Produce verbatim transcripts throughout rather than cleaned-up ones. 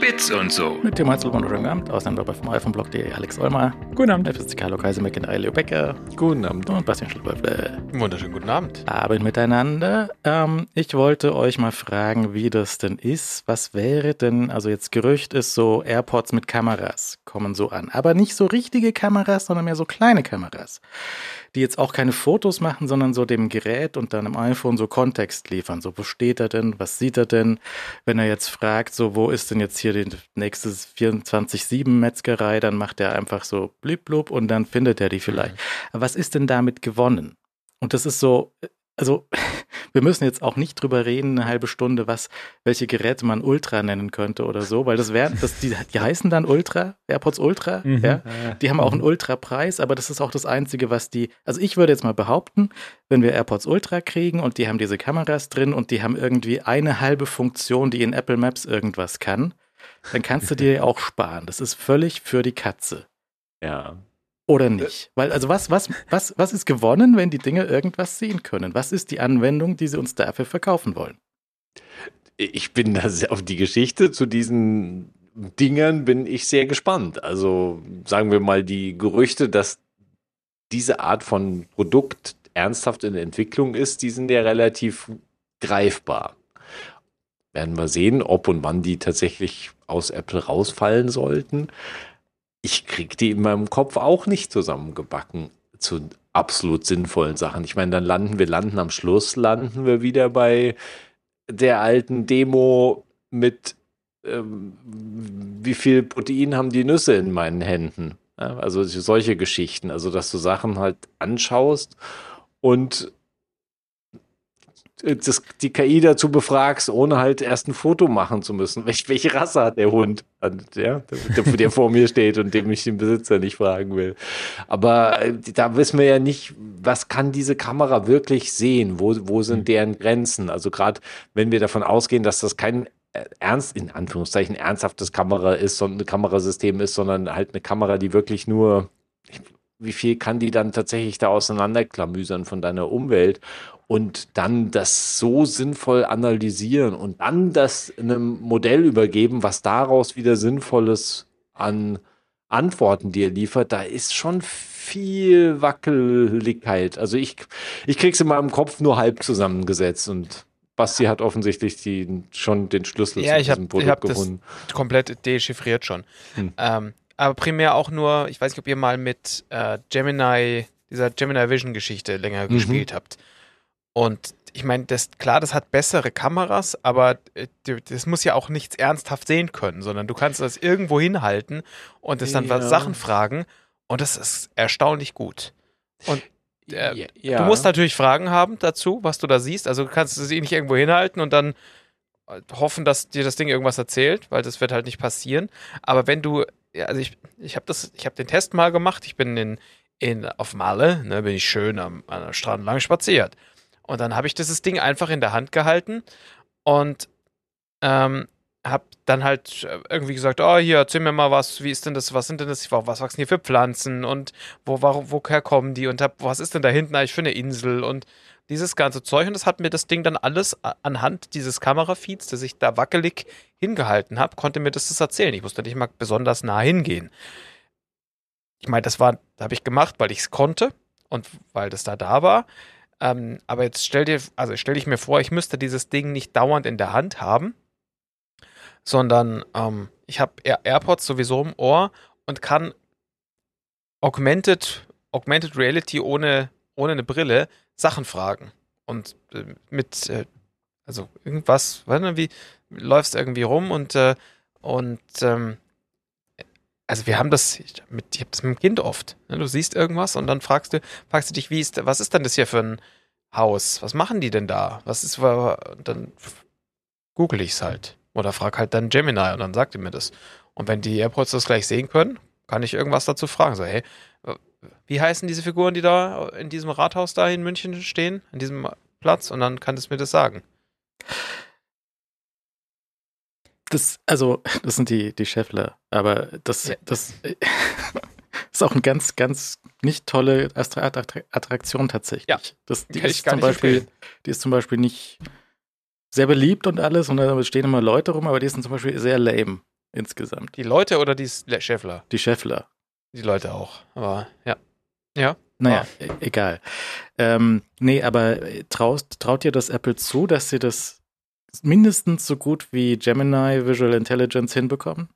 Bits und so. Mit dem Heizl wunderschönen Abend. Außerdem dabei vom iPhoneblog punkt de Alex Olmer. Guten Abend. F S C Carlo Kaiser, McIntyre, Leo Becker. Guten Abend. Und Bastian Schulwölfle. Wunderschönen guten Abend. Abend miteinander. Ähm, ich wollte euch mal fragen, wie das denn ist. Was wäre denn, also jetzt Gerücht ist so, AirPods mit Kameras kommen so an. Aber nicht so richtige Kameras, sondern mehr so kleine Kameras. Die jetzt auch keine Fotos machen, sondern so dem Gerät und dann im iPhone so Kontext liefern. So, wo steht er denn? Was sieht er denn? Wenn er jetzt fragt, so, wo ist denn jetzt hier die nächste vierundzwanzig sieben Metzgerei, dann macht er einfach so blip blub und dann findet er die vielleicht. Mhm. Aber was ist denn damit gewonnen? Und das ist so, also wir müssen jetzt auch nicht drüber reden, eine halbe Stunde, was, welche Geräte man Ultra nennen könnte oder so, weil das wären, das, die, die heißen dann Ultra, AirPods Ultra, mhm. ja. Die haben auch einen Ultra-Preis, aber das ist auch das Einzige, was die, also ich würde jetzt mal behaupten, wenn wir AirPods Ultra kriegen und die haben diese Kameras drin und die haben irgendwie eine halbe Funktion, die in Apple Maps irgendwas kann, dann kannst du dir auch sparen. Das ist völlig für die Katze. Ja. Oder nicht? Weil, also was, was, was, was ist gewonnen, wenn die Dinge irgendwas sehen können? Was ist die Anwendung, die sie uns dafür verkaufen wollen? Ich bin da sehr auf die Geschichte zu diesen Dingern bin ich sehr gespannt. Also sagen wir mal die Gerüchte, dass diese Art von Produkt ernsthaft in Entwicklung ist, die sind ja relativ greifbar. Werden wir sehen, ob und wann die tatsächlich aus Apple rausfallen sollten. Ich kriege die in meinem Kopf auch nicht zusammengebacken zu absolut sinnvollen Sachen. Ich meine, dann landen wir, landen am Schluss, landen wir wieder bei der alten Demo mit ähm, wie viel Protein haben die Nüsse in meinen Händen. Ja, also solche Geschichten. Also, dass du Sachen halt anschaust und Das, die K I dazu befragst, ohne halt erst ein Foto machen zu müssen. Welch, welche Rasse hat der Hund, ja, der, der vor mir steht und dem ich den Besitzer nicht fragen will. Aber äh, da wissen wir ja nicht, was kann diese Kamera wirklich sehen? Wo, wo sind deren Grenzen? Also gerade wenn wir davon ausgehen, dass das kein ernst, in Anführungszeichen, ernsthaftes Kamera ist, sondern ein Kamerasystem ist, sondern halt eine Kamera, die wirklich nur, wie viel kann die dann tatsächlich da auseinanderklamüsern von deiner Umwelt? Und dann das so sinnvoll analysieren und dann das einem Modell übergeben, was daraus wieder Sinnvolles an Antworten dir liefert, da ist schon viel Wackeligkeit. Also ich, ich krieg's in meinem Kopf nur halb zusammengesetzt und Basti hat offensichtlich die, schon den Schlüssel ja, zu diesem hab, Produkt ich hab gefunden. Das komplett dechiffriert schon. Hm. Ähm, aber primär auch nur, ich weiß nicht, ob ihr mal mit äh, Gemini, dieser Gemini Vision Geschichte länger mhm. gespielt habt. Und ich meine, das, klar, das hat bessere Kameras, aber das muss ja auch nichts ernsthaft sehen können, sondern du kannst das irgendwo hinhalten und es dann ja. Sachen fragen und das ist erstaunlich gut. Und äh, ja, ja. du musst natürlich Fragen haben dazu, was du da siehst. Also du kannst es nicht irgendwo hinhalten und dann hoffen, dass dir das Ding irgendwas erzählt, weil das wird halt nicht passieren. Aber wenn du, ja, also ich, ich habe das, ich habe den Test mal gemacht, ich bin in, in auf Malle, ne, bin ich schön am, am Strand lang spaziert. Und dann habe ich dieses Ding einfach in der Hand gehalten und ähm, habe dann halt irgendwie gesagt, oh, hier, erzähl mir mal was, wie ist denn das, was sind denn das, was wachsen hier für Pflanzen und wo, wo, woher kommen die und hab, was ist denn da hinten eigentlich für eine Insel und dieses ganze Zeug. Und das hat mir das Ding dann alles anhand dieses Kamerafeeds, das ich da wackelig hingehalten habe, konnte mir das, das erzählen. Ich musste nicht mal besonders nah hingehen. Ich meine, das war, das habe ich gemacht, weil ich es konnte und weil das da da war. Ähm, aber jetzt stell dir, also stell dich mir vor, ich müsste dieses Ding nicht dauernd in der Hand haben, sondern ähm, ich habe Air- AirPods sowieso im Ohr und kann Augmented, Augmented Reality ohne, ohne eine Brille Sachen fragen. Und äh, mit, äh, also irgendwas, wie läufst irgendwie rum und, äh, und ähm, also wir haben das, ich, mit, ich habe das mit dem Kind oft. Ne? Du siehst irgendwas und dann fragst du, fragst du dich, wie ist, was ist denn das hier für ein Haus? Was machen die denn da? Was ist, und dann google ich es halt. Oder frag halt dann Gemini und dann sagt er mir das. Und wenn die AirPods das gleich sehen können, kann ich irgendwas dazu fragen. So, hey, wie heißen diese Figuren, die da in diesem Rathaus da in München stehen, an diesem Platz? Und dann kann es mir das sagen. Das, also, das sind die, die Scheffler, aber das, ja. das ist auch eine ganz, ganz nicht tolle Attraktion tatsächlich. Ja, das, die, ist zum Beispiel, die ist zum Beispiel nicht sehr beliebt und alles und da stehen immer Leute rum, aber die sind zum Beispiel sehr lame. insgesamt. Die Leute oder die Schaeffler? Die Schaeffler. Die Leute auch, aber ja. Ja. Naja, ah. e- egal. Ähm, nee, aber traust, traut ihr das Apple zu, dass sie das mindestens so gut wie Gemini Visual Intelligence hinbekommen?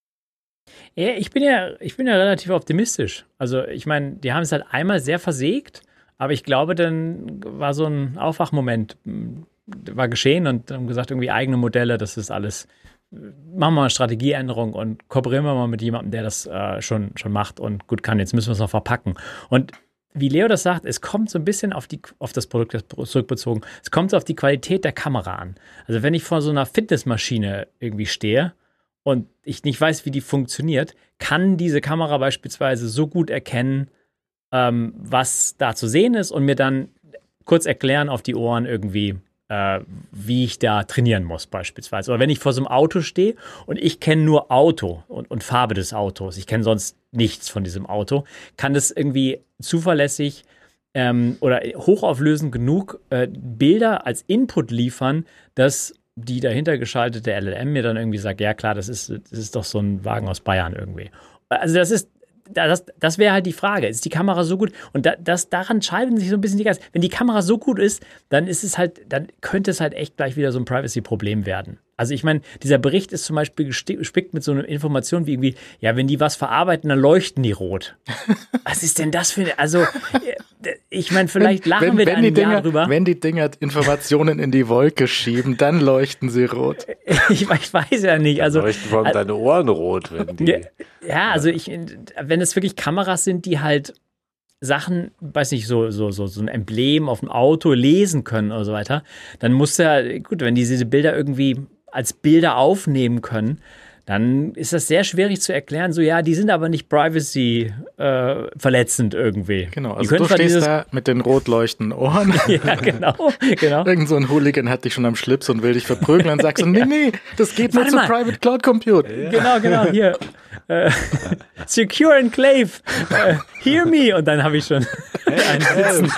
Ja, ich bin ja, ich bin ja relativ optimistisch. Also ich meine, die haben es halt einmal sehr versägt, aber ich glaube, dann war so ein Aufwachmoment, war geschehen und haben gesagt, irgendwie eigene Modelle, das ist alles, machen wir mal eine Strategieänderung und kooperieren wir mal mit jemandem, der das äh, schon, schon macht und gut kann, jetzt müssen wir es noch verpacken. Und wie Leo das sagt, es kommt so ein bisschen auf, die, auf das Produkt zurückbezogen, es kommt so auf die Qualität der Kamera an. Also wenn ich vor so einer Fitnessmaschine irgendwie stehe und ich nicht weiß, wie die funktioniert, kann diese Kamera beispielsweise so gut erkennen, ähm, was da zu sehen ist und mir dann kurz erklären auf die Ohren irgendwie, äh, wie ich da trainieren muss beispielsweise. Oder wenn ich vor so einem Auto stehe und ich kenne nur Auto und, und Farbe des Autos, ich kenne sonst nichts von diesem Auto, kann das irgendwie zuverlässig ähm, oder hochauflösend genug äh, Bilder als Input liefern, dass die dahinter geschaltete L L M mir dann irgendwie sagt, ja klar, das ist, das ist doch so ein Wagen aus Bayern irgendwie. Also das ist, das, das wäre halt die Frage. Ist die Kamera so gut? Und da, das, daran scheiden sich so ein bisschen die Geister. Wenn die Kamera so gut ist, dann ist es halt, dann könnte es halt echt gleich wieder so ein Privacy-Problem werden. Also ich meine, dieser Bericht ist zum Beispiel gespickt mit so einer Information wie irgendwie, ja, wenn die was verarbeiten, dann leuchten die rot. Was ist denn das für eine, also ich meine, vielleicht lachen wenn, wir wenn da ein Dinger, Jahr drüber. Wenn die Dinger Informationen in die Wolke schieben, dann leuchten sie rot. ich, ich weiß ja nicht. Also, dann leuchten vor allem also, deine Ohren rot, wenn die... Ja, ja, also ich, wenn es wirklich Kameras sind, die halt Sachen, weiß nicht, so, so, so, so ein Emblem auf dem Auto lesen können oder so weiter, dann muss ja, gut, wenn die diese Bilder irgendwie als Bilder aufnehmen können, dann ist das sehr schwierig zu erklären, so ja, die sind aber nicht privacy äh, verletzend irgendwie. Genau, also du stehst dieses... da mit den rot leuchtenden Ohren. Ja, genau, genau. Irgend so ein Hooligan hat dich schon am Schlips und will dich verprügeln und sagst du, nee, nee, das geht nur Warte zu mal. Private Cloud Compute. Ja. Genau, genau, hier. äh, Secure Enclave, äh, hear me. Und dann habe ich schon einen Sitzen.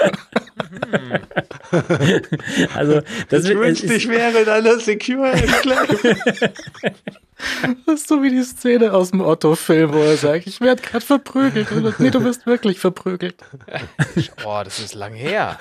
Also, das ich wünschte, ich wäre in einer Secure Enclave. Das ist so wie die Szene aus dem Otto-Film, wo er sagt, ich werde gerade verprügelt. Nee, du wirst wirklich verprügelt. Boah, das ist lang her.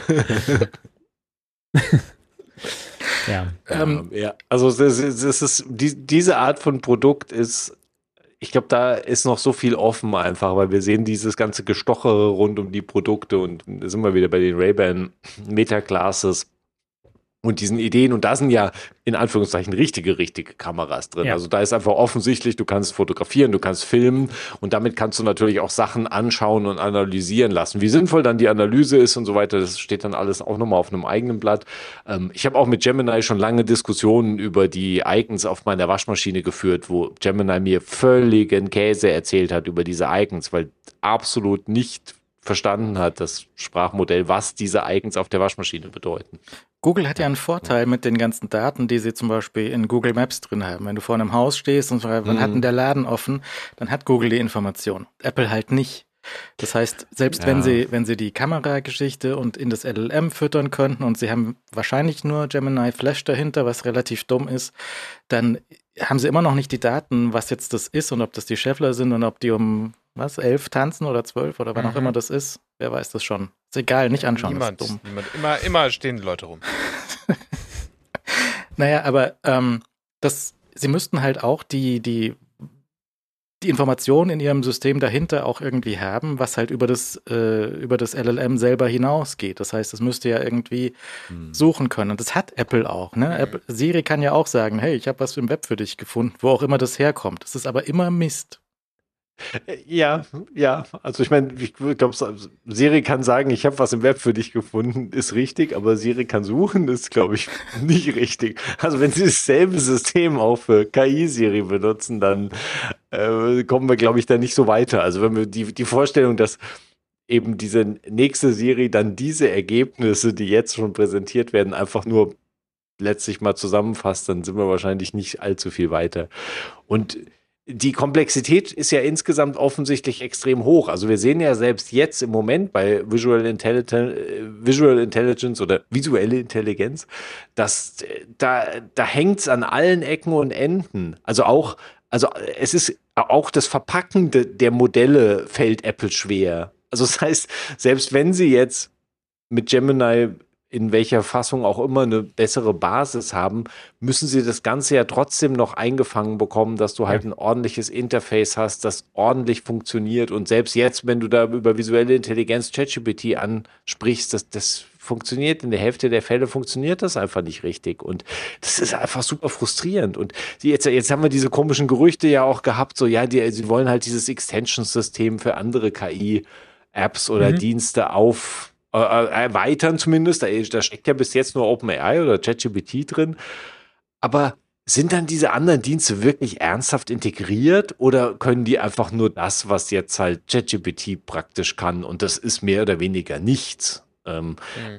Ja. Ähm, ja, also das ist, das ist, die, diese Art von Produkt ist, ich glaube, da ist noch so viel offen einfach, weil wir sehen dieses ganze Gestochere rund um die Produkte und da sind wir wieder bei den Ray-Ban Meta-Classes und diesen Ideen. Und da sind ja in Anführungszeichen richtige, richtige Kameras drin. Ja. Also da ist einfach offensichtlich, du kannst fotografieren, du kannst filmen und damit kannst du natürlich auch Sachen anschauen und analysieren lassen. Wie sinnvoll dann die Analyse ist und so weiter, das steht dann alles auch nochmal auf einem eigenen Blatt. Ähm, ich habe auch mit Gemini schon lange Diskussionen über die Icons auf meiner Waschmaschine geführt, wo Gemini mir völligen Käse erzählt hat über diese Icons, weil absolut nicht verstanden hat, das Sprachmodell, was diese Icons auf der Waschmaschine bedeuten. Google hat ja einen Vorteil mit den ganzen Daten, die sie zum Beispiel in Google Maps drin haben. Wenn du vor einem Haus stehst und fragst, wann mhm. hat denn der Laden offen, dann hat Google die Information. Apple halt nicht. Das heißt, selbst ja. wenn sie, wenn sie die Kamerageschichte und in das L L M füttern könnten und sie haben wahrscheinlich nur Gemini Flash dahinter, was relativ dumm ist, dann haben sie immer noch nicht die Daten, was jetzt das ist und ob das die Schaeffler sind und ob die um was, elf tanzen oder zwölf oder wann mhm. auch immer das ist. Wer weiß das schon. Ist egal, nicht anschauen, niemand, das ist dumm. Niemand. Immer, immer stehen die Leute rum. Naja, aber ähm, das, sie müssten halt auch die, die, die Informationen in ihrem System dahinter auch irgendwie haben, was halt über das, äh, über das L L M selber hinausgeht. Das heißt, es müsste ja irgendwie hm. suchen können. Und das hat Apple auch. Ne? Mhm. Apple, Siri kann ja auch sagen, hey, ich habe was im Web für dich gefunden, wo auch immer das herkommt. Das ist aber immer Mist. Ja, ja, also ich meine, ich glaube, Siri kann sagen, ich habe was im Web für dich gefunden, ist richtig, aber Siri kann suchen, ist, glaube ich, nicht richtig. Also wenn sie dasselbe System auch für K I-Siri benutzen, dann äh, kommen wir, glaube ich, da nicht so weiter. Also wenn wir die, die Vorstellung, dass eben diese nächste Siri dann diese Ergebnisse, die jetzt schon präsentiert werden, einfach nur letztlich mal zusammenfasst, dann sind wir wahrscheinlich nicht allzu viel weiter. Und die Komplexität ist ja insgesamt offensichtlich extrem hoch. Also wir sehen ja selbst jetzt im Moment bei Visual Intelligence, Visual Intelligence oder visuelle Intelligenz, dass da, da hängt es an allen Ecken und Enden. Also auch Also es ist auch das Verpacken de, der Modelle fällt Apple schwer. Also das heißt, selbst wenn sie jetzt mit Gemini in welcher Fassung auch immer eine bessere Basis haben, müssen sie das Ganze ja trotzdem noch eingefangen bekommen, dass du halt Ja. ein ordentliches Interface hast, das ordentlich funktioniert. Und selbst jetzt, wenn du da über visuelle Intelligenz ChatGPT ansprichst, das, das funktioniert, in der Hälfte der Fälle funktioniert das einfach nicht richtig. Und das ist einfach super frustrierend. Und die, jetzt, jetzt haben wir diese komischen Gerüchte ja auch gehabt, so ja, die, sie wollen halt dieses Extension-System für andere K I-Apps oder Mhm. Dienste auf äh, erweitern zumindest. Da, da steckt ja bis jetzt nur OpenAI oder ChatGPT drin. Aber sind dann diese anderen Dienste wirklich ernsthaft integriert oder können die einfach nur das, was jetzt halt ChatGPT praktisch kann und das ist mehr oder weniger nichts? Ähm, Mhm.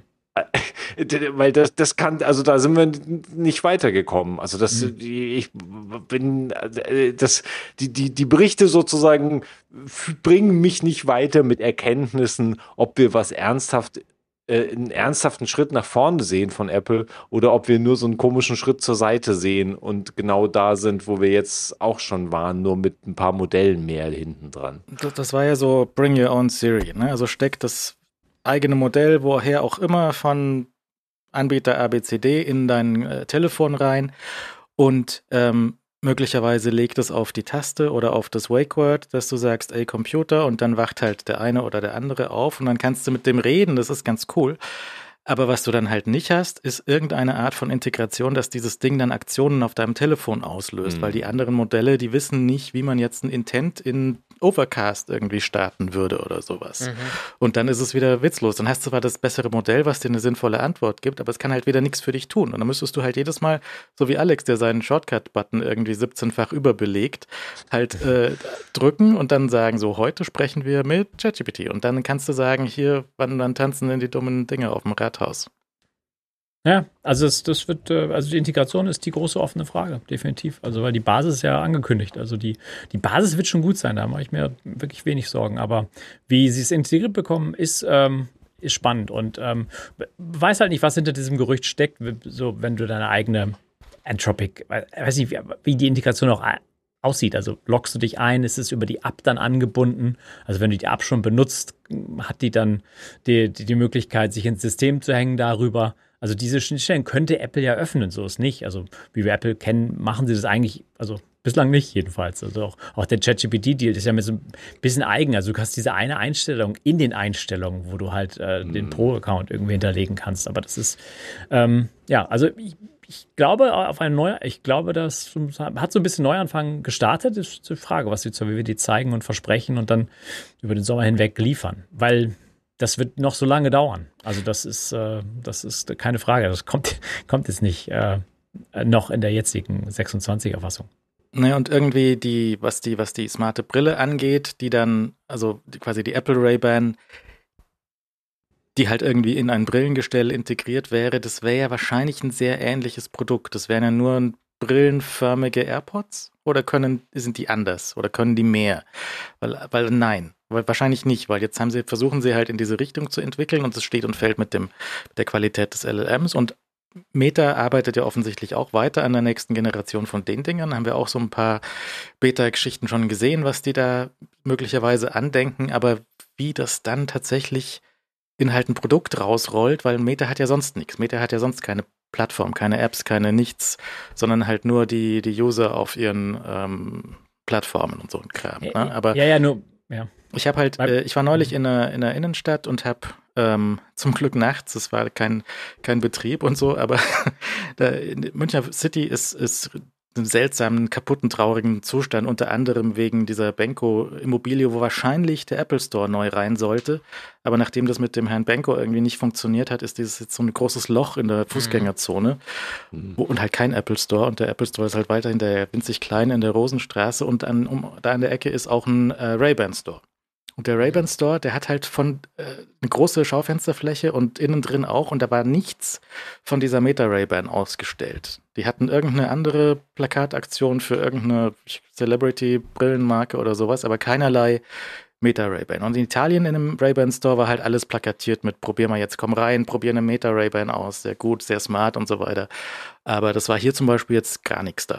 Weil das, das kann, also da sind wir nicht weitergekommen. Also das, Mhm. ich bin, äh, das, die, die, die Berichte sozusagen f- bringen mich nicht weiter mit Erkenntnissen, ob wir was ernsthaft, äh, einen ernsthaften Schritt nach vorne sehen von Apple oder ob wir nur so einen komischen Schritt zur Seite sehen und genau da sind, wo wir jetzt auch schon waren, nur mit ein paar Modellen mehr hinten dran. Das, das war ja so Bring Your Own Siri, ne? Also steckt das eigene Modell, woher auch immer, von Anbieter A B C D in dein äh, Telefon rein und ähm, möglicherweise legt es auf die Taste oder auf das Wake-Word, dass du sagst, ey Computer, und dann wacht halt der eine oder der andere auf und dann kannst du mit dem reden, das ist ganz cool. Aber was du dann halt nicht hast, ist irgendeine Art von Integration, dass dieses Ding dann Aktionen auf deinem Telefon auslöst, Mhm. weil die anderen Modelle, die wissen nicht, wie man jetzt ein Intent in Overcast irgendwie starten würde oder sowas. Mhm. Und dann ist es wieder witzlos. Dann hast du zwar das bessere Modell, was dir eine sinnvolle Antwort gibt, aber es kann halt wieder nichts für dich tun. Und dann müsstest du halt jedes Mal, so wie Alex, der seinen Shortcut-Button irgendwie siebzehnfach überbelegt, halt äh, drücken und dann sagen, so, heute sprechen wir mit ChatGPT. Und dann kannst du sagen, hier, wann dann tanzen denn die dummen Dinge auf dem Rathaus? Ja, also es, das wird, äh, also die Integration ist die große offene Frage, definitiv. Also weil die Basis ist ja angekündigt. Also die, die Basis wird schon gut sein, da mache ich mir wirklich wenig Sorgen. Aber wie sie es integriert bekommen, ist, ähm, ist spannend. Und ähm, weiß halt nicht, was hinter diesem Gerücht steckt, so wenn du deine eigene Anthropic, weiß nicht, wie, wie die Integration auch aussieht. Also loggst du dich ein, ist es über die App dann angebunden? Also wenn du die App schon benutzt, hat die dann die, die, die Möglichkeit, sich ins System zu hängen darüber. Also diese Schnittstellen könnte Apple ja öffnen, so ist nicht. Also wie wir Apple kennen, machen sie das eigentlich, also bislang nicht jedenfalls. Also auch, auch der ChatGPT-Deal ist ja mit so ein bisschen eigen. Also du hast diese eine Einstellung in den Einstellungen, wo du halt äh, den Pro-Account irgendwie hinterlegen kannst. Aber das ist, ähm, ja, also ich, ich glaube auf einen neuen, ich glaube, das hat so ein bisschen Neuanfang gestartet. Das ist die Frage, was sie zur W W D zeigen und versprechen und dann über den Sommer hinweg liefern. Weil das wird noch so lange dauern. Also das ist, äh, das ist keine Frage. Das kommt, kommt jetzt nicht äh, noch in der jetzigen sechsundzwanziger-Fassung. Naja, und irgendwie die, was die, was die smarte Brille angeht, die dann, also die, quasi die Apple Ray-Ban, die halt irgendwie in ein Brillengestell integriert wäre, das wäre ja wahrscheinlich ein sehr ähnliches Produkt. Das wären ja nur brillenförmige AirPods oder können, sind die anders oder können die mehr? Weil, weil nein, weil wahrscheinlich nicht, weil jetzt haben sie, versuchen sie halt in diese Richtung zu entwickeln und es steht und fällt mit dem, mit der Qualität des L L Ms und Meta arbeitet ja offensichtlich auch weiter an der nächsten Generation von den Dingern. Haben wir auch so ein paar Beta-Geschichten schon gesehen, was die da möglicherweise andenken, aber wie das dann tatsächlich in halt ein Produkt rausrollt, weil Meta hat ja sonst nichts. Meta hat ja sonst keine Plattform, keine Apps, keine nichts, sondern halt nur die, die User auf ihren ähm, Plattformen und so ein Kram. Ne? Aber ja, ja, nur, ja. Ich habe halt, äh, ich war neulich in der, in der Innenstadt und habe ähm, zum Glück nachts, es war kein, kein Betrieb und so, aber da in Münchner City ist, ist einem seltsamen, kaputten, traurigen Zustand, unter anderem wegen dieser Benko-Immobilie, wo wahrscheinlich der Apple Store neu rein sollte. Aber nachdem das mit dem Herrn Benko irgendwie nicht funktioniert hat, ist dieses jetzt so ein großes Loch in der Fußgängerzone Mhm. wo, und halt kein Apple Store. Und der Apple Store ist halt weiterhin der winzig klein in der Rosenstraße und an, um, da an der Ecke ist auch ein äh, Ray-Ban Store. Und der Ray-Ban Store, der hat halt von äh, eine große Schaufensterfläche und innen drin auch und da war nichts von dieser Meta Ray-Ban ausgestellt. Die hatten irgendeine andere Plakataktion für irgendeine Celebrity-Brillenmarke oder sowas, aber keinerlei Meta Ray-Ban. Und in Italien in einem Ray-Ban Store war halt alles plakatiert mit probier mal jetzt, komm rein, probier eine Meta Ray-Ban aus, sehr gut, sehr smart und so weiter. Aber das war hier zum Beispiel jetzt gar nichts davon.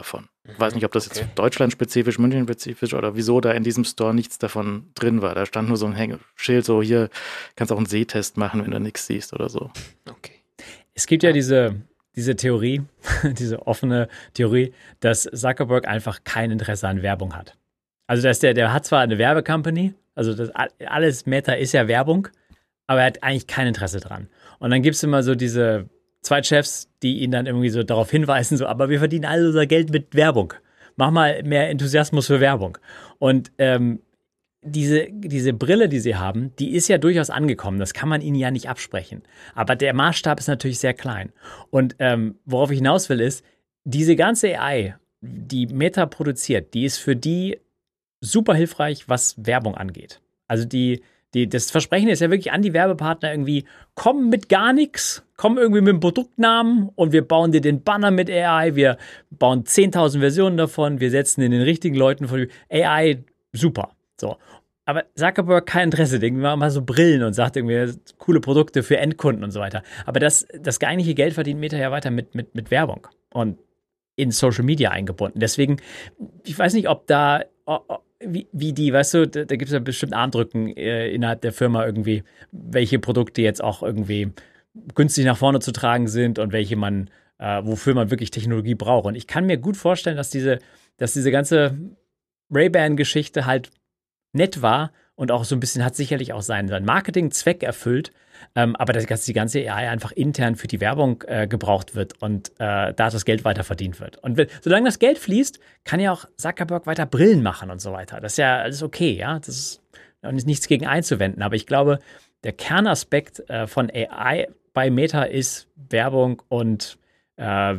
Ich weiß nicht, ob das jetzt deutschlandspezifisch, München-spezifisch oder wieso da in diesem Store nichts davon drin war. Da stand nur so ein Häng- Schild, so hier kannst auch einen Sehtest machen, wenn du nichts siehst oder so. Okay. Es gibt ja diese, diese Theorie, diese offene Theorie, dass Zuckerberg einfach kein Interesse an Werbung hat. Also dass der, der hat zwar eine Werbecompany, also das alles Meta ist ja Werbung, aber er hat eigentlich kein Interesse dran. Und dann gibt es immer so diese zwei Chefs, die ihn dann irgendwie so darauf hinweisen, so, aber wir verdienen all unser Geld mit Werbung. Mach mal mehr Enthusiasmus für Werbung. Und ähm, diese, diese Brille, die sie haben, die ist ja durchaus angekommen. Das kann man ihnen ja nicht absprechen. Aber der Maßstab ist natürlich sehr klein. Und ähm, worauf ich hinaus will, ist, diese ganze A I, die Meta produziert, die ist für die super hilfreich, was Werbung angeht. Also die Die, das Versprechen ist ja wirklich an die Werbepartner irgendwie, komm mit gar nichts, komm irgendwie mit dem Produktnamen und wir bauen dir den Banner mit A I, wir bauen zehntausend Versionen davon, wir setzen in den richtigen Leuten von A I, super. So. Aber Zuckerberg kein Interesse, irgendwie mal so Brillen und sagt irgendwie coole Produkte für Endkunden und so weiter. Aber das, das eigentliche Geld verdient Meta ja weiter mit, mit, mit Werbung und in Social Media eingebunden. Deswegen, ich weiß nicht, ob da Wie, wie die, weißt du, da, da gibt es ja bestimmt Armdrücken äh, innerhalb der Firma irgendwie, welche Produkte jetzt auch irgendwie günstig nach vorne zu tragen sind und welche man, äh, wofür man wirklich Technologie braucht. Und ich kann mir gut vorstellen, dass diese, dass diese ganze Ray-Ban-Geschichte halt nett war und auch so ein bisschen hat sicherlich auch seinen, seinen Marketing-Zweck erfüllt, ähm, aber dass die ganze A I einfach intern für die Werbung äh, gebraucht wird und äh, da das Geld weiter verdient wird. Und wenn, solange das Geld fließt, kann ja auch Zuckerberg weiter Brillen machen und so weiter. Das ist ja alles okay, ja. Das ist, ist nichts gegen einzuwenden. Aber ich glaube, der Kernaspekt äh, von A I bei Meta ist Werbung und äh,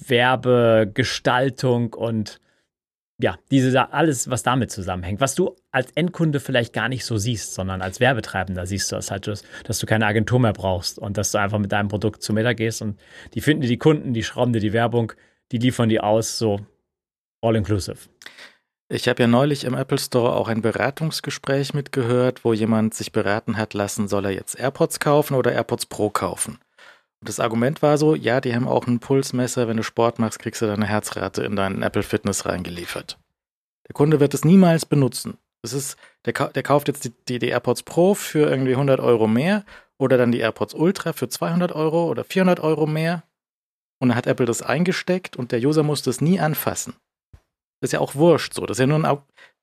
Werbegestaltung und ja, diese, alles, was damit zusammenhängt, was du als Endkunde vielleicht gar nicht so siehst, sondern als Werbetreibender siehst du das halt, dass du keine Agentur mehr brauchst und dass du einfach mit deinem Produkt zu Meta gehst und die finden dir die Kunden, die schrauben dir die Werbung, die liefern die aus, so all inclusive. Ich habe ja neulich im Apple Store auch ein Beratungsgespräch mitgehört, wo jemand sich beraten hat lassen, soll er jetzt AirPods kaufen oder AirPods Pro kaufen. Und das Argument war so, ja, die haben auch ein Pulsmesser, wenn du Sport machst, kriegst du deine Herzrate in deinen Apple Fitness reingeliefert. Der Kunde wird es niemals benutzen. Das ist, der, der kauft jetzt die, die, die AirPods Pro für irgendwie hundert Euro mehr oder dann die AirPods Ultra für zweihundert Euro oder vierhundert Euro mehr und dann hat Apple das eingesteckt und der User muss das nie anfassen. Das ist ja auch wurscht so, das ist ja nur ein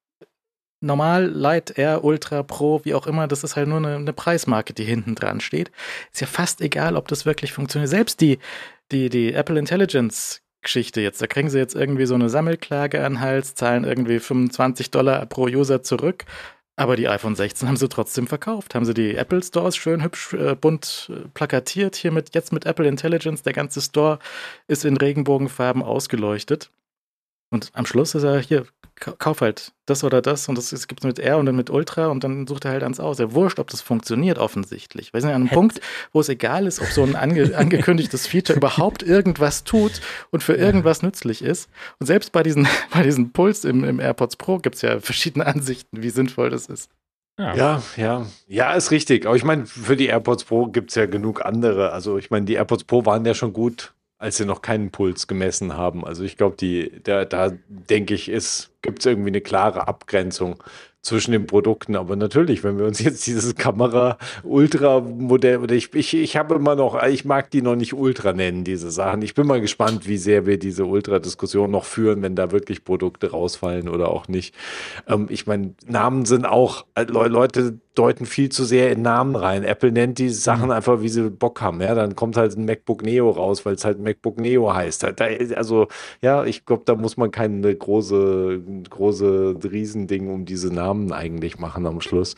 normal, Light, Air, Ultra, Pro, wie auch immer, das ist halt nur eine, eine Preismarke, die hinten dran steht. Ist ja fast egal, ob das wirklich funktioniert. Selbst die, die, die Apple Intelligence Geschichte jetzt, da kriegen sie jetzt irgendwie so eine Sammelklage an den Hals, zahlen irgendwie fünfundzwanzig Dollar pro User zurück, aber die iPhone sechzehn haben sie trotzdem verkauft. Haben sie die Apple Stores schön hübsch äh, bunt äh, plakatiert, hier mit, jetzt mit Apple Intelligence, der ganze Store ist in Regenbogenfarben ausgeleuchtet. Und am Schluss ist er, hier, kauf halt das oder das und das gibt es mit R und dann mit Ultra und dann sucht er halt eins aus. Er wurscht, ob das funktioniert offensichtlich. Wir sind an einem Punkt, wo es egal ist, ob so ein ange- angekündigtes Feature überhaupt irgendwas tut und für irgendwas nützlich ist. Und selbst bei diesen, bei diesen Puls im, im AirPods Pro gibt es ja verschiedene Ansichten, wie sinnvoll das ist. Ja, ja, ja, ja, ist richtig. Aber ich meine, für die AirPods Pro gibt es ja genug andere. Also ich meine, die AirPods Pro waren ja schon gut, als sie noch keinen Puls gemessen haben. Also ich glaube, die, da, da denke ich, ist, gibt es irgendwie eine klare Abgrenzung zwischen den Produkten. Aber natürlich, wenn wir uns jetzt dieses Kamera-Ultra-Modell, oder ich, ich, ich habe immer noch, ich mag die noch nicht Ultra nennen, diese Sachen. Ich bin mal gespannt, wie sehr wir diese Ultra-Diskussion noch führen, wenn da wirklich Produkte rausfallen oder auch nicht. Ähm, ich meine, Namen sind auch, Le- Leute deuten viel zu sehr in Namen rein. Apple nennt die Sachen mhm. einfach, wie sie Bock haben. Ja, dann kommt halt ein MacBook Neo raus, weil es halt MacBook Neo heißt. Also, ja, ich glaube, da muss man keine große, große Riesending um diese Namen eigentlich machen am Schluss.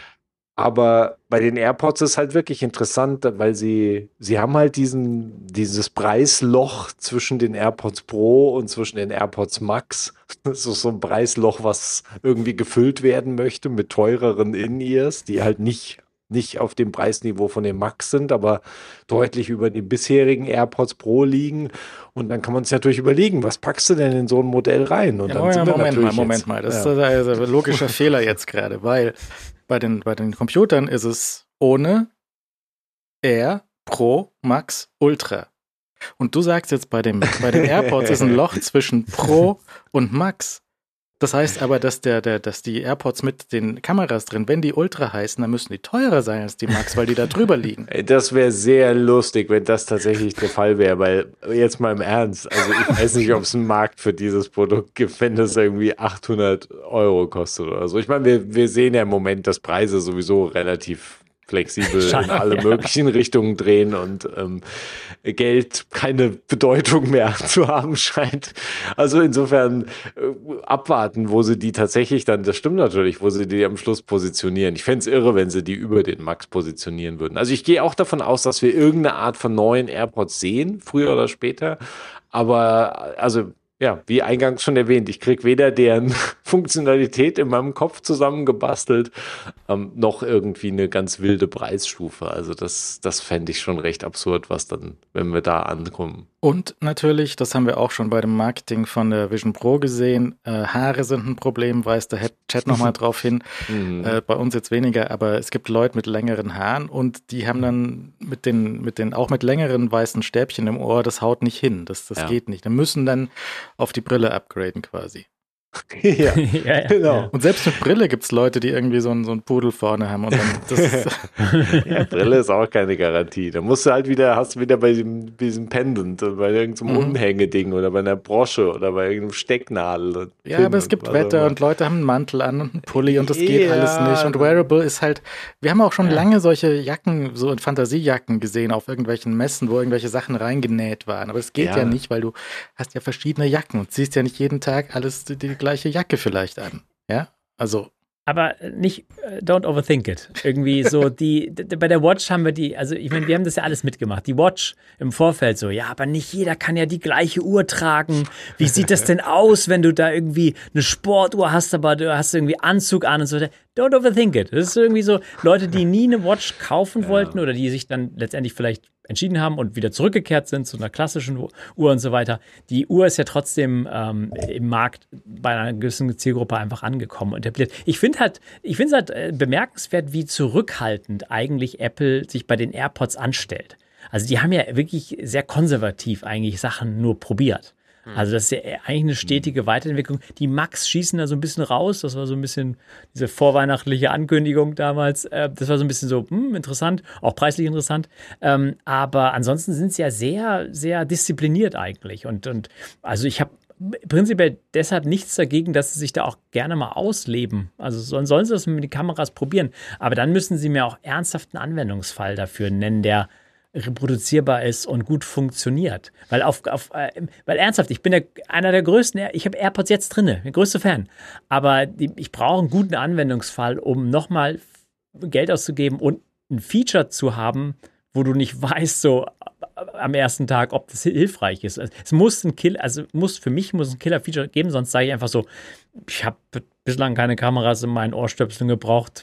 Aber bei den AirPods ist halt wirklich interessant, weil sie, sie haben halt diesen, dieses Preisloch zwischen den AirPods Pro und zwischen den AirPods Max. Das ist so ein Preisloch, was irgendwie gefüllt werden möchte mit teureren In-Ears, die halt nicht, nicht auf dem Preisniveau von den Max sind, aber deutlich über den bisherigen AirPods Pro liegen. Und dann kann man sich natürlich überlegen, was packst du denn in so ein Modell rein? Und ja, dann Moment, sind wir Moment mal, jetzt, Moment mal. Das ja. ist also ein logischer Fehler jetzt gerade, weil bei den, bei den Computern ist es ohne Air, Pro, Max, Ultra. Und du sagst jetzt, bei, dem, bei den AirPods ist ein Loch zwischen Pro und Max. Das heißt aber, dass, der, der, dass die AirPods mit den Kameras drin, wenn die Ultra heißen, dann müssen die teurer sein als die Max, weil die da drüber liegen. Das wäre sehr lustig, wenn das tatsächlich der Fall wäre, weil jetzt mal im Ernst, also ich weiß nicht, ob es einen Markt für dieses Produkt gibt, wenn das irgendwie achthundert Euro kostet oder so. Ich meine, wir, wir sehen ja im Moment, dass Preise sowieso relativ flexibel in alle ja. möglichen Richtungen drehen und ähm, Geld keine Bedeutung mehr zu haben scheint. Also insofern äh, abwarten, wo sie die tatsächlich dann, das stimmt natürlich, wo sie die am Schluss positionieren. Ich fände es irre, wenn sie die über den Max positionieren würden. Also ich gehe auch davon aus, dass wir irgendeine Art von neuen AirPods sehen, früher oder später. Aber also ja, wie eingangs schon erwähnt, ich kriege weder deren Funktionalität in meinem Kopf zusammengebastelt, ähm, noch irgendwie eine ganz wilde Preisstufe. Also das, das fände ich schon recht absurd, was dann, wenn wir da ankommen. Und natürlich, das haben wir auch schon bei dem Marketing von der Vision Pro gesehen, äh, Haare sind ein Problem, weist der Chat nochmal drauf hin. Mhm. Äh, bei uns jetzt weniger, aber es gibt Leute mit längeren Haaren und die haben dann mit den, mit den auch mit längeren weißen Stäbchen im Ohr, das haut nicht hin, das, das ja. geht nicht. Die müssen dann auf die Brille upgraden quasi. ja, ja, genau. Und selbst mit Brille gibt es Leute, die irgendwie so einen, so einen Pudel vorne haben. Und dann das ja, Brille ist auch keine Garantie. Da musst du halt wieder, hast du wieder bei diesem, diesem Pendant, bei irgendeinem mhm. Umhängeding oder bei einer Brosche oder bei irgendeinem Stecknadel. Ja, aber es gibt Wetter und Leute haben einen Mantel an und einen Pulli und das geht ja. alles nicht. Und Wearable ist halt, wir haben auch schon ja. lange solche Jacken, so in Fantasiejacken gesehen auf irgendwelchen Messen, wo irgendwelche Sachen reingenäht waren. Aber es geht ja. ja nicht, weil du hast ja verschiedene Jacken und ziehst ja nicht jeden Tag alles die, die gleiche Jacke vielleicht an. Ja, also. Aber nicht, don't overthink it. Irgendwie so die, d- bei der Watch haben wir die, also ich meine, wir haben das ja alles mitgemacht. Die Watch im Vorfeld so, ja, aber nicht jeder kann ja die gleiche Uhr tragen. Wie sieht das denn aus, wenn du da irgendwie eine Sportuhr hast, aber du hast irgendwie Anzug an und so. Don't overthink it. Das ist irgendwie so, Leute, die nie eine Watch kaufen ja. wollten oder die sich dann letztendlich vielleicht entschieden haben und wieder zurückgekehrt sind zu einer klassischen Uhr und so weiter. Die Uhr ist ja trotzdem ähm, im Markt bei einer gewissen Zielgruppe einfach angekommen und etabliert. Ich finde halt, ich finde es halt äh, bemerkenswert, wie zurückhaltend eigentlich Apple sich bei den AirPods anstellt. Also die haben ja wirklich sehr konservativ eigentlich Sachen nur probiert. Also das ist ja eigentlich eine stetige Weiterentwicklung. Die Max schießen da so ein bisschen raus. Das war so ein bisschen diese vorweihnachtliche Ankündigung damals. Äh, das war so ein bisschen so hm, interessant, auch preislich interessant. Ähm, aber ansonsten sind sie ja sehr, sehr diszipliniert eigentlich. Und, und also ich habe prinzipiell deshalb nichts dagegen, dass sie sich da auch gerne mal ausleben. Also sollen, sollen sie das mit den Kameras probieren. Aber dann müssen sie mir auch ernsthaften Anwendungsfall dafür nennen, der reproduzierbar ist und gut funktioniert. Weil auf, auf äh, weil ernsthaft, ich bin der, einer der größten, ich habe AirPods jetzt drin, der größte Fan. Aber die, ich brauche einen guten Anwendungsfall, um nochmal Geld auszugeben und ein Feature zu haben, wo du nicht weißt, so am ersten Tag, ob das hilfreich ist. Es muss ein Kill, also muss für mich muss ein Killer-Feature geben, sonst sage ich einfach so, ich habe bislang keine Kameras in meinen Ohrstöpseln gebraucht.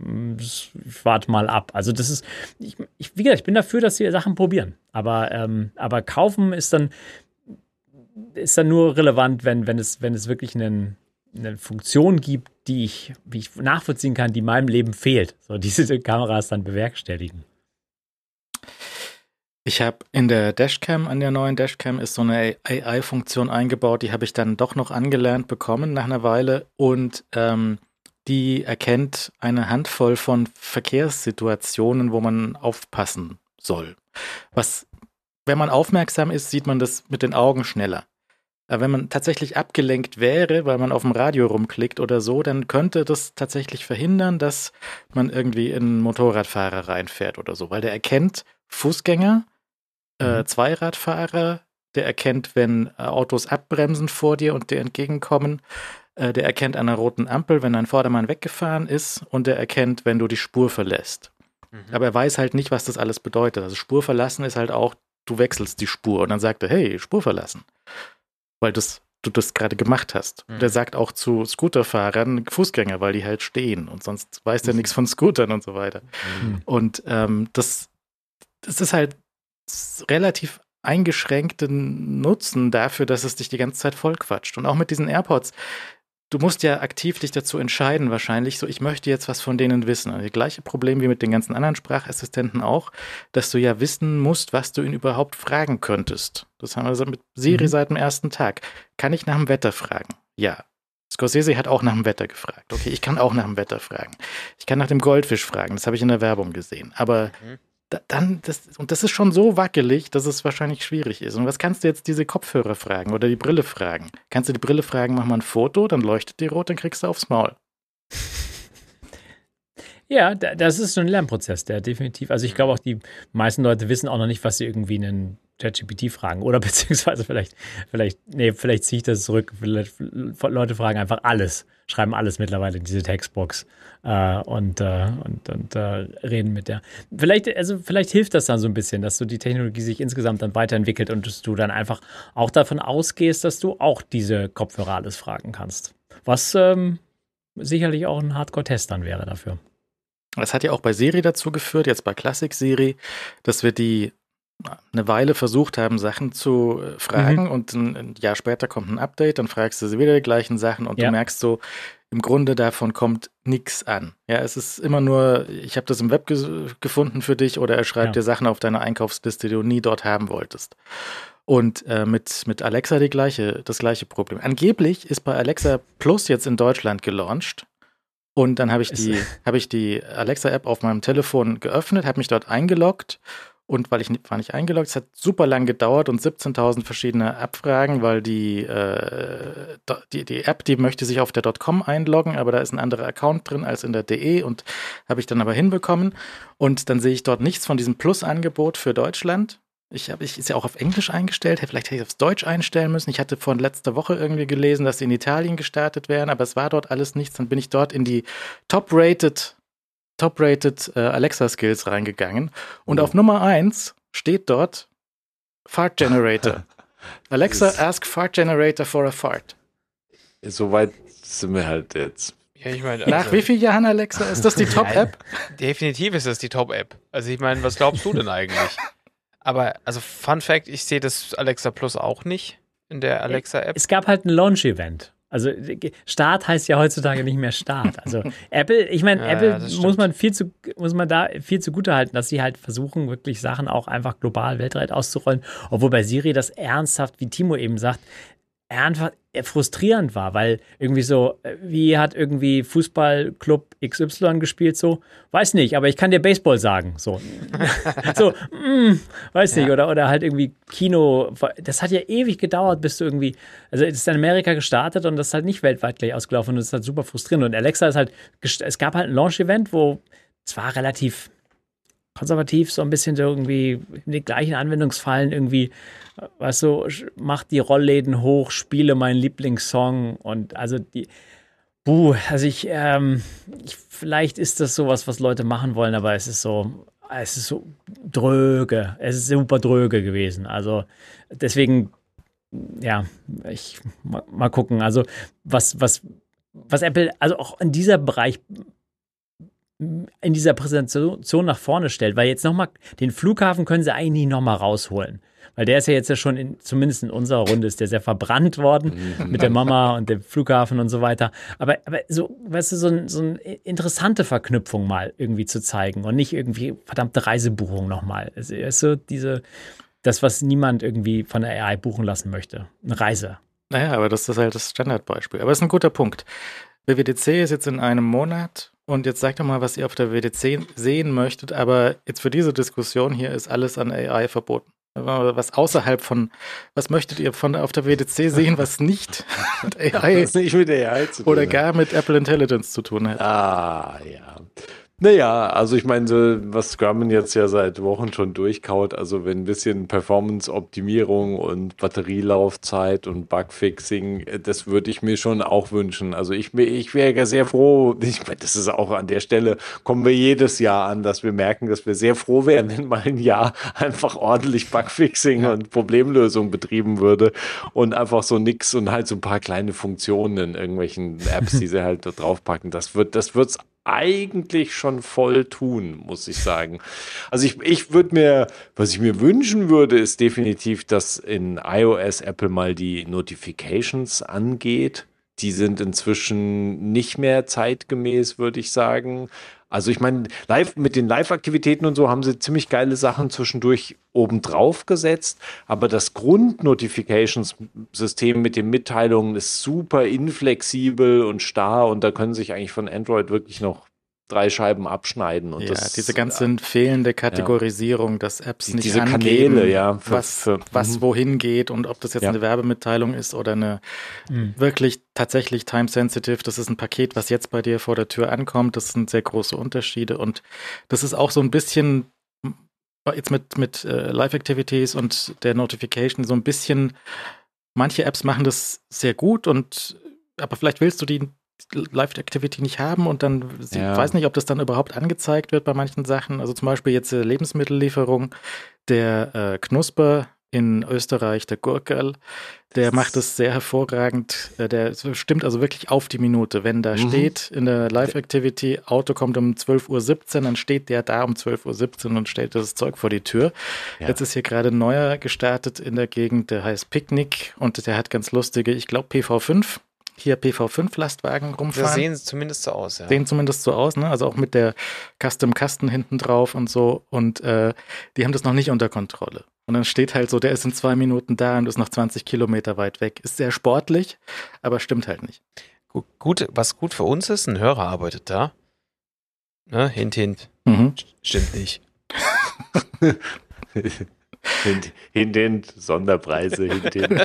Ich warte mal ab. Also das ist, ich, ich, wie gesagt, ich bin dafür, dass sie Sachen probieren. Aber, ähm, aber kaufen ist dann, ist dann nur relevant, wenn, wenn, es, wenn es wirklich einen, eine Funktion gibt, die ich, wie ich nachvollziehen kann, die meinem Leben fehlt. So diese Kameras dann bewerkstelligen. Ich habe in der Dashcam, an der neuen Dashcam ist so eine A I-Funktion eingebaut, die habe ich dann doch noch angelernt bekommen nach einer Weile und ähm, die erkennt eine Handvoll von Verkehrssituationen, wo man aufpassen soll. Was, wenn man aufmerksam ist, sieht man das mit den Augen schneller. Aber wenn man tatsächlich abgelenkt wäre, weil man auf dem Radio rumklickt oder so, dann könnte das tatsächlich verhindern, dass man irgendwie in einen Motorradfahrer reinfährt oder so, weil der erkennt Fußgänger, äh, Zweiradfahrer, der erkennt, wenn äh, Autos abbremsen vor dir und dir entgegenkommen. Der erkennt an einer roten Ampel, wenn dein Vordermann weggefahren ist und der erkennt, wenn du die Spur verlässt. Mhm. Aber er weiß halt nicht, was das alles bedeutet. Also Spur verlassen ist halt auch, du wechselst die Spur und dann sagt er, hey, Spur verlassen. Weil das, du das gerade gemacht hast. Mhm. Und er sagt auch zu Scooterfahrern Fußgänger, weil die halt stehen und sonst weiß er mhm. nichts von Scootern und so weiter. Mhm. Und ähm, das, das ist halt relativ eingeschränkten Nutzen dafür, dass es dich die ganze Zeit vollquatscht. Und auch mit diesen AirPods, du musst ja aktiv dich dazu entscheiden, wahrscheinlich so, ich möchte jetzt was von denen wissen. Also das gleiche Problem wie mit den ganzen anderen Sprachassistenten auch, dass du ja wissen musst, was du ihn überhaupt fragen könntest. Das haben wir mit Siri mhm. seit dem ersten Tag. Kann ich nach dem Wetter fragen? Ja. Scorsese hat auch nach dem Wetter gefragt. Okay, ich kann auch nach dem Wetter fragen. Ich kann nach dem Goldfisch fragen, das habe ich in der Werbung gesehen. Aber mhm. da, dann, das, und das ist schon so wackelig, dass es wahrscheinlich schwierig ist. Und was kannst du jetzt diese Kopfhörer fragen oder die Brille fragen? Kannst du die Brille fragen, mach mal ein Foto, dann leuchtet die rot, dann kriegst du aufs Maul. Ja, das ist so ein Lernprozess, der definitiv, also ich glaube auch, die meisten Leute wissen auch noch nicht, was sie irgendwie einen ChatGPT fragen oder beziehungsweise vielleicht, vielleicht, nee, vielleicht ziehe ich das zurück. Vielleicht, Leute fragen einfach alles, schreiben alles mittlerweile in diese Textbox äh, und, äh, und, und äh, reden mit der. Vielleicht, also vielleicht hilft das dann so ein bisschen, dass so die Technologie sich insgesamt dann weiterentwickelt und dass du dann einfach auch davon ausgehst, dass du auch diese Kopfhörer alles fragen kannst. Was ähm, sicherlich auch ein Hardcore-Test dann wäre dafür. Das hat ja auch bei Siri dazu geführt, jetzt bei Classic Siri, dass wir die eine Weile versucht haben, Sachen zu äh, fragen mhm. und ein, ein Jahr später kommt ein Update, dann fragst du sie wieder die gleichen Sachen und ja. du merkst so, im Grunde davon kommt nichts an. Ja, es ist immer nur, ich habe das im Web ge- gefunden für dich oder er schreibt ja. dir Sachen auf deine Einkaufsliste, die du nie dort haben wolltest. Und äh, mit, mit Alexa die gleiche, das gleiche Problem. Angeblich ist bei Alexa Plus jetzt in Deutschland gelauncht. Und dann habe ich die, habe ich die Alexa-App auf meinem Telefon geöffnet, habe mich dort eingeloggt und weil ich nicht, war nicht eingeloggt, es hat super lang gedauert und siebzehntausend verschiedene Abfragen, weil die, äh, die, die App, die möchte sich auf der .com einloggen, aber da ist ein anderer Account drin als in der .de und habe ich dann aber hinbekommen und dann sehe ich dort nichts von diesem Plus-Angebot für Deutschland. Ich habe, ich ist ja auch auf Englisch eingestellt, vielleicht hätte ich aufs Deutsch einstellen müssen. Ich hatte von letzter Woche irgendwie gelesen, dass sie in Italien gestartet wären, aber es war dort alles nichts. Dann bin ich dort in die Top-Rated, Top-Rated äh, Alexa-Skills reingegangen und oh. auf Nummer eins steht dort Fart Generator. Alexa, ask Fart Generator for a fart. Soweit sind wir halt jetzt. Ja, ich meine, also, nach wie vielen Jahren, Alexa? Ist das die Top-App? Definitiv ist das die Top-App. Also ich meine, was glaubst du denn eigentlich? Aber, also Fun Fact, ich sehe das Alexa Plus auch nicht in der Alexa-App. Es gab halt ein Launch-Event. Also Start heißt ja heutzutage nicht mehr Start. Also Apple, ich meine, ja, Apple ja, muss man viel zu, muss man da viel zugute halten, dass sie halt versuchen, wirklich Sachen auch einfach global, weltweit auszurollen. Obwohl bei Siri das ernsthaft, wie Timo eben sagt, einfach frustrierend war, weil irgendwie so, wie hat irgendwie Fußballclub X Y gespielt, so, weiß nicht, aber ich kann dir Baseball sagen, so, so, mm, weiß nicht, ja. oder, oder halt irgendwie Kino, das hat ja ewig gedauert, bis du irgendwie, also es ist in Amerika gestartet und das ist halt nicht weltweit gleich ausgelaufen und das ist halt super frustrierend und Alexa ist halt, es gab halt ein Launch-Event, wo es war relativ konservativ, so ein bisschen so irgendwie in den gleichen Anwendungsfallen irgendwie, weißt du, mach die Rollläden hoch, spiele meinen Lieblingssong und also die, buh, also ich, ähm, ich, vielleicht ist das sowas, was Leute machen wollen, aber es ist so, es ist so dröge, es ist super dröge gewesen, also deswegen, ja, ich, mal, mal gucken, also was, was, was Apple, also auch in dieser Bereich in dieser Präsentation nach vorne stellt, weil jetzt nochmal, den Flughafen können sie eigentlich nicht nochmal rausholen. Weil der ist ja jetzt ja schon, in, zumindest in unserer Runde, ist der sehr verbrannt worden mit der Mama und dem Flughafen und so weiter. Aber, aber so, weißt du, so, ein, so eine interessante Verknüpfung mal irgendwie zu zeigen und nicht irgendwie verdammte Reisebuchung nochmal. Es ist so diese, das, was niemand irgendwie von der A I buchen lassen möchte. Eine Reise. Naja, aber das ist halt das Standardbeispiel. Aber es ist ein guter Punkt. W W D C ist jetzt in einem Monat. Und jetzt sagt doch mal, was ihr auf der W W D C sehen möchtet, aber jetzt für diese Diskussion hier ist alles an A I verboten. Was außerhalb von, was möchtet ihr von auf der W W D C sehen, was nicht mit A I, was nicht mit A I zu tun oder gar mit Apple Intelligence zu tun hat? Ah, ja. Naja, also ich meine, so, was Grumman jetzt ja seit Wochen schon durchkaut, also wenn ein bisschen Performance-Optimierung und Batterielaufzeit und Bugfixing, das würde ich mir schon auch wünschen. Also ich, ich wäre ja sehr froh, ich meine, das ist auch an der Stelle, kommen wir jedes Jahr an, dass wir merken, dass wir sehr froh wären, wenn mal ein Jahr einfach ordentlich Bugfixing ja. und Problemlösung betrieben würde und einfach so nix und halt so ein paar kleine Funktionen in irgendwelchen Apps, die sie halt da draufpacken. Das wird, das wird's eigentlich schon voll tun, muss ich sagen. Also ich, ich würde mir, was ich mir wünschen würde, ist definitiv, dass in iOS Apple mal die Notifications angeht. die sind inzwischen nicht mehr zeitgemäß, würde ich sagen. Also ich meine, live, mit den Live-Aktivitäten und so haben sie ziemlich geile Sachen zwischendurch obendrauf gesetzt, aber das Grund-Notifications-System mit den Mitteilungen ist super inflexibel und starr und da können sich eigentlich von Android wirklich noch drei Scheiben abschneiden. Und ja, das, diese ganze ja, fehlende Kategorisierung, ja. dass Apps die, nicht diese angeben, Kanäle, ja, für, was, für, was wohin geht und ob das jetzt ja. eine Werbemitteilung ist oder eine mhm. wirklich tatsächlich time-sensitive, das ist ein Paket, was jetzt bei dir vor der Tür ankommt, das sind sehr große Unterschiede und das ist auch so ein bisschen jetzt mit, mit äh, Live-Activities und der Notification so ein bisschen, manche Apps machen das sehr gut und aber vielleicht willst du die Live-Activity nicht haben und dann, ich ja. weiß nicht, ob das dann überhaupt angezeigt wird bei manchen Sachen. Also zum Beispiel jetzt äh, Lebensmittellieferung, der äh, Knusper in Österreich, der Gurkel, der macht es sehr hervorragend. Äh, der stimmt also wirklich auf die Minute. Wenn da mhm. steht in der Live-Activity, Auto kommt um zwölf Uhr siebzehn, dann steht der da um zwölf Uhr siebzehn und stellt das Zeug vor die Tür. Ja. Jetzt ist hier gerade ein neuer gestartet in der Gegend, der heißt Picknick und der hat ganz lustige, ich glaube P V fünf. Hier P V fünf Lastwagen rumfahren. Das sehen zumindest so aus, ja. Sehen zumindest so aus, ne? Also auch mit der Custom-Kasten hinten drauf und so. Und äh, die haben das noch nicht unter Kontrolle. Und dann steht halt so, der ist in zwei Minuten da und ist noch zwanzig Kilometer weit weg. Ist sehr sportlich, aber stimmt halt nicht. Gut, gut, was gut für uns ist, ein Hörer arbeitet da. Ne? Hint, hint. Mhm. Stimmt nicht. hint, hint, hint. Sonderpreise, hint, hint.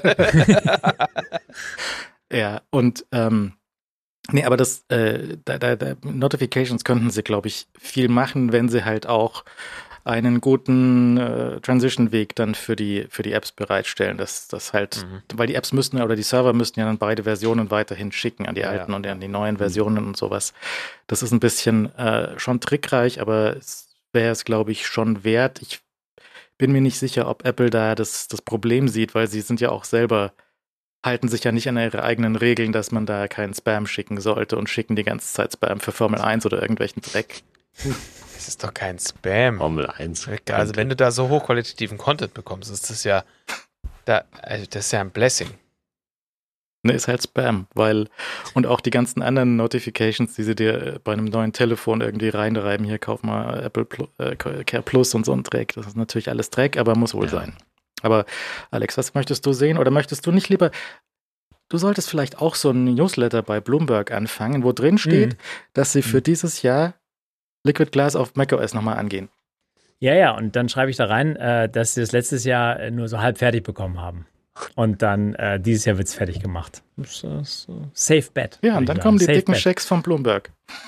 Ja, und ähm, nee, aber das äh, da, da, da Notifications könnten sie, glaube ich, viel machen, wenn sie halt auch einen guten äh, Transition-Weg dann für die für die Apps bereitstellen. Das, das halt, mhm. weil die Apps müssten oder die Server müssten ja dann beide Versionen weiterhin schicken an die ja, alten ja. und an die neuen Versionen mhm. und sowas. Das ist ein bisschen äh, schon trickreich, aber es wäre es, glaube ich, schon wert. Ich bin mir nicht sicher, ob Apple da das, das Problem sieht, weil sie sind ja auch selber halten sich ja nicht an ihre eigenen Regeln, dass man da keinen Spam schicken sollte und schicken die ganze Zeit Spam für Formel eins oder irgendwelchen Dreck. Das ist doch kein Spam. Formel eins. Also wenn du da so hochqualitativen Content bekommst, ist das ja da, also das ist ja ein Blessing. Ne, ist halt Spam, weil und auch die ganzen anderen Notifications, die sie dir bei einem neuen Telefon irgendwie reinreiben, hier kauf mal Apple Plus, äh, Care Plus und so ein Dreck. Das ist natürlich alles Dreck, aber muss wohl ja. sein. Aber Alex, was möchtest du sehen? Oder möchtest du nicht lieber, du solltest vielleicht auch so ein Newsletter bei Bloomberg anfangen, wo drin steht, mhm. dass sie für dieses Jahr Liquid Glass auf macOS nochmal angehen. Ja, ja, und dann schreibe ich da rein, äh, dass sie das letztes Jahr nur so halb fertig bekommen haben. Und dann äh, dieses Jahr wird es fertig gemacht. So, so. Safe bet. Ja, und dann kommen die Safe dicken bet. Schecks von Bloomberg.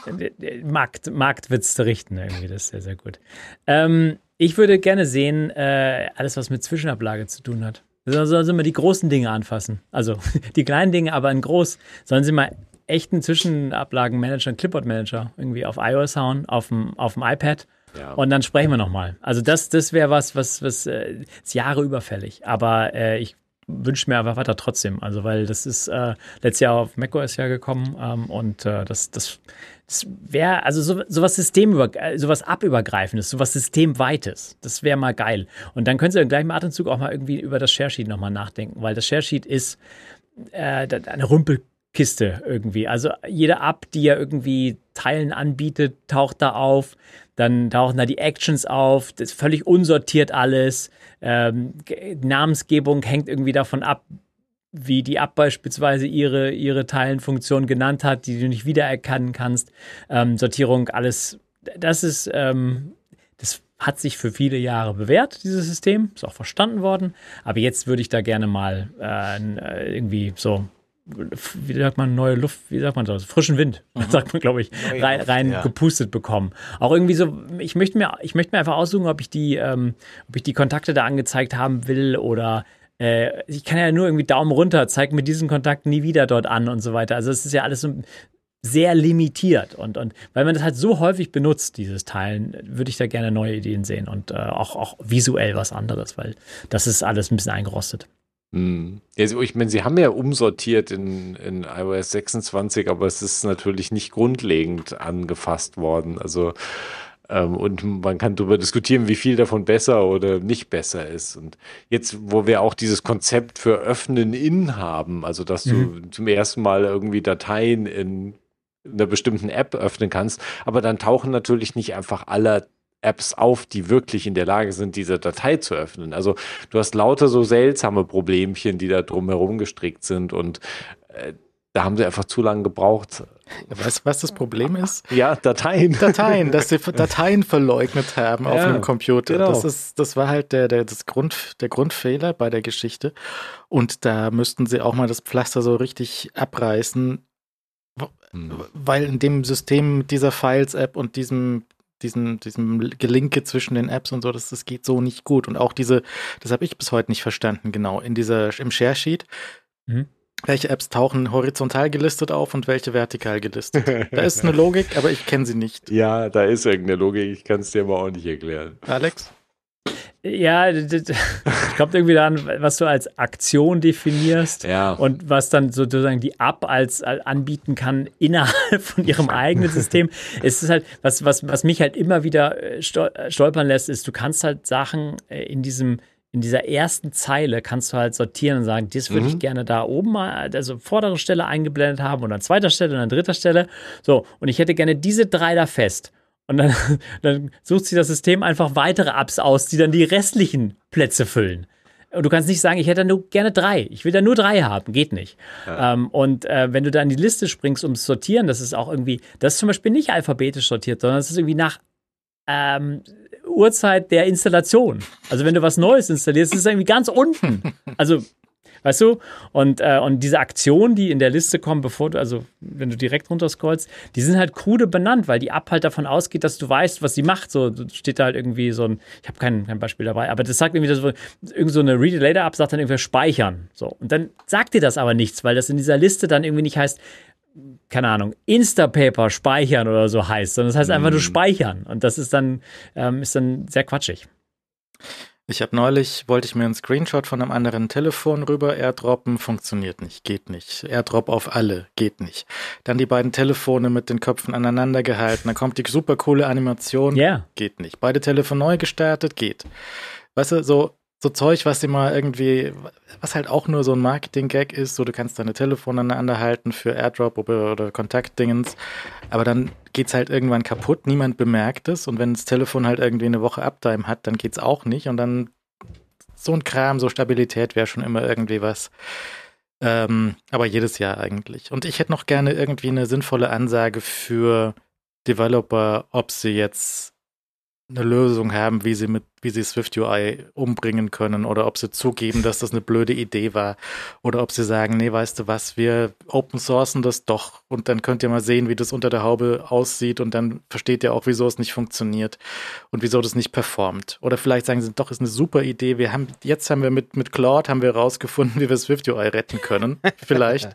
Markt, Markt wird es richten irgendwie, das ist sehr, sehr gut. Ähm, Ich würde gerne sehen, äh, alles, was mit Zwischenablage zu tun hat. Sollen sie mal die großen Dinge anfassen. Also die kleinen Dinge, aber in groß. Sollen sie mal echten Zwischenablagenmanager, einen Clipboard-Manager irgendwie auf iOS hauen, auf dem, auf dem iPad. Ja. Und dann sprechen wir nochmal. Also das, das wäre was, was, was äh, ist Jahre überfällig. Aber äh, ich wünsche mir einfach weiter trotzdem. Also weil das ist äh, letztes Jahr auf macOS ja gekommen ähm, und äh, das, das Das wäre, also so, sowas Systemüber, sowas abübergreifendes, sowas Systemweites, das wäre mal geil. Und dann könnt ihr im gleichen Atemzug auch mal irgendwie über das Sharesheet nochmal nachdenken, weil das Sharesheet ist äh, eine Rümpelkiste irgendwie. Also jede App, die ja irgendwie Teilen anbietet, taucht da auf. Dann tauchen da die Actions auf. Das ist völlig unsortiert alles. Ähm, Namensgebung hängt irgendwie davon ab, wie die App beispielsweise ihre, ihre Teilenfunktion genannt hat, die du nicht wiedererkennen kannst. Ähm, Sortierung, alles, das ist, ähm, das hat sich für viele Jahre bewährt, dieses System, ist auch verstanden worden, aber jetzt würde ich da gerne mal äh, irgendwie so, wie sagt man, neue Luft, wie sagt man das, frischen Wind, mhm. sagt man, glaube ich, neue rein, Luft, rein ja. gepustet bekommen. Auch irgendwie so, ich möchte mir, ich möchte mir einfach aussuchen, ob ich die, ähm, ob ich die Kontakte da angezeigt haben will oder Äh, ich kann ja nur irgendwie Daumen runter, zeig mir diesen Kontakt nie wieder dort an und so weiter. Also es ist ja alles so sehr limitiert und, und weil man das halt so häufig benutzt, dieses Teilen, würde ich da gerne neue Ideen sehen und äh, auch, auch visuell was anderes, weil das ist alles ein bisschen eingerostet. Hm. Also ich meine, sie haben ja umsortiert in, in iOS sechsundzwanzig, aber es ist natürlich nicht grundlegend angefasst worden. Also Ähm, und man kann darüber diskutieren, wie viel davon besser oder nicht besser ist. Und jetzt, wo wir auch dieses Konzept für Öffnen in haben, also dass du Mhm. zum ersten Mal irgendwie Dateien in einer bestimmten App öffnen kannst, aber dann tauchen natürlich nicht einfach alle Apps auf, die wirklich in der Lage sind, diese Datei zu öffnen. Also du hast lauter so seltsame Problemchen, die da drumherum gestrickt sind und äh, da haben sie einfach zu lange gebraucht. Weißt du, was das Problem ist? Ja, Dateien. Dateien, dass sie Dateien verleugnet haben auf Ja, einem Computer. genau. Das ist, das war halt der, der, das Grund, der Grundfehler bei der Geschichte. Und da müssten sie auch mal das Pflaster so richtig abreißen, Hm. weil in dem System mit dieser Files-App und diesem, diesem, diesem Gelinke zwischen den Apps und so, das, das geht so nicht gut. Und auch diese, das habe ich bis heute nicht verstanden, genau, in dieser, im Share-Sheet, Mhm. welche Apps tauchen horizontal gelistet auf und welche vertikal gelistet. Da ist eine Logik, aber ich kenne sie nicht. Ja, da ist irgendeine Logik, ich kann es dir aber auch nicht erklären. Alex? Ja, d- d- d- kommt irgendwie daran, was du als Aktion definierst Ja. und was dann sozusagen die App als, als anbieten kann innerhalb von ihrem eigenen System. Es ist halt, was, was, was mich halt immer wieder äh, stol- äh, stolpern lässt, ist, du kannst halt Sachen äh, in diesem in dieser ersten Zeile kannst du halt sortieren und sagen, das würde Mhm. ich gerne da oben mal, also vordere Stelle eingeblendet haben und an zweiter Stelle und an dritter Stelle. So, und ich hätte gerne diese drei da fest. Und dann, dann sucht sich das System einfach weitere Apps aus, die dann die restlichen Plätze füllen. Und du kannst nicht sagen, ich hätte nur gerne drei. Ich will da nur drei haben. Geht nicht. Ja. Ähm, und äh, wenn du da in die Liste springst, um zu sortieren, das ist auch irgendwie, das ist zum Beispiel nicht alphabetisch sortiert, sondern es ist irgendwie nach ähm, Uhrzeit der Installation. Also wenn du was Neues installierst, ist es irgendwie ganz unten. Also, weißt du? Und, äh, und diese Aktionen, die in der Liste kommen, bevor du, also wenn du direkt runter scrollst, die sind halt krude benannt, weil die App halt davon ausgeht, dass du weißt, was sie macht. So steht da halt irgendwie so ein, ich habe kein, kein Beispiel dabei, aber das sagt irgendwie, dass irgend so eine Read-Later-App sagt dann irgendwie speichern. So. Und dann sagt dir das aber nichts, weil das in dieser Liste dann irgendwie nicht heißt, keine Ahnung, Instapaper speichern oder so heißt, sondern das heißt einfach nur speichern. Und das ist dann, ähm, ist dann sehr quatschig. Ich habe neulich, wollte ich mir einen Screenshot von einem anderen Telefon rüber airdroppen, funktioniert nicht, geht nicht. Airdrop auf alle, geht nicht. Dann die beiden Telefone mit den Köpfen aneinander gehalten, dann kommt die super coole Animation, Ja. geht nicht. Beide Telefone neu gestartet, geht. Weißt du, so, so Zeug, was dir mal irgendwie, was halt auch nur so ein Marketing-Gag ist, so du kannst deine Telefone aneinander halten für Airdrop oder, oder Kontaktdingens, aber dann geht's halt irgendwann kaputt, niemand bemerkt es und wenn das Telefon halt irgendwie eine Woche Uptime hat, dann geht's auch nicht und dann so ein Kram, so Stabilität wäre schon immer irgendwie was. Ähm, aber jedes Jahr eigentlich. Und ich hätte noch gerne irgendwie eine sinnvolle Ansage für Developer, ob sie jetzt eine Lösung haben, wie sie mit, wie sie SwiftUI umbringen können oder ob sie zugeben, dass das eine blöde Idee war oder ob sie sagen, nee, weißt du was, wir open sourcen das doch und dann könnt ihr mal sehen, wie das unter der Haube aussieht und dann versteht ihr auch, wieso es nicht funktioniert und wieso das nicht performt. Oder vielleicht sagen sie, doch, ist eine super Idee, wir haben, jetzt haben wir mit, mit Claude haben wir rausgefunden, wie wir SwiftUI retten können, vielleicht.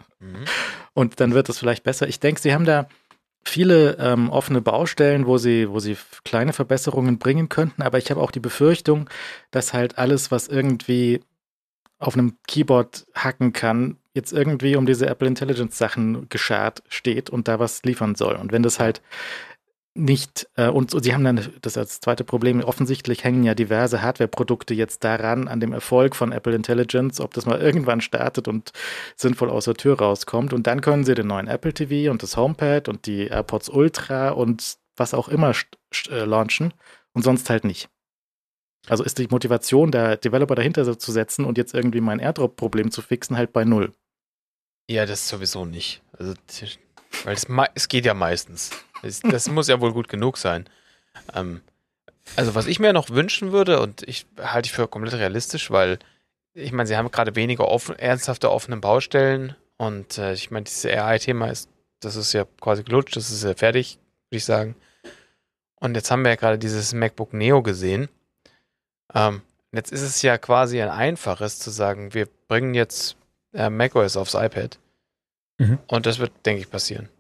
Und dann wird es vielleicht besser. Ich denke, sie haben da viele ähm, offene Baustellen, wo sie, wo sie kleine Verbesserungen bringen könnten, aber ich habe auch die Befürchtung, dass halt alles, was irgendwie auf einem Keyboard hacken kann, jetzt irgendwie um diese Apple Intelligence Sachen geschart steht und da was liefern soll. Und wenn das halt nicht, äh, und, und sie haben dann, das als zweite Problem, offensichtlich hängen ja diverse Hardware-Produkte jetzt daran, an dem Erfolg von Apple Intelligence, ob das mal irgendwann startet und sinnvoll aus der Tür rauskommt. Und dann können sie den neuen Apple T V und das HomePad und die AirPods Ultra und was auch immer äh, launchen und sonst halt nicht. Also ist die Motivation der Developer dahinter zu setzen und jetzt irgendwie mein AirDrop-Problem zu fixen halt bei null. Ja, das sowieso nicht. Also, weil es, es geht ja meistens. Es, das muss ja wohl gut genug sein. Ähm, also was ich mir noch wünschen würde, und ich halte ich für komplett realistisch, weil ich meine, sie haben gerade weniger offen, ernsthafte offene Baustellen und äh, ich meine, dieses A I-Thema ist, das ist ja quasi gelutscht, das ist ja fertig, würde ich sagen. Und jetzt haben wir ja gerade dieses MacBook Neo gesehen. Ähm, jetzt ist es ja quasi ein einfaches zu sagen, wir bringen jetzt äh, macOS aufs iPad. Mhm. Und das wird, denke ich, passieren.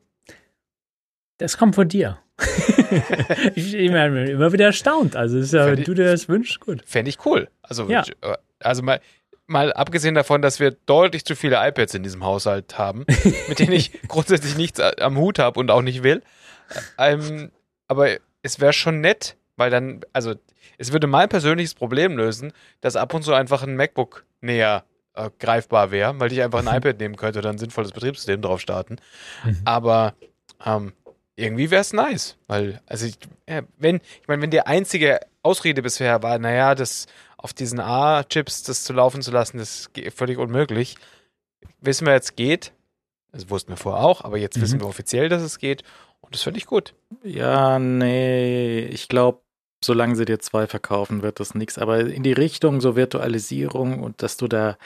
Das kommt von dir. Ich bin immer wieder erstaunt. Also, ist ja, wenn du dir das wünschst, gut. Fände ich cool. Also, ja. also mal, mal abgesehen davon, dass wir deutlich zu viele iPads in diesem Haushalt haben, mit denen ich grundsätzlich nichts am Hut habe und auch nicht will. Ähm, aber es wäre schon nett, weil dann, also es würde mein persönliches Problem lösen, dass ab und zu einfach ein MacBook näher äh, greifbar wäre, weil ich einfach ein iPad nehmen könnte oder ein sinnvolles Betriebssystem drauf starten. Mhm. Aber ähm, irgendwie wäre es nice, weil, also ich, ja, wenn, ich meine, wenn die einzige Ausrede bisher war, naja, das auf diesen A-Chips das zu laufen zu lassen, das ist völlig unmöglich. Wissen wir jetzt geht, das wussten wir vorher auch, aber jetzt Mhm. wissen wir offiziell, dass es geht und das finde ich gut. Ja, nee, ich glaube, solange sie dir zwei verkaufen, wird das nichts. Aber in die Richtung so Virtualisierung und dass du da,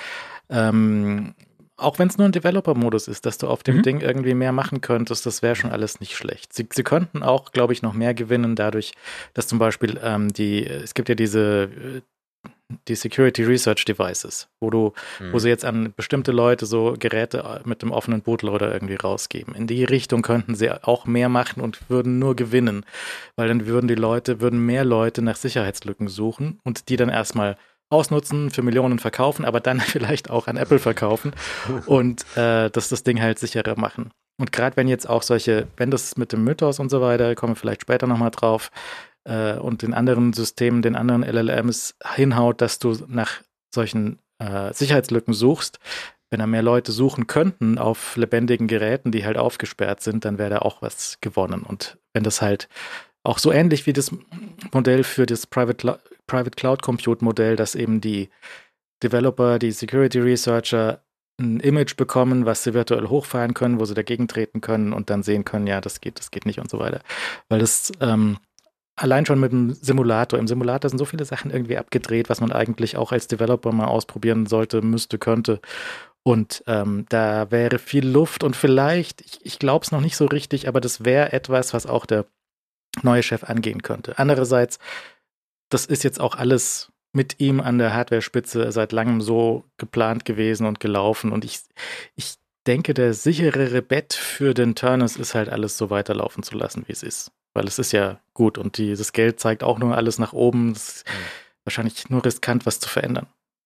ähm, auch wenn es nur ein Developer-Modus ist, dass du auf dem Mhm. Ding irgendwie mehr machen könntest, das wäre schon alles nicht schlecht. Sie, sie könnten auch, glaube ich, noch mehr gewinnen dadurch, dass zum Beispiel ähm, die, es gibt ja diese äh, die Security Research Devices, wo du, Hm. wo sie jetzt an bestimmte Leute so Geräte mit dem offenen Bootloader irgendwie rausgeben. In die Richtung könnten sie auch mehr machen und würden nur gewinnen, weil dann würden die Leute, würden mehr Leute nach Sicherheitslücken suchen und die dann erstmal ausnutzen, für Millionen verkaufen, aber dann vielleicht auch an Apple verkaufen und äh, dass das Ding halt sicherer machen. Und gerade wenn jetzt auch solche, wenn das mit dem Mythos und so weiter, kommen wir vielleicht später nochmal drauf, äh, und den anderen Systemen, den anderen L L Ms hinhaut, dass du nach solchen äh, Sicherheitslücken suchst, wenn da mehr Leute suchen könnten auf lebendigen Geräten, die halt aufgesperrt sind, dann wäre da auch was gewonnen. Und wenn das halt auch so ähnlich wie das Modell für das Private, Cl- Private Cloud Compute Modell, dass eben die Developer, die Security Researcher ein Image bekommen, was sie virtuell hochfahren können, wo sie dagegen treten können und dann sehen können, ja, das geht, das geht nicht und so weiter. Weil das ähm, allein schon mit dem Simulator, im Simulator sind so viele Sachen irgendwie abgedreht, was man eigentlich auch als Developer mal ausprobieren sollte, müsste, könnte. Und ähm, da wäre viel Luft und vielleicht, ich, ich glaube es noch nicht so richtig, aber das wäre etwas, was auch der neue Chef angehen könnte. Andererseits, das ist jetzt auch alles mit ihm an der Hardware-Spitze seit langem so geplant gewesen und gelaufen. Und ich, ich denke, der sicherere Bet für den Turnus ist halt alles so weiterlaufen zu lassen, wie es ist. Weil es ist ja gut und dieses Geld zeigt auch nur alles nach oben. Es ist mhm. wahrscheinlich nur riskant, was zu verändern.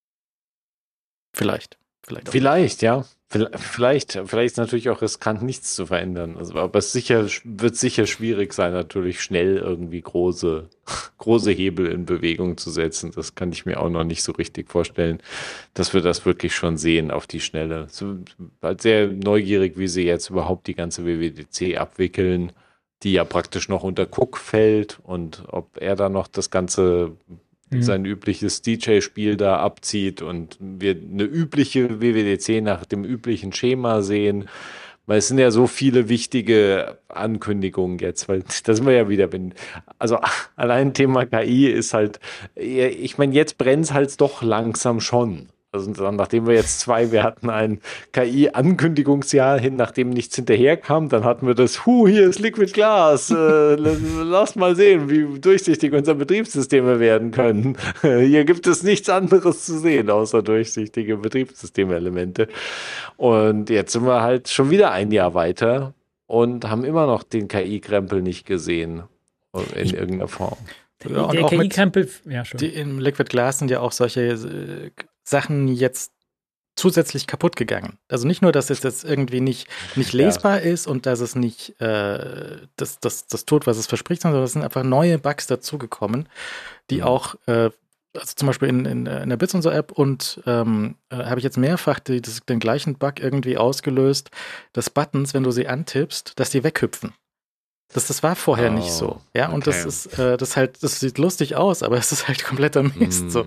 Vielleicht. Vielleicht, vielleicht ja. Vielleicht, vielleicht ist natürlich auch riskant, nichts zu verändern. Also, aber es sicher, wird sicher schwierig sein, natürlich schnell irgendwie große, große Hebel in Bewegung zu setzen. Das kann ich mir auch noch nicht so richtig vorstellen, dass wir das wirklich schon sehen auf die Schnelle. So, halt sehr neugierig, wie sie jetzt überhaupt die ganze W W D C abwickeln, die ja praktisch noch unter Cook fällt und ob er da noch das ganze Mhm. sein übliches D J-Spiel da abzieht und wir eine übliche W W D C nach dem üblichen Schema sehen. Weil es sind ja so viele wichtige Ankündigungen jetzt, weil da sind wir ja wieder, wenn, also allein Thema K I ist halt, ich meine, jetzt brennt es halt doch langsam schon. Also dann, nachdem wir jetzt zwei, wir hatten ein K I-Ankündigungsjahr hin, nachdem nichts hinterherkam, dann hatten wir das, hu, hier ist Liquid Glass, äh, lass mal sehen, wie durchsichtig unsere Betriebssysteme werden können. Hier gibt es nichts anderes zu sehen, außer durchsichtige Betriebssystemelemente. Und jetzt sind wir halt schon wieder ein Jahr weiter und haben immer noch den K I-Krempel nicht gesehen, in ich, irgendeiner Form. Ja, und der auch K I-Krempel, ja schon. Die, Im Liquid Glass sind ja auch solche äh, Sachen jetzt zusätzlich kaputt gegangen. Also nicht nur, dass es jetzt irgendwie nicht, nicht lesbar ja. ist und dass es nicht äh, das, das, das tut, was es verspricht, sondern es sind einfach neue Bugs dazugekommen, die mhm. auch, äh, also zum Beispiel in, in, in der Bits und so App und ähm, äh, habe ich jetzt mehrfach die, das, den gleichen Bug irgendwie ausgelöst, dass Buttons, wenn du sie antippst, dass die weghüpfen. Das, das war vorher oh, nicht so. Ja, okay. Und das ist, äh, das halt, das sieht lustig aus, aber es ist halt kompletter Mist. Mm. So.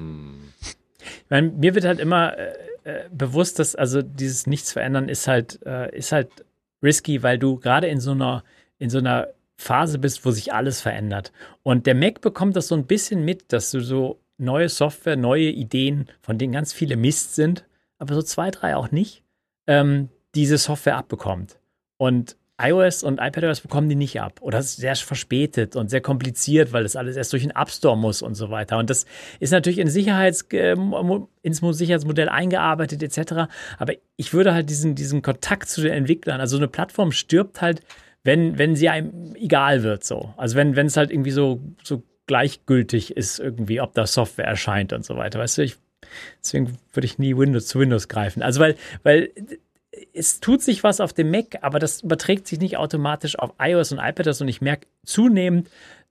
Ich meine, mir wird halt immer äh, bewusst, dass also dieses Nichts verändern ist halt, äh, ist halt risky, weil du gerade in so einer, in so einer Phase bist, wo sich alles verändert. Und der Mac bekommt das so ein bisschen mit, dass du so neue Software, neue Ideen, von denen ganz viele Mist sind, aber so zwei, drei auch nicht, ähm, diese Software abbekommt. Und iOS und iPadOS bekommen die nicht ab. Oder sehr verspätet und sehr kompliziert, weil das alles erst durch den App Store muss und so weiter. Und das ist natürlich in Sicherheits, äh, ins Sicherheitsmodell eingearbeitet et cetera. Aber ich würde halt diesen, diesen Kontakt zu den Entwicklern, also eine Plattform stirbt halt, wenn, wenn sie einem egal wird. So. Also wenn, wenn es halt irgendwie so, so gleichgültig ist, irgendwie, ob da Software erscheint und so weiter. Weißt du, ich, deswegen würde ich nie Windows zu Windows greifen. Also weil, weil es tut sich was auf dem Mac, aber das überträgt sich nicht automatisch auf iOS und iPadOS und ich merke zunehmend,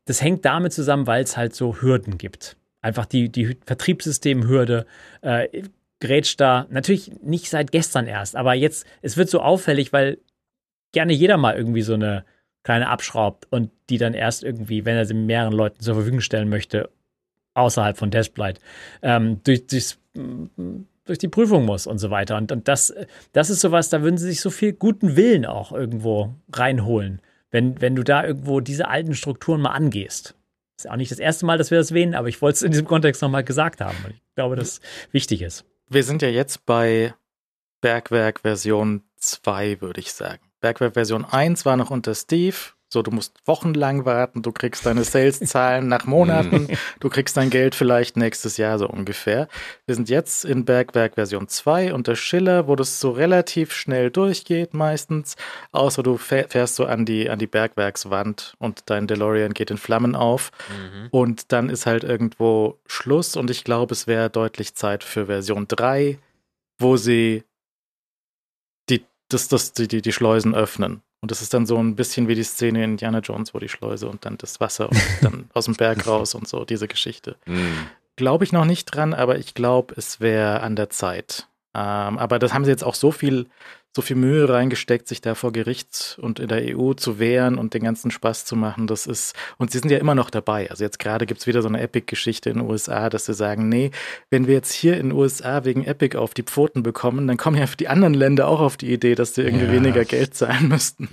das hängt damit zusammen, weil es halt so Hürden gibt. Einfach die, die Vertriebssystemhürde äh, grätscht da, natürlich nicht seit gestern erst, aber jetzt, es wird so auffällig, weil gerne jeder mal irgendwie so eine kleine abschraubt und die dann erst irgendwie, wenn er sie mehreren Leuten zur Verfügung stellen möchte, außerhalb von Dashblight, ähm, durch, durchs, durch die Prüfung muss und so weiter. Und, und das, das ist sowas, da würden sie sich so viel guten Willen auch irgendwo reinholen, wenn, wenn du da irgendwo diese alten Strukturen mal angehst. Ist auch nicht das erste Mal, dass wir das erwähnen, aber ich wollte es in diesem Kontext nochmal gesagt haben. Ich glaube, dass es wichtig ist. Wir sind ja jetzt bei Bergwerk Version zwei, würde ich sagen. Bergwerk Version eins war noch unter Steve. So, du musst wochenlang warten, du kriegst deine Sales-Zahlen nach Monaten, du kriegst dein Geld vielleicht nächstes Jahr so ungefähr. Wir sind jetzt in Bergwerk Version zwei unter Schiller, wo das so relativ schnell durchgeht meistens, außer du fährst so an die, an die Bergwerkswand und dein DeLorean geht in Flammen auf mhm. und dann ist halt irgendwo Schluss und ich glaube, es wäre deutlich Zeit für Version drei, wo sie die, das, das, die, die, die Schleusen öffnen. Und das ist dann so ein bisschen wie die Szene in Indiana Jones, wo die Schleuse und dann das Wasser und dann aus dem Berg raus und so, diese Geschichte. Mm. Glaube ich noch nicht dran, aber ich glaube, es wäre an der Zeit. Ähm, aber das haben sie jetzt auch so viel, so viel Mühe reingesteckt, sich da vor Gericht und in der E U zu wehren und den ganzen Spaß zu machen. Das ist, und sie sind ja immer noch dabei. Also jetzt gerade gibt es wieder so eine Epic-Geschichte in den U S A, dass sie sagen, nee, wenn wir jetzt hier in den U S A wegen Epic auf die Pfoten bekommen, dann kommen ja für die anderen Länder auch auf die Idee, dass sie irgendwie ja. weniger Geld zahlen müssten.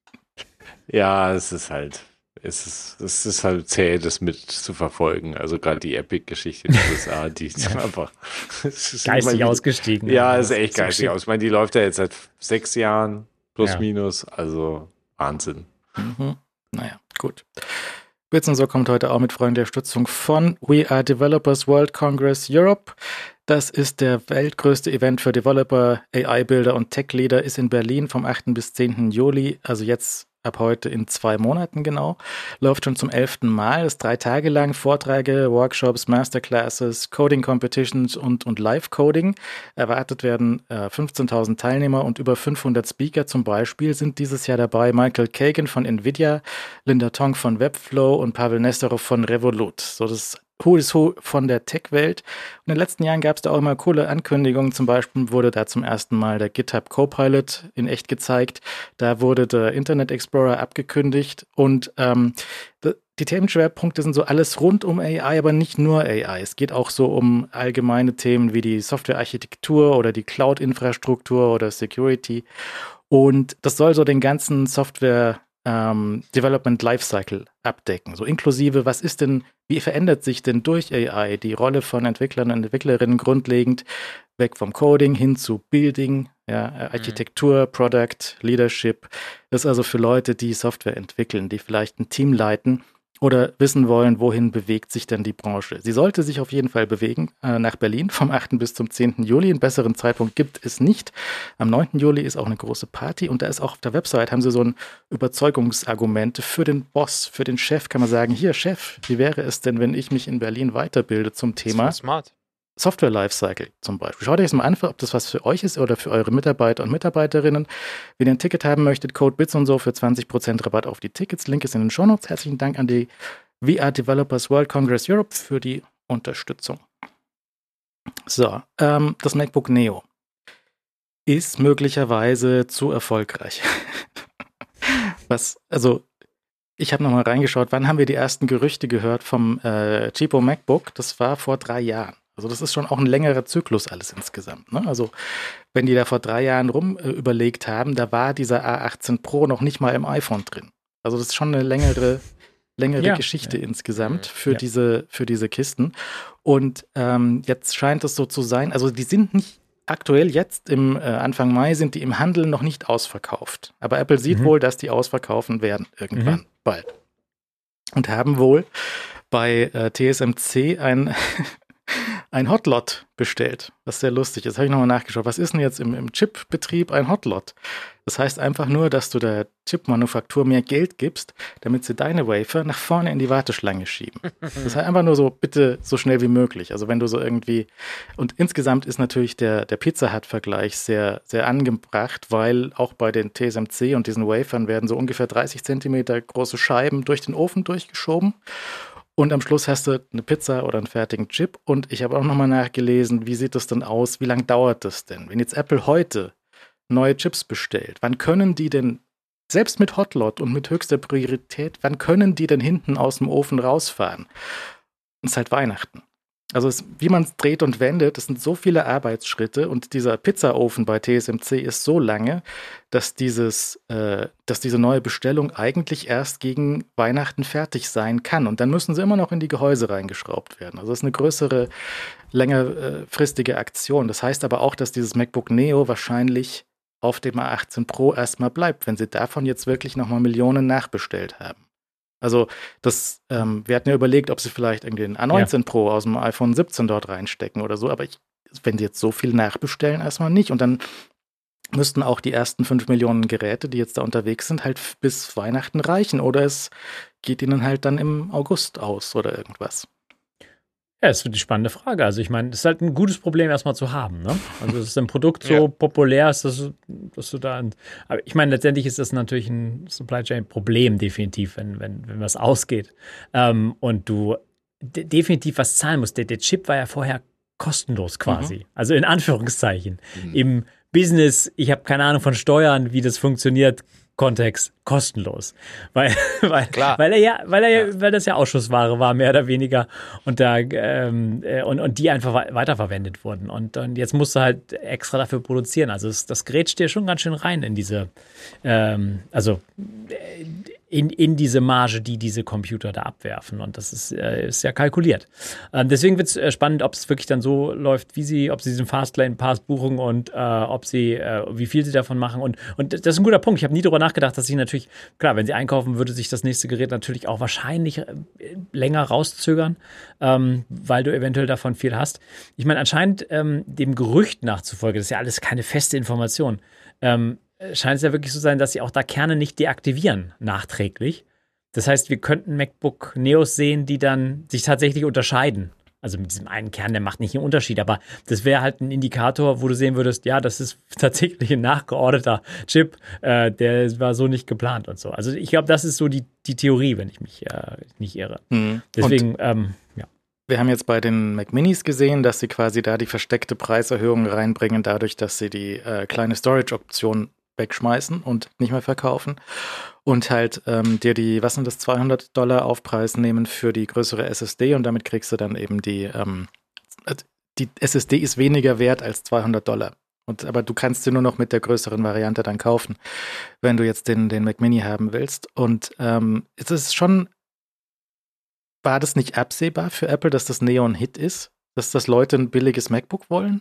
Ja, es ist halt, es ist, es ist halt zäh, das mit zu verfolgen. Also gerade die Epic-Geschichte in den U S A, die ist ja. einfach ist geistig immer, ausgestiegen. Ja, ist echt geistig aus. Ich meine, die läuft ja jetzt seit sechs Jahren, plus ja. minus, also Wahnsinn. Mhm. Naja, gut. Bits und so kommt heute auch mit freundlicher Unterstützung von We Are Developers World Congress Europe. Das ist der weltgrößte Event für Developer, A I-Builder und Tech-Leader, ist in Berlin vom achten bis zehnten Juli, also jetzt ab heute in zwei Monaten genau, läuft schon zum elften Mal, ist drei Tage lang, Vorträge, Workshops, Masterclasses, Coding-Competitions und, und Live-Coding. Erwartet werden äh, fünfzehntausend Teilnehmer und über fünfhundert Speaker zum Beispiel sind dieses Jahr dabei Michael Kagan von Nvidia, Linda Tong von Webflow und Pavel Nesterov von Revolut. So, das Who is Who von der Tech-Welt. Und in den letzten Jahren gab es da auch immer coole Ankündigungen. Zum Beispiel wurde da zum ersten Mal der GitHub Copilot in echt gezeigt. Da wurde der Internet Explorer abgekündigt. Und ähm, die Themenschwerpunkte sind so alles rund um A I, aber nicht nur A I. Es geht auch so um allgemeine Themen wie die Softwarearchitektur oder die Cloud-Infrastruktur oder Security. Und das soll so den ganzen Software Ähm, Development Lifecycle abdecken. So inklusive, was ist denn, wie verändert sich denn durch A I die Rolle von Entwicklern und Entwicklerinnen grundlegend weg vom Coding hin zu Building, ja, Architektur, mhm. Product, Leadership. Das ist also für Leute, die Software entwickeln, die vielleicht ein Team leiten oder wissen wollen, wohin bewegt sich denn die Branche. Sie sollte sich auf jeden Fall bewegen äh, nach Berlin vom achten bis zum zehnten Juli. Einen besseren Zeitpunkt gibt es nicht. Am neunten Juli ist auch eine große Party und da ist auch auf der Website, haben sie so ein Überzeugungsargumente für den Boss, für den Chef. Kann man sagen, hier Chef, wie wäre es denn, wenn ich mich in Berlin weiterbilde zum Thema das ist smart. Software Lifecycle zum Beispiel. Schaut euch das mal an, ob das was für euch ist oder für eure Mitarbeiter und Mitarbeiterinnen. Wenn ihr ein Ticket haben möchtet, Code Bits und so für zwanzig Prozent Rabatt auf die Tickets. Link ist in den Shownotes. Herzlichen Dank an die V R Developers World Congress Europe für die Unterstützung. So, ähm, das MacBook Neo ist möglicherweise zu erfolgreich. Was, also, ich habe nochmal reingeschaut, wann haben wir die ersten Gerüchte gehört vom äh, Cheapo MacBook? Das war vor drei Jahren. Also das ist schon auch ein längerer Zyklus alles insgesamt. Ne? Also wenn die da vor drei Jahren rum äh, überlegt haben, da war dieser A achtzehn Pro noch nicht mal im iPhone drin. Also das ist schon eine längere, längere ja, Geschichte ja. insgesamt für, ja. diese, für diese Kisten. Und ähm, jetzt scheint es so zu sein, also die sind nicht aktuell jetzt im äh, Anfang Mai sind die im Handel noch nicht ausverkauft. Aber Apple sieht mhm. wohl, dass die ausverkaufen werden irgendwann mhm. bald. Und haben wohl bei äh, T S M C ein ein Hotlot bestellt, was sehr lustig ist. Habe ich nochmal nachgeschaut. Was ist denn jetzt im, im Chip-Betrieb ein Hotlot? Das heißt einfach nur, dass du der Chip-Manufaktur mehr Geld gibst, damit sie deine Wafer nach vorne in die Warteschlange schieben. Das heißt einfach nur so, bitte so schnell wie möglich. Also wenn du so irgendwie, und insgesamt ist natürlich der, der Pizza Hut-Vergleich sehr, sehr angebracht, weil auch bei den T S M C und diesen Wafern werden so ungefähr dreißig Zentimeter große Scheiben durch den Ofen durchgeschoben. Und am Schluss hast du eine Pizza oder einen fertigen Chip. Und ich habe auch nochmal nachgelesen, wie sieht das denn aus? Wie lange dauert das denn? Wenn jetzt Apple heute neue Chips bestellt, wann können die denn, selbst mit Hotlot und mit höchster Priorität, wann können die denn hinten aus dem Ofen rausfahren? Und es ist halt Weihnachten. Also es, wie man es dreht und wendet, das sind so viele Arbeitsschritte und dieser Pizzaofen bei T S M C ist so lange, dass dieses, äh, dass diese neue Bestellung eigentlich erst gegen Weihnachten fertig sein kann. Und dann müssen sie immer noch in die Gehäuse reingeschraubt werden. Also es ist eine größere, längerfristige Aktion. Das heißt aber auch, dass dieses MacBook Neo wahrscheinlich auf dem A achtzehn Pro erstmal bleibt, wenn sie davon jetzt wirklich nochmal Millionen nachbestellt haben. Also das, ähm, wir hatten ja überlegt, ob sie vielleicht irgendwie den A neunzehn ja. Pro aus dem iPhone siebzehn dort reinstecken oder so, aber ich, wenn die jetzt so viel nachbestellen, erstmal nicht. Und dann müssten auch die ersten fünf Millionen Geräte, die jetzt da unterwegs sind, halt bis Weihnachten reichen. Oder es geht ihnen halt dann im August aus oder irgendwas. Ja, das ist die spannende Frage. Also ich meine, das ist halt ein gutes Problem erstmal zu haben, ne? Also dass ein Produkt so ja. populär ist, dass, dass du da, ein, aber ich meine, letztendlich ist das natürlich ein Supply Chain Problem definitiv, wenn, wenn, wenn was ausgeht. Ähm, und du de- definitiv was zahlen musst. Der, der Chip war ja vorher kostenlos quasi. Mhm. Also in Anführungszeichen. Mhm. Im Business, ich habe keine Ahnung von Steuern, wie das funktioniert, Kontext kostenlos, weil weil Klar. weil er ja weil er ja. weil das ja Ausschussware war, mehr oder weniger, und da ähm, und und die einfach weiterverwendet wurden, und, und jetzt musst du halt extra dafür produzieren. Also das, das Gerät steht schon ganz schön rein in diese ähm, also in, in diese Marge, die diese Computer da abwerfen, und das ist, äh, ist ja kalkuliert. Ähm, deswegen wird es äh, spannend, ob es wirklich dann so läuft, wie sie, ob sie diesen Fastlane-Pass buchen und äh, ob sie, äh, wie viel sie davon machen, und, und das ist ein guter Punkt. Ich habe nie darüber nachgedacht, dass sie natürlich, klar, wenn sie einkaufen, würde sich das nächste Gerät natürlich auch wahrscheinlich äh, länger rauszögern, ähm, weil du eventuell davon viel hast. Ich meine, anscheinend ähm, dem Gerücht nachzufolge, das ist ja alles keine feste Information, ähm, scheint es ja wirklich so sein, dass sie auch da Kerne nicht deaktivieren, nachträglich. Das heißt, wir könnten MacBook Neos sehen, die dann sich tatsächlich unterscheiden. Also mit diesem einen Kern, der macht nicht einen Unterschied, aber das wäre halt ein Indikator, wo du sehen würdest, ja, das ist tatsächlich ein nachgeordneter Chip, äh, der war so nicht geplant und so. Also ich glaube, das ist so die, die Theorie, wenn ich mich äh, nicht irre. Mhm. Deswegen, ähm, ja. Wir haben jetzt bei den Mac Minis gesehen, dass sie quasi da die versteckte Preiserhöhung reinbringen, dadurch, dass sie die äh, kleine Storage-Option wegschmeißen und nicht mehr verkaufen und halt ähm, dir die, was sind das, zweihundert Dollar Aufpreis nehmen für die größere S S D, und damit kriegst du dann eben die, ähm, die S S D ist weniger wert als zweihundert Dollar. Und, aber du kannst sie nur noch mit der größeren Variante dann kaufen, wenn du jetzt den, den Mac Mini haben willst. Und ähm, es ist schon, war das nicht absehbar für Apple, dass das Neo ein Hit ist? Dass das Leute ein billiges MacBook wollen?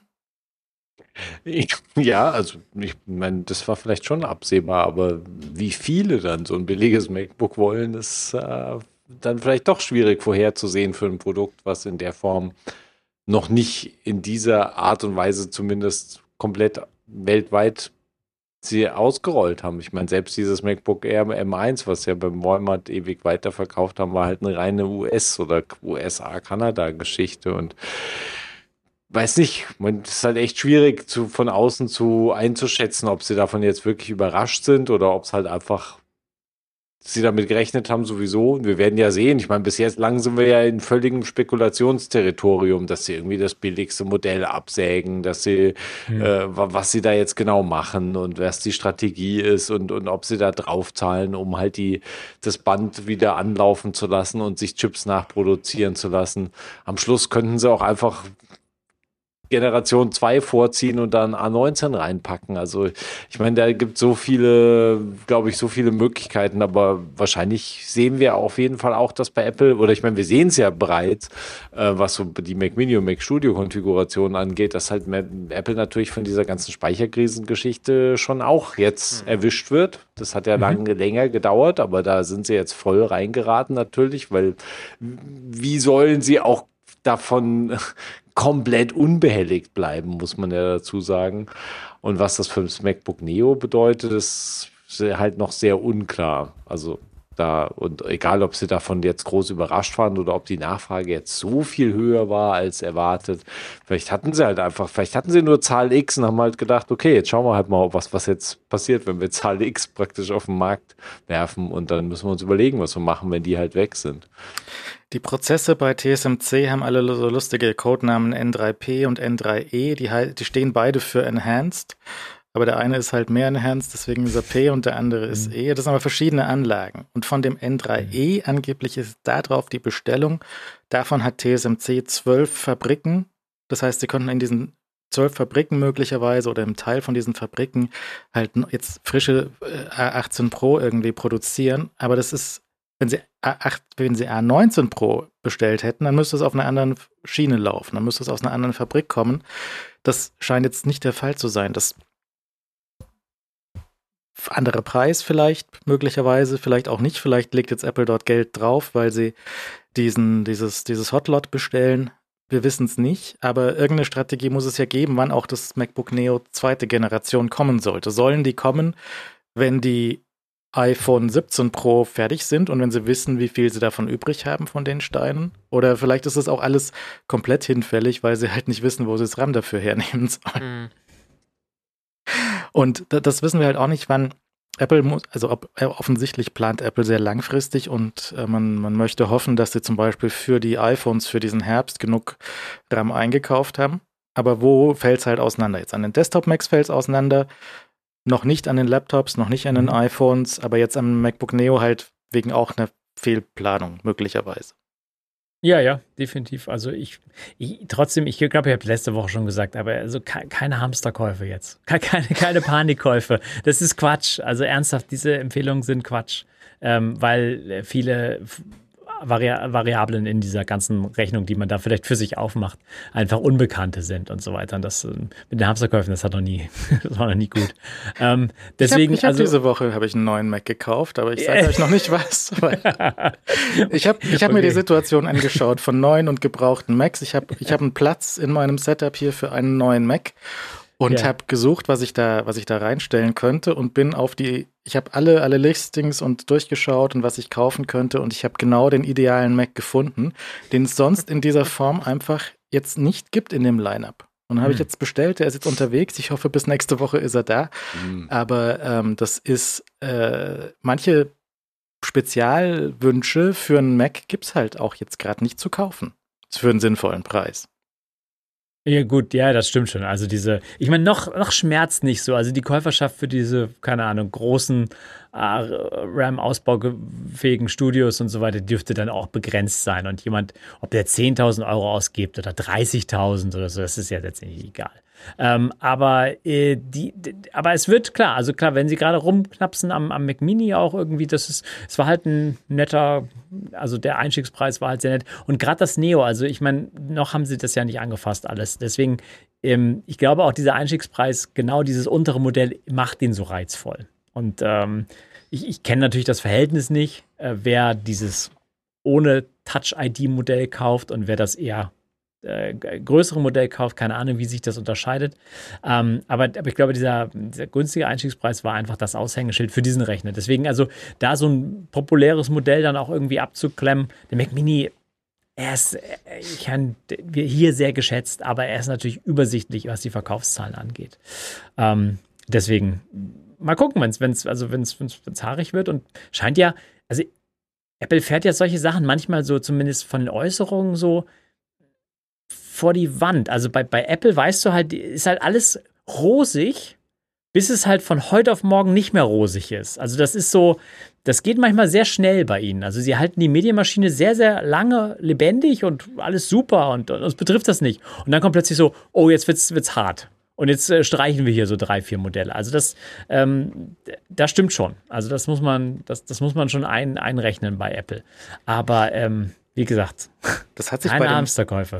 Ja, also ich meine, das war vielleicht schon absehbar, aber wie viele dann so ein billiges MacBook wollen, ist äh, dann vielleicht doch schwierig vorherzusehen für ein Produkt, was in der Form noch nicht in dieser Art und Weise zumindest komplett weltweit sie ausgerollt haben. Ich meine, selbst dieses MacBook Air M eins, was ja beim Walmart ewig weiterverkauft haben, war halt eine reine U S- oder U S A-Kanada-Geschichte, und weiß nicht, es ist halt echt schwierig zu, von außen zu einzuschätzen, ob sie davon jetzt wirklich überrascht sind oder ob es halt einfach sie damit gerechnet haben sowieso. Und wir werden ja sehen, ich meine, bis jetzt lang sind wir ja in völligem Spekulationsterritorium, dass sie irgendwie das billigste Modell absägen, dass sie, mhm. äh, was sie da jetzt genau machen und was die Strategie ist, und, und ob sie da draufzahlen, um halt die, das Band wieder anlaufen zu lassen und sich Chips nachproduzieren zu lassen. Am Schluss könnten sie auch einfach Generation zwei vorziehen und dann A neunzehn reinpacken. Also ich meine, da gibt so viele, glaube ich, so viele Möglichkeiten, aber wahrscheinlich sehen wir auf jeden Fall auch, dass bei Apple, oder ich meine, wir sehen es ja bereits, äh, was so die Mac Mini und Mac Studio Konfiguration angeht, dass halt Apple natürlich von dieser ganzen Speicherkrisengeschichte schon auch jetzt mhm. erwischt wird. Das hat ja mhm. lange länger gedauert, aber da sind sie jetzt voll reingeraten natürlich, weil wie sollen sie auch davon komplett unbehelligt bleiben, muss man ja dazu sagen. Und was das für das MacBook Neo bedeutet, ist halt noch sehr unklar. Also da, und egal, ob sie davon jetzt groß überrascht waren oder ob die Nachfrage jetzt so viel höher war als erwartet. Vielleicht hatten sie halt einfach, vielleicht hatten sie nur Zahl X und haben halt gedacht, okay, jetzt schauen wir halt mal, was, was jetzt passiert, wenn wir Zahl X praktisch auf den Markt werfen und dann müssen wir uns überlegen, was wir machen, wenn die halt weg sind. Die Prozesse bei T S M C haben alle so lustige Codenamen N drei P und N drei E, die, die stehen beide für Enhanced. Aber der eine ist halt mehr enhanced, deswegen ist er P und der andere ist E. Das sind aber verschiedene Anlagen. Und von dem N drei E angeblich ist da drauf die Bestellung. Davon hat T S M C zwölf Fabriken. Das heißt, sie konnten in diesen zwölf Fabriken möglicherweise oder im Teil von diesen Fabriken halt jetzt frische A achtzehn Pro irgendwie produzieren. Aber das ist, wenn sie A acht, wenn sie A neunzehn Pro bestellt hätten, dann müsste es auf einer anderen Schiene laufen. Dann müsste es aus einer anderen Fabrik kommen. Das scheint jetzt nicht der Fall zu sein. Das anderer Preis vielleicht, möglicherweise, vielleicht auch nicht. Vielleicht legt jetzt Apple dort Geld drauf, weil sie diesen, dieses, dieses Hotlot bestellen. Wir wissen es nicht, aber irgendeine Strategie muss es ja geben, wann auch das MacBook Neo zweite Generation kommen sollte. Sollen die kommen, wenn die iPhone siebzehn Pro fertig sind und wenn sie wissen, wie viel sie davon übrig haben von den Steinen? Oder vielleicht ist das auch alles komplett hinfällig, weil sie halt nicht wissen, wo sie das RAM dafür hernehmen sollen. Mhm. Und das wissen wir halt auch nicht, wann Apple muss, also ob, offensichtlich plant Apple sehr langfristig und äh, man, man möchte hoffen, dass sie zum Beispiel für die iPhones für diesen Herbst genug RAM eingekauft haben. Aber wo fällt es halt auseinander? Jetzt an den Desktop-Macs fällt es auseinander, noch nicht an den Laptops, noch nicht an den iPhones, aber jetzt am MacBook Neo halt wegen auch einer Fehlplanung möglicherweise. Ja, ja, definitiv. Also ich, ich trotzdem, ich glaube, ich habe letzte Woche schon gesagt, aber also ke- keine Hamsterkäufe jetzt. Keine, keine Panikkäufe. Das ist Quatsch. Also ernsthaft, diese Empfehlungen sind Quatsch. Ähm, weil viele Vari- Variablen in dieser ganzen Rechnung, die man da vielleicht für sich aufmacht, einfach Unbekannte sind und so weiter. Und das mit den Hamsterkäufen, das hat noch nie, das war noch nie gut. Ähm, deswegen, ich habe hab also, diese Woche habe ich einen neuen Mac gekauft, aber ich sage euch noch nicht was. ich habe ich hab okay. mir die Situation angeschaut von neuen und gebrauchten Macs. Ich habe ich hab einen Platz in meinem Setup hier für einen neuen Mac. Und ja. habe gesucht, was ich da, was ich da reinstellen könnte und bin auf die, ich habe alle, alle Listings und durchgeschaut und was ich kaufen könnte und ich habe genau den idealen Mac gefunden, den es sonst in dieser Form einfach jetzt nicht gibt in dem Lineup. Und habe hm. ich jetzt bestellt, der ist jetzt unterwegs. Ich hoffe, bis nächste Woche ist er da. Hm. Aber ähm, das ist, äh, manche Spezialwünsche für einen Mac gibt's halt auch jetzt gerade nicht zu kaufen. Für einen sinnvollen Preis. Ja gut, ja, das stimmt schon. Also diese, ich meine, noch, noch schmerzt nicht so. Also die Käuferschaft für diese, keine Ahnung, großen äh, RAM-ausbaufähigen Studios und so weiter dürfte dann auch begrenzt sein. Und jemand, ob der zehntausend Euro ausgibt oder dreißigtausend oder so, das ist ja letztendlich egal. Ähm, aber, äh, die, die, aber es wird klar, also klar, wenn sie gerade rumknapsen am, am Mac Mini auch irgendwie, das ist, es war halt ein netter, also der Einstiegspreis war halt sehr nett. Und gerade das Neo, also ich meine, noch haben sie das ja nicht angefasst alles. Deswegen, ähm, ich glaube auch dieser Einstiegspreis, genau dieses untere Modell macht den so reizvoll. Und ähm, ich, ich kenne natürlich das Verhältnis nicht, äh, wer dieses ohne Touch-I D-Modell kauft und wer das eher Äh, größere Modell kauft, keine Ahnung, wie sich das unterscheidet. Ähm, aber, aber ich glaube, dieser, dieser günstige Einstiegspreis war einfach das Aushängeschild für diesen Rechner. Deswegen also da so ein populäres Modell dann auch irgendwie abzuklemmen. Der Mac Mini, er ist, ich kann hier sehr geschätzt, aber er ist natürlich übersichtlich, was die Verkaufszahlen angeht. Ähm, deswegen mal gucken, wenn es also wenn's, wenn's, wenn's haarig wird und scheint ja, also Apple fährt ja solche Sachen manchmal so, zumindest von den Äußerungen so, vor die Wand. Also bei, bei Apple weißt du halt, ist halt alles rosig, bis es halt von heute auf morgen nicht mehr rosig ist. Also das ist so, das geht manchmal sehr schnell bei ihnen. Also sie halten die Medienmaschine sehr, sehr lange lebendig und alles super und uns betrifft das nicht. Und dann kommt plötzlich so, oh, jetzt wird's, wird's hart. Und jetzt äh, streichen wir hier so drei, vier Modelle. Also das, ähm, das stimmt schon. Also das muss man, das, das muss man schon ein, einrechnen bei Apple. Aber ähm, wie gesagt, das hat sich keine bei den Hamsterkäufe.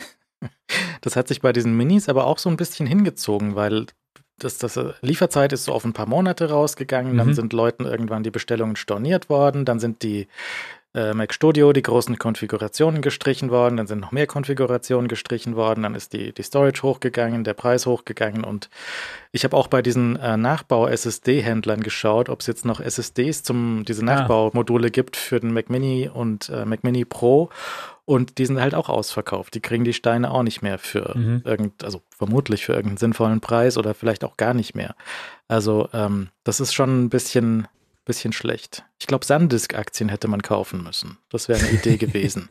Das hat sich bei diesen Minis aber auch so ein bisschen hingezogen, weil das, das Lieferzeit ist so auf ein paar Monate rausgegangen, mhm. Dann sind Leuten irgendwann die Bestellungen storniert worden, dann sind die äh, Mac Studio die großen Konfigurationen gestrichen worden, dann sind noch mehr Konfigurationen gestrichen worden, dann ist die, die Storage hochgegangen, der Preis hochgegangen und ich habe auch bei diesen äh, Nachbau-S S D-Händlern geschaut, ob es jetzt noch S S Ds zum, diese Nachbaumodule gibt für den Mac Mini und äh, Mac Mini Pro. Und die sind halt auch ausverkauft. Die kriegen die Steine auch nicht mehr für mhm. irgend, also vermutlich für irgendeinen sinnvollen Preis oder vielleicht auch gar nicht mehr. Also ähm, das ist schon ein bisschen, bisschen schlecht. Ich glaube, SanDisk-Aktien hätte man kaufen müssen. Das wäre eine Idee gewesen.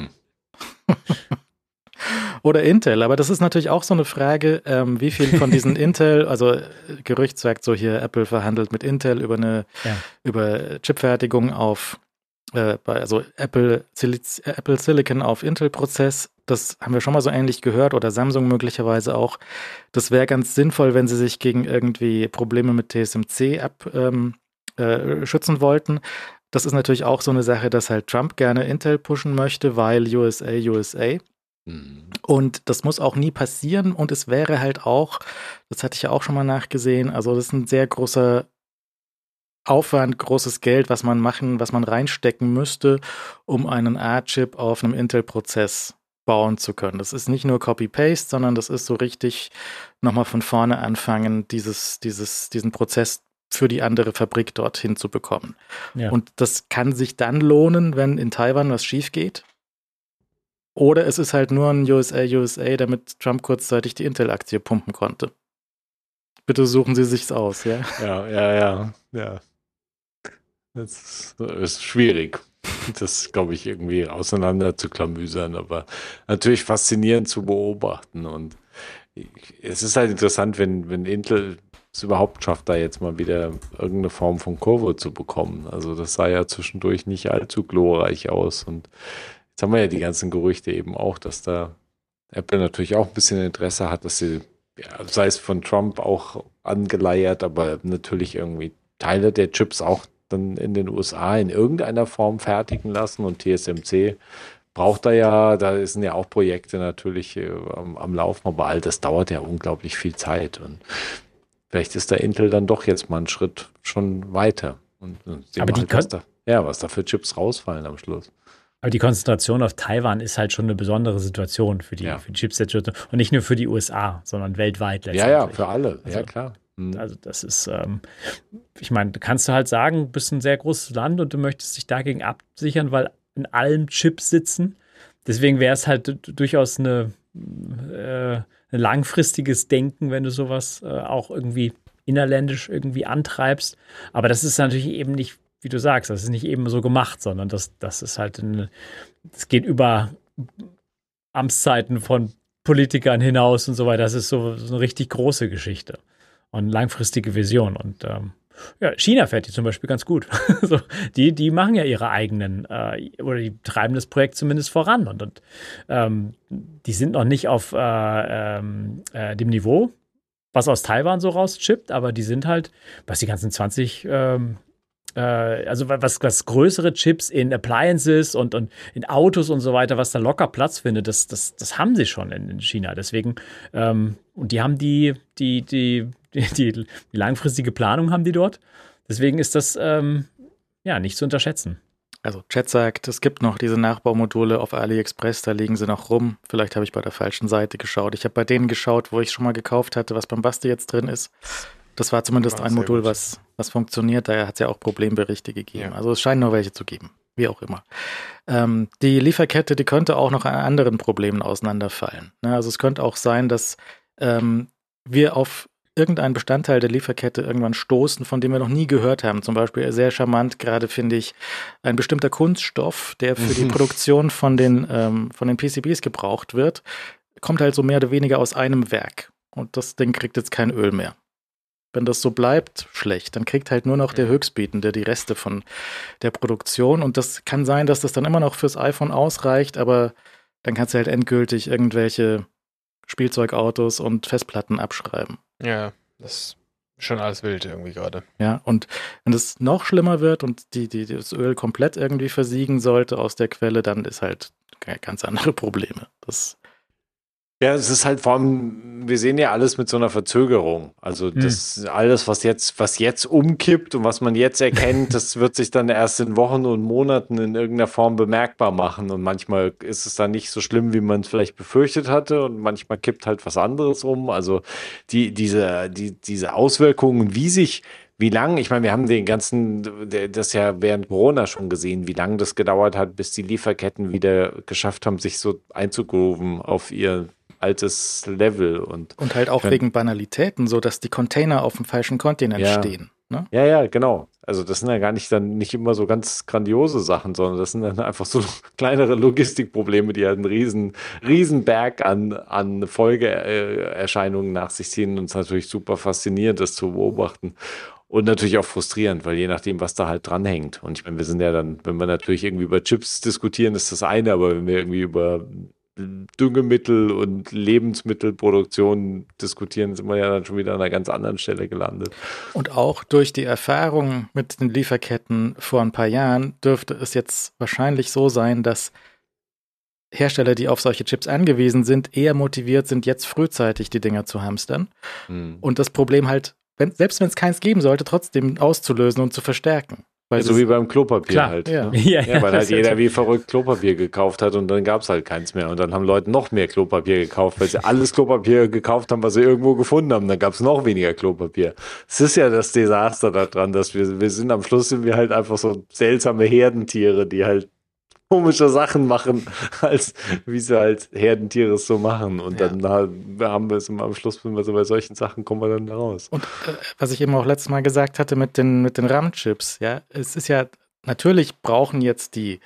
Oder Intel, aber das ist natürlich auch so eine Frage, ähm, wie viel von diesen Intel, also Gerücht sagt so hier, Apple verhandelt mit Intel über eine ja. über Chipfertigung auf also Apple, Apple Silicon auf Intel-Prozess, das haben wir schon mal so ähnlich gehört oder Samsung möglicherweise auch. Das wäre ganz sinnvoll, wenn sie sich gegen irgendwie Probleme mit T S M C ab, ähm, äh, schützen wollten. Das ist natürlich auch so eine Sache, dass halt Trump gerne Intel pushen möchte, weil U S A, U S A. Mhm. Und das muss auch nie passieren und es wäre halt auch, das hatte ich ja auch schon mal nachgesehen, also das ist ein sehr großer Aufwand, großes Geld, was man machen, was man reinstecken müsste, um einen A-Chip auf einem Intel-Prozess bauen zu können. Das ist nicht nur Copy-Paste, sondern das ist so richtig nochmal von vorne anfangen, dieses, dieses, diesen Prozess für die andere Fabrik dorthin zu bekommen. Ja. Und das kann sich dann lohnen, wenn in Taiwan was schief geht. Oder es ist halt nur ein U S A, U S A, damit Trump kurzzeitig die Intel-Aktie pumpen konnte. Bitte suchen Sie sich's aus, ja? Ja, ja, ja, ja. Das ist schwierig, das, glaube ich, irgendwie auseinander zu klamüsern, aber natürlich faszinierend zu beobachten. Und es ist halt interessant, wenn, wenn Intel es überhaupt schafft, da jetzt mal wieder irgendeine Form von Kurve zu bekommen. Also das sah ja zwischendurch nicht allzu glorreich aus. Und jetzt haben wir ja die ganzen Gerüchte eben auch, dass da Apple natürlich auch ein bisschen Interesse hat, dass sie, ja, sei es von Trump auch angeleiert, aber natürlich irgendwie Teile der Chips auch dann in den U S A in irgendeiner Form fertigen lassen und T S M C braucht da ja, da sind ja auch Projekte natürlich äh, am, am Laufen, aber all das dauert ja unglaublich viel Zeit und vielleicht ist der Intel dann doch jetzt mal einen Schritt schon weiter und, und aber die halt, was da, ja, was da für Chips rausfallen am Schluss. Aber die Konzentration auf Taiwan ist halt schon eine besondere Situation für die, ja. für die Chipset und nicht nur für die U S A, sondern weltweit letztendlich. Ja, ja, für alle, also, ja klar. Also das ist, ähm, ich meine, kannst du halt sagen, du bist ein sehr großes Land und du möchtest dich dagegen absichern, weil in allen Chips sitzen. Deswegen wäre es halt durchaus eine, äh, ein langfristiges Denken, wenn du sowas äh, auch irgendwie innerländisch irgendwie antreibst. Aber das ist natürlich eben nicht, wie du sagst, das ist nicht eben so gemacht, sondern das, das ist halt, ein, das geht über Amtszeiten von Politikern hinaus und so weiter. Das ist so, so eine richtig große Geschichte. Und langfristige Vision. Und ähm, ja, China fährt die zum Beispiel ganz gut. so, die, die machen ja ihre eigenen, äh, oder die treiben das Projekt zumindest voran. Und, und ähm, die sind noch nicht auf äh, ähm, äh, dem Niveau, was aus Taiwan so rauschippt, aber die sind halt, was die ganzen zwanzig, ähm, äh, also was, was größere Chips in Appliances und, und in Autos und so weiter, was da locker Platz findet, das, das, das haben sie schon in, in China. Deswegen, ähm, und die haben die, die, die Die, die, die langfristige Planung haben die dort. Deswegen ist das ähm, ja nicht zu unterschätzen. Also Chat sagt, es gibt noch diese Nachbaumodule auf AliExpress, da liegen sie noch rum. Vielleicht habe ich bei der falschen Seite geschaut. Ich habe bei denen geschaut, wo ich schon mal gekauft hatte, was beim Basti jetzt drin ist. Das war zumindest war ein Modul, was, was funktioniert. Da hat es ja auch Problemberichte gegeben. Ja. Also es scheint nur welche zu geben, wie auch immer. Ähm, die Lieferkette, die könnte auch noch an anderen Problemen auseinanderfallen. Ne? Also es könnte auch sein, dass ähm, wir auf irgendein Bestandteil der Lieferkette irgendwann stoßen, von dem wir noch nie gehört haben. Zum Beispiel sehr charmant gerade, finde ich, ein bestimmter Kunststoff, der für die Produktion von den, ähm, von den P C Bs gebraucht wird, kommt halt so mehr oder weniger aus einem Werk. Und das Ding kriegt jetzt kein Öl mehr. Wenn das so bleibt, schlecht. Dann kriegt halt nur noch der Höchstbietende die Reste von der Produktion. Und das kann sein, dass das dann immer noch fürs iPhone ausreicht, aber dann kannst du halt endgültig irgendwelche Spielzeugautos und Festplatten abschreiben. Ja, das ist schon alles wild irgendwie gerade. Ja, und wenn es noch schlimmer wird und die, die, das Öl komplett irgendwie versiegen sollte aus der Quelle, dann ist halt ganz andere Probleme. Das Ja, es ist halt vor allem, wir sehen ja alles mit so einer Verzögerung. Also das alles, was jetzt, was jetzt umkippt und was man jetzt erkennt, das wird sich dann erst in Wochen und Monaten in irgendeiner Form bemerkbar machen. Und manchmal ist es dann nicht so schlimm, wie man es vielleicht befürchtet hatte. Und manchmal kippt halt was anderes um. Also die, diese, die, diese Auswirkungen, wie sich Wie lang, ich meine, wir haben den ganzen, das ja während Corona schon gesehen, wie lange das gedauert hat, bis die Lieferketten wieder geschafft haben, sich so einzugrooven auf ihr altes Level. Und, Und halt auch ich mein, wegen Banalitäten, so dass die Container auf dem falschen Kontinent Ja. stehen. Ne? Ja, ja, genau. Also das sind ja gar nicht dann nicht immer so ganz grandiose Sachen, sondern das sind dann einfach so kleinere Logistikprobleme, die halt einen riesen, riesen Berg an, an Folgeerscheinungen nach sich ziehen. Und es ist natürlich super faszinierend, das zu beobachten. Und natürlich auch frustrierend, weil je nachdem, was da halt dranhängt. Und ich meine, wir sind ja dann, wenn wir natürlich irgendwie über Chips diskutieren, ist das eine, aber wenn wir irgendwie über Düngemittel und Lebensmittelproduktion diskutieren, sind wir ja dann schon wieder an einer ganz anderen Stelle gelandet. Und auch durch die Erfahrung mit den Lieferketten vor ein paar Jahren dürfte es jetzt wahrscheinlich so sein, dass Hersteller, die auf solche Chips angewiesen sind, eher motiviert sind, jetzt frühzeitig die Dinger zu hamstern. Hm. Und das Problem halt, wenn, selbst wenn es keins geben sollte, trotzdem auszulösen und zu verstärken. Weil So das- wie beim Klopapier Klar. halt. Ja. Ne? Ja, Ja, weil das halt ist jeder natürlich- wie verrückt Klopapier gekauft hat und dann gab es halt keins mehr. Und dann haben Leute noch mehr Klopapier gekauft, weil sie alles Klopapier gekauft haben, was sie irgendwo gefunden haben. Dann gab es noch weniger Klopapier. Es ist ja das Desaster daran, dass wir, wir sind am Schluss sind wir halt einfach so seltsame Herdentiere, die halt komische Sachen machen, als wie sie halt Herdentiere es so machen. Und Ja. dann haben wir es immer am Schluss, wenn wir so bei solchen Sachen kommen wir dann da raus. Und äh, was ich eben auch letztes Mal gesagt hatte mit den, mit den RAM-Chips, ja, es ist ja, natürlich brauchen jetzt die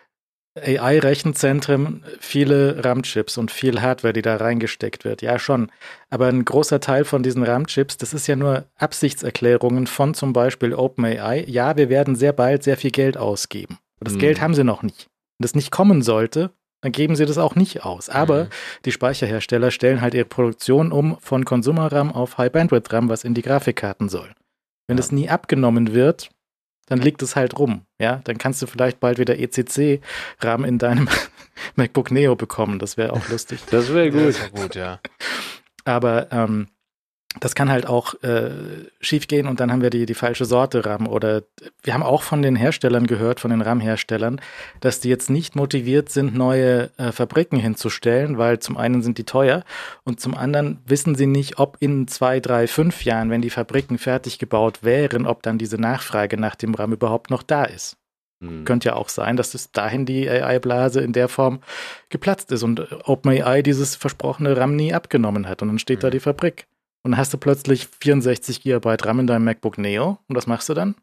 A I-Rechenzentren viele RAM-Chips und viel Hardware, die da reingesteckt wird. Ja, schon. Aber ein großer Teil von diesen RAM-Chips, das ist ja nur Absichtserklärungen von zum Beispiel OpenAI. Ja, wir werden sehr bald sehr viel Geld ausgeben. Aber das Mhm. Geld haben sie noch nicht. Wenn das nicht kommen sollte, dann geben sie das auch nicht aus. Aber Mhm. die Speicherhersteller stellen halt ihre Produktion um von Consumer-RAM auf High-Bandwidth-RAM, was in die Grafikkarten soll. Wenn Ja. das nie abgenommen wird, dann liegt es halt rum. Ja, dann kannst du vielleicht bald wieder E C C-RAM in deinem MacBook Neo bekommen. Das wäre auch lustig. Das wäre Ja, gut. ist ja gut, ja. Aber ähm, das kann halt auch äh, schief gehen und dann haben wir die, die falsche Sorte RAM. Oder wir haben auch von den Herstellern gehört, von den RAM-Herstellern, dass die jetzt nicht motiviert sind, neue äh, Fabriken hinzustellen, weil zum einen sind die teuer und zum anderen wissen sie nicht, ob in zwei, drei, fünf Jahren, wenn die Fabriken fertig gebaut wären, ob dann diese Nachfrage nach dem RAM überhaupt noch da ist. Hm. Könnte ja auch sein, dass bis dahin die A I-Blase in der Form geplatzt ist und OpenAI dieses versprochene RAM nie abgenommen hat und dann steht da Mhm. die Fabrik. Und dann hast du plötzlich vierundsechzig Gigabyte RAM in deinem MacBook Neo und was machst du dann?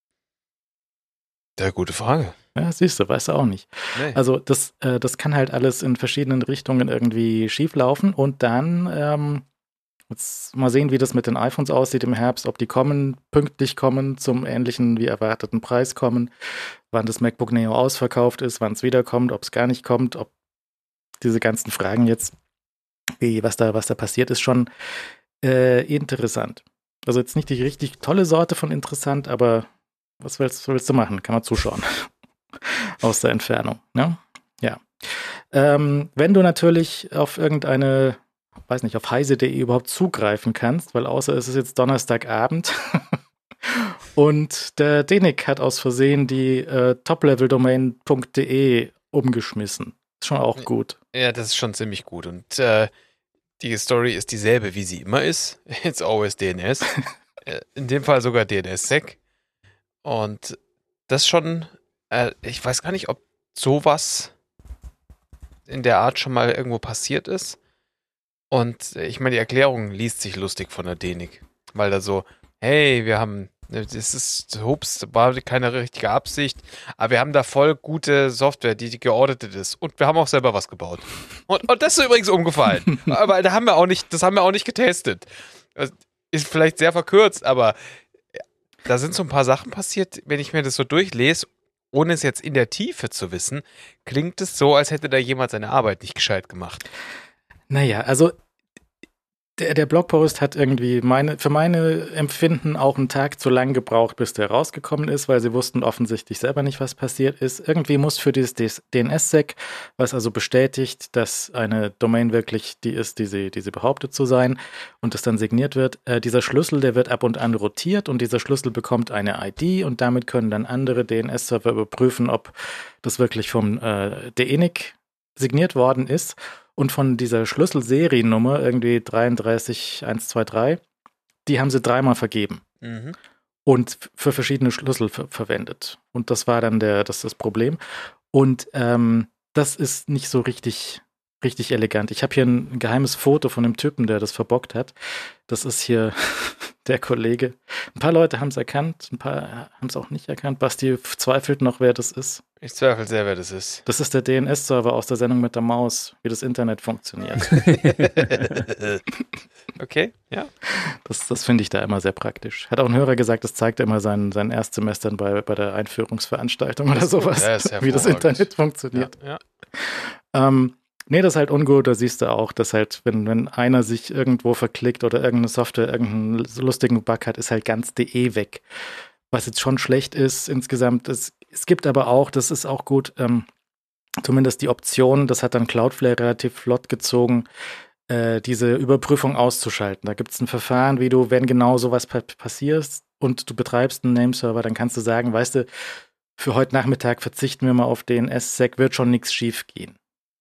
Ja, gute Frage. Ja, siehst du, weißt du auch nicht. Nee. Also das, äh, das kann halt alles in verschiedenen Richtungen irgendwie schief laufen und dann ähm, jetzt mal sehen, wie das mit den iPhones aussieht im Herbst, ob die kommen, pünktlich kommen, zum ähnlichen wie erwarteten Preis kommen, wann das MacBook Neo ausverkauft ist, wann es wiederkommt, ob es gar nicht kommt, ob diese ganzen Fragen jetzt, wie, was da, was da passiert, ist schon äh, interessant. Also jetzt nicht die richtig tolle Sorte von interessant, aber was willst, was willst du machen? Kann man zuschauen. Aus der Entfernung. Ne? Ja. Ähm, wenn du natürlich auf irgendeine, weiß nicht, auf heise punkt de überhaupt zugreifen kannst, weil außer es ist jetzt Donnerstagabend und der Denik hat aus Versehen die äh, topleveldomain punkt de umgeschmissen. Ist schon auch gut. Ja, das ist schon ziemlich gut. Und äh, die Story ist dieselbe, wie sie immer ist. It's always D N S. Äh, In dem Fall sogar D N S-Sec. Und das schon, äh, ich weiß gar nicht, ob sowas in der Art schon mal irgendwo passiert ist. Und äh, ich meine, die Erklärung liest sich lustig von der Denik. Weil da so, hey, wir haben, das ist, hups, war keine richtige Absicht, aber wir haben da voll gute Software, die geauditet ist. Und wir haben auch selber was gebaut. Und, und das ist übrigens umgefallen. Aber da haben wir auch nicht, das haben wir auch nicht getestet. Das ist vielleicht sehr verkürzt, aber da sind so ein paar Sachen passiert, wenn ich mir das so durchlese, ohne es jetzt in der Tiefe zu wissen, klingt es so, als hätte da jemand seine Arbeit nicht gescheit gemacht. Naja, also Der, der Blogpost hat irgendwie meine, für meine Empfinden auch einen Tag zu lang gebraucht, bis der rausgekommen ist, weil sie wussten offensichtlich selber nicht, was passiert ist. Irgendwie muss für dieses D N S-Sec, was also bestätigt, dass eine Domain wirklich die ist, die sie, die sie behauptet zu sein und das dann signiert wird, äh, dieser Schlüssel, der wird ab und an rotiert und dieser Schlüssel bekommt eine I D und damit können dann andere D N S-Server überprüfen, ob das wirklich vom äh, D E N I C signiert worden ist. Und von dieser Schlüsselseriennummer, irgendwie dreiunddreißig eins zwei drei, die haben sie dreimal vergeben. Mhm. Und für verschiedene Schlüssel ver- verwendet. Und das war dann der, das, das Problem. Und ähm, das ist nicht so richtig, richtig elegant. Ich habe hier ein geheimes Foto von dem Typen, der das verbockt hat. Das ist hier der Kollege. Ein paar Leute haben es erkannt, ein paar haben es auch nicht erkannt. Basti zweifelt noch, wer das ist. Ich zweifle sehr, wer das ist. Das ist der D N S-Server aus der Sendung mit der Maus, wie das Internet funktioniert. Okay, ja. Das, das finde ich da immer sehr praktisch. Hat auch ein Hörer gesagt, das zeigt immer seinen, seinen Erstsemestern bei, bei der Einführungsveranstaltung oder sowas, Ja, ist wie das hervorragend. Internet funktioniert. Ja, ja. Ähm, nee, das ist halt ungut. Da siehst du auch, dass halt, wenn, wenn einer sich irgendwo verklickt oder irgendeine Software irgendeinen lustigen Bug hat, ist halt ganz D E weg. Was jetzt schon schlecht ist insgesamt. Es, es gibt aber auch, das ist auch gut, ähm, zumindest die Option, das hat dann Cloudflare relativ flott gezogen, äh, diese Überprüfung auszuschalten. Da gibt es ein Verfahren, wie du, wenn genau sowas pa- passiert und du betreibst einen Nameserver, dann kannst du sagen, weißt du, für heute Nachmittag verzichten wir mal auf D N S-Sec, wird schon nichts schief gehen.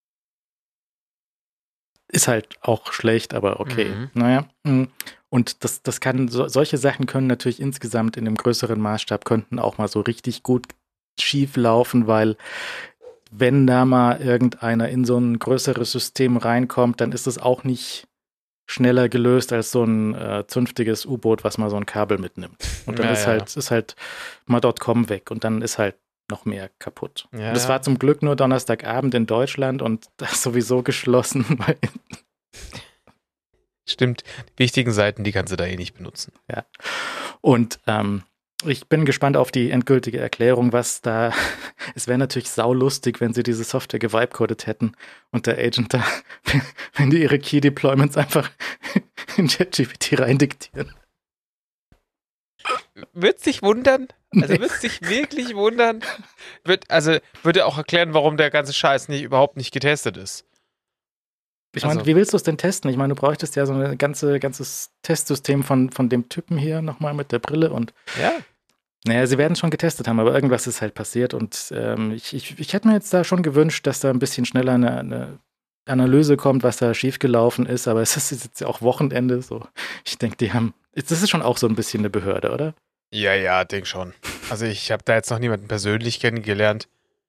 Ist halt auch schlecht, aber okay. Mhm. Naja. mm. Und das, das kann, so, solche Sachen können natürlich insgesamt in dem größeren Maßstab könnten auch mal so richtig gut schief laufen, weil wenn da mal irgendeiner in so ein größeres System reinkommt, dann ist es auch nicht schneller gelöst als so ein äh, zünftiges U-Boot, was mal so ein Kabel mitnimmt. Und dann Ja, ist ja. halt, ist halt mal .com weg und dann ist halt noch mehr kaputt. Ja, und das ja. war zum Glück nur Donnerstagabend in Deutschland und das sowieso geschlossen, weil Stimmt. Die wichtigen Seiten, die kannst du da eh nicht benutzen. Und ähm, ich bin gespannt auf die endgültige Erklärung, was da. Es wäre natürlich saulustig, wenn sie diese Software gewibecoded hätten und der Agent da, wenn die ihre Key-Deployments einfach in ChatGPT reindiktieren. Wird sich wundern? Also Nee. wird sich wirklich wundern? Wird, also würde auch erklären, warum der ganze Scheiß nicht, überhaupt nicht getestet ist. Ich meine, Also- wie willst du es denn testen? Ich meine, du bräuchtest ja so ein ganze, ganzes Testsystem von, von dem Typen hier nochmal mit der Brille und Ja. naja, sie werden es schon getestet haben, aber irgendwas ist halt passiert und ähm, ich, ich, ich hätte mir jetzt da schon gewünscht, dass da ein bisschen schneller eine, eine Analyse kommt, was da schiefgelaufen ist, aber es ist jetzt ja auch Wochenende, so. Ich denke, die haben, das ist schon auch so ein bisschen eine Behörde, oder? Ja, ja, denk schon. Also ich habe da jetzt noch niemanden persönlich kennengelernt.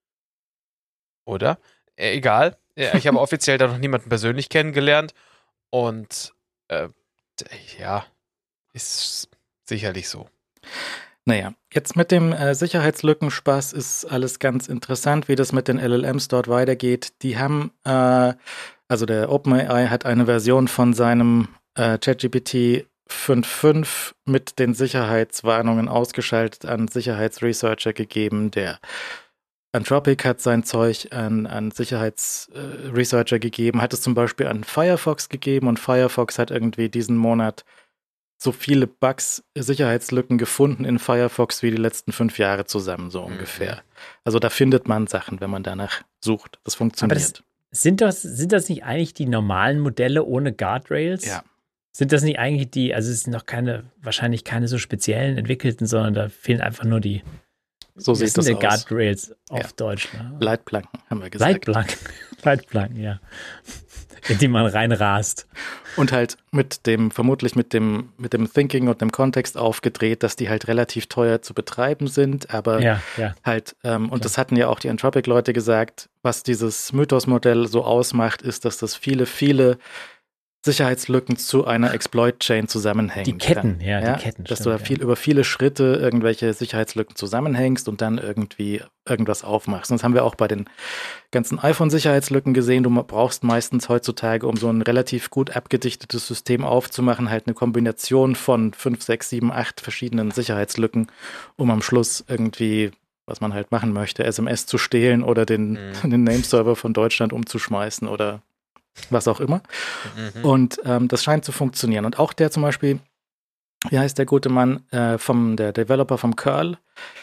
Oder? Äh, egal. Ja, ich habe offiziell da noch niemanden persönlich kennengelernt. Und äh, d- ja, ist sicherlich so. Naja, jetzt mit dem äh, Sicherheitslückenspaß ist alles ganz interessant, wie das mit den L L Ms dort weitergeht. Die haben, äh, also der OpenAI hat eine Version von seinem äh, ChatGPT fünf Punkt fünf mit den Sicherheitswarnungen ausgeschaltet an Sicherheitsresearcher gegeben. Der Anthropic hat sein Zeug an, an Sicherheitsresearcher gegeben, hat es zum Beispiel an Firefox gegeben und Firefox hat irgendwie diesen Monat so viele Bugs, Sicherheitslücken gefunden in Firefox wie die letzten fünf Jahre zusammen, so ungefähr. Also da findet man Sachen, wenn man danach sucht. Das funktioniert. Aber das, sind, das, sind das nicht eigentlich die normalen Modelle ohne Guardrails? Ja. Sind das nicht eigentlich die, also es sind noch keine, wahrscheinlich keine so speziellen entwickelten, sondern da fehlen einfach nur die, so was sieht sind das denn aus. Guardrails auf Ja. Deutsch? Ne? Leitplanken, haben wir gesagt. Leitplanken. Leitplanken, ja. In die man reinrast. Und halt mit dem, vermutlich mit dem, mit dem Thinking und dem Kontext aufgedreht, dass die halt relativ teuer zu betreiben sind, aber Ja, ja. halt, ähm, und das hatten ja auch die Anthropic-Leute gesagt, was dieses Mythos-Modell so ausmacht, ist, dass das viele, viele Sicherheitslücken zu einer Exploit-Chain zusammenhängen Die Ketten, kann. ja, die Ketten, Dass stimmt, du da ja. viel, über viele Schritte irgendwelche Sicherheitslücken zusammenhängst und dann irgendwie irgendwas aufmachst. Und das haben wir auch bei den ganzen iPhone-Sicherheitslücken gesehen. Du brauchst meistens heutzutage, um so ein relativ gut abgedichtetes System aufzumachen, halt eine Kombination von fünf, sechs, sieben, acht verschiedenen Sicherheitslücken, um am Schluss irgendwie, was man halt machen möchte, S M S zu stehlen oder den, Mhm. den Nameserver von Deutschland umzuschmeißen oder was auch immer. Mhm. Und ähm, das scheint zu funktionieren. Und auch der zum Beispiel, wie heißt der gute Mann, äh, vom, der Developer vom Curl,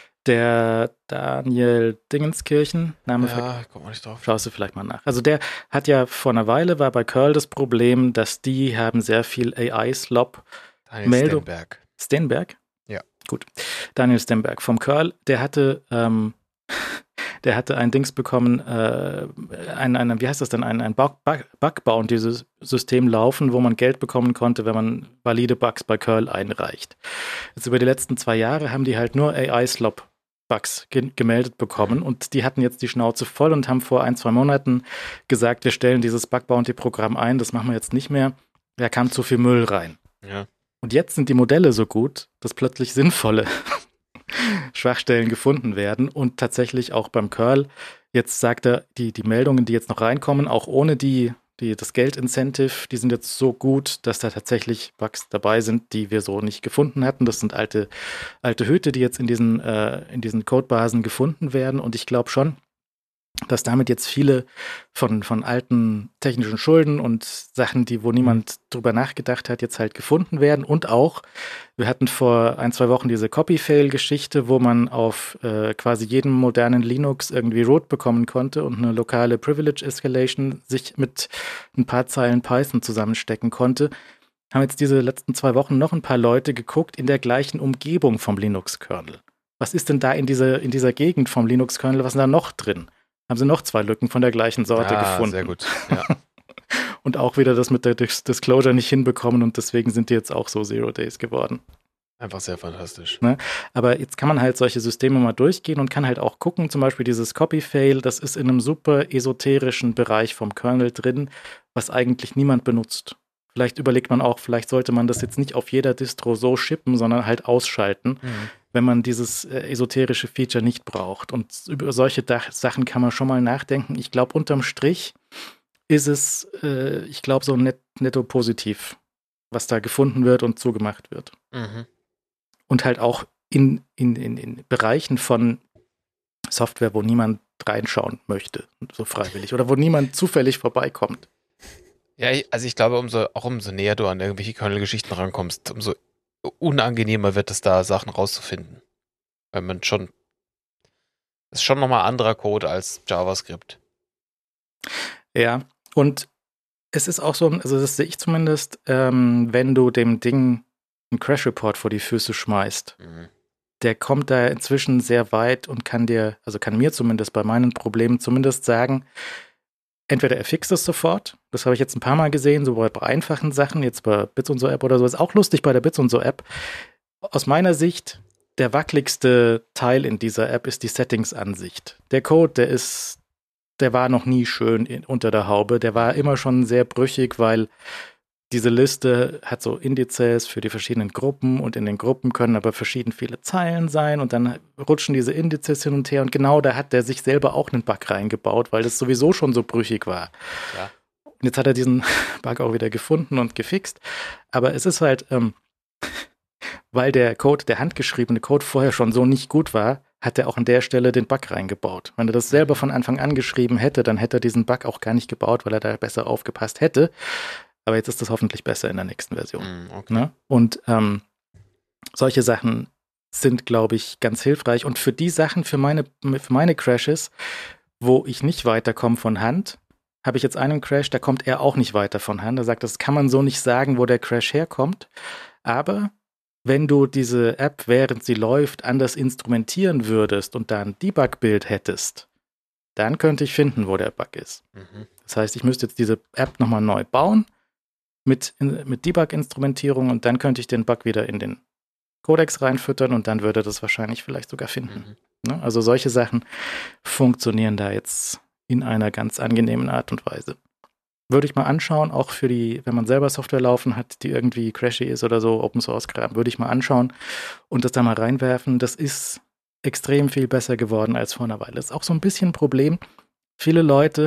der Daniel Dingenskirchen, Name ver- Ja, kommt mal nicht drauf. Schaust du vielleicht mal nach. Also der hat ja vor einer Weile, war bei Curl das Problem, dass die haben sehr viel A I-Slop. Daniel Meldung. Stenberg. Stenberg? Ja. Gut. Daniel Stenberg vom Curl, der hatte, ähm, der hatte ein Dings bekommen, äh, ein, ein, wie heißt das denn, ein, ein Bug, Bug, Bug-Bounty-System laufen, wo man Geld bekommen konnte, wenn man valide Bugs bei Curl einreicht. Jetzt über die letzten zwei Jahre haben die halt nur A I-Slop Bugs ge- gemeldet bekommen und die hatten jetzt die Schnauze voll und haben vor ein, zwei Monaten gesagt, wir stellen dieses Bug-Bounty-Programm ein, das machen wir jetzt nicht mehr. Da kam zu viel Müll rein. Ja. Und jetzt sind die Modelle so gut, dass plötzlich sinnvolle Schwachstellen gefunden werden und tatsächlich auch beim Curl, jetzt sagt er, die, die Meldungen, die jetzt noch reinkommen, auch ohne die, die, das Geldincentive, die sind jetzt so gut, dass da tatsächlich Bugs dabei sind, die wir so nicht gefunden hatten. Das sind alte, alte Hüte, die jetzt in diesen, äh, in diesen Codebasen gefunden werden und ich glaube schon, dass damit jetzt viele von, von alten technischen Schulden und Sachen, die wo niemand drüber nachgedacht hat, jetzt halt gefunden werden. Und auch, wir hatten vor ein, zwei Wochen diese Copy-Fail-Geschichte, wo man auf äh, quasi jedem modernen Linux irgendwie Root bekommen konnte und eine lokale Privilege-Escalation sich mit ein paar Zeilen Python zusammenstecken konnte. Haben jetzt diese letzten zwei Wochen noch ein paar Leute geguckt in der gleichen Umgebung vom Linux-Kernel. Was ist denn da in dieser, in dieser Gegend vom Linux-Kernel, was ist da noch drin? Haben sie noch zwei Lücken von der gleichen Sorte ah, gefunden. Sehr gut. Ja. Und auch wieder das mit der Dis- Disclosure nicht hinbekommen und deswegen sind die jetzt auch so Zero Days geworden. Einfach sehr fantastisch. Ne? Aber jetzt kann man halt solche Systeme mal durchgehen und kann halt auch gucken, zum Beispiel dieses Copy-Fail, das ist in einem super esoterischen Bereich vom Kernel drin, was eigentlich niemand benutzt. Vielleicht überlegt man auch, vielleicht sollte man das jetzt nicht auf jeder Distro so shippen, sondern halt ausschalten, Mhm. wenn man dieses äh, esoterische Feature nicht braucht. Und über solche Dach- Sachen kann man schon mal nachdenken. Ich glaube, unterm Strich ist es, äh, ich glaube, so net, netto positiv, was da gefunden wird und zugemacht wird. Mhm. Und halt auch in, in, in, in Bereichen von Software, wo niemand reinschauen möchte, so freiwillig, oder wo niemand zufällig vorbeikommt. Ja, ich- also ich glaube, umso, auch umso näher du an irgendwelche Kernel-Geschichten rankommst, umso unangenehmer wird es da, Sachen rauszufinden. Weil man schon, das ist schon nochmal anderer Code als JavaScript. Ja, und es ist auch so, also das sehe ich zumindest, ähm, wenn du dem Ding einen Crash-Report vor die Füße schmeißt, Mhm. der kommt da inzwischen sehr weit und kann dir, also kann mir zumindest bei meinen Problemen zumindest sagen, entweder er fixt es sofort, das habe ich jetzt ein paar Mal gesehen, so bei einfachen Sachen, jetzt bei Bits und so App oder so, ist auch lustig bei der Bits und so App. Aus meiner Sicht, der wackeligste Teil in dieser App ist die Settings-Ansicht. Der Code, der ist, der war noch nie schön in, unter der Haube, der war immer schon sehr brüchig, weil diese Liste hat so Indizes für die verschiedenen Gruppen und in den Gruppen können aber verschieden viele Zeilen sein und dann rutschen diese Indizes hin und her und genau da hat der sich selber auch einen Bug reingebaut, weil das sowieso schon so brüchig war. Ja. Und jetzt hat er diesen Bug auch wieder gefunden und gefixt, aber es ist halt, ähm, weil der Code, der handgeschriebene Code vorher schon so nicht gut war, hat er auch an der Stelle den Bug reingebaut. Wenn er das selber von Anfang an geschrieben hätte, dann hätte er diesen Bug auch gar nicht gebaut, weil er da besser aufgepasst hätte. Aber jetzt ist das hoffentlich besser in der nächsten Version. Mhm, okay. Ne? Und ähm, solche Sachen sind, glaube ich, ganz hilfreich. Und für die Sachen, für meine, für meine Crashes, wo ich nicht weiterkomme von Hand, habe ich jetzt einen Crash, da kommt er auch nicht weiter von Hand. Er sagt, das kann man so nicht sagen, wo der Crash herkommt. Aber wenn du diese App, während sie läuft, anders instrumentieren würdest und da ein Debug-Bild hättest, dann könnte ich finden, wo der Bug ist. Mhm. Das heißt, ich müsste jetzt diese App nochmal neu bauen mit, mit Debug-Instrumentierung und dann könnte ich den Bug wieder in den Codex reinfüttern und dann würde das wahrscheinlich vielleicht sogar finden. Mhm. Ne? Also solche Sachen funktionieren da jetzt in einer ganz angenehmen Art und Weise. Würde ich mal anschauen, auch für die, wenn man selber Software laufen hat, die irgendwie crashy ist oder so, Open Source Kram, würde ich mal anschauen und das da mal reinwerfen. Das ist extrem viel besser geworden als vor einer Weile. Das ist auch so ein bisschen ein Problem. Viele Leute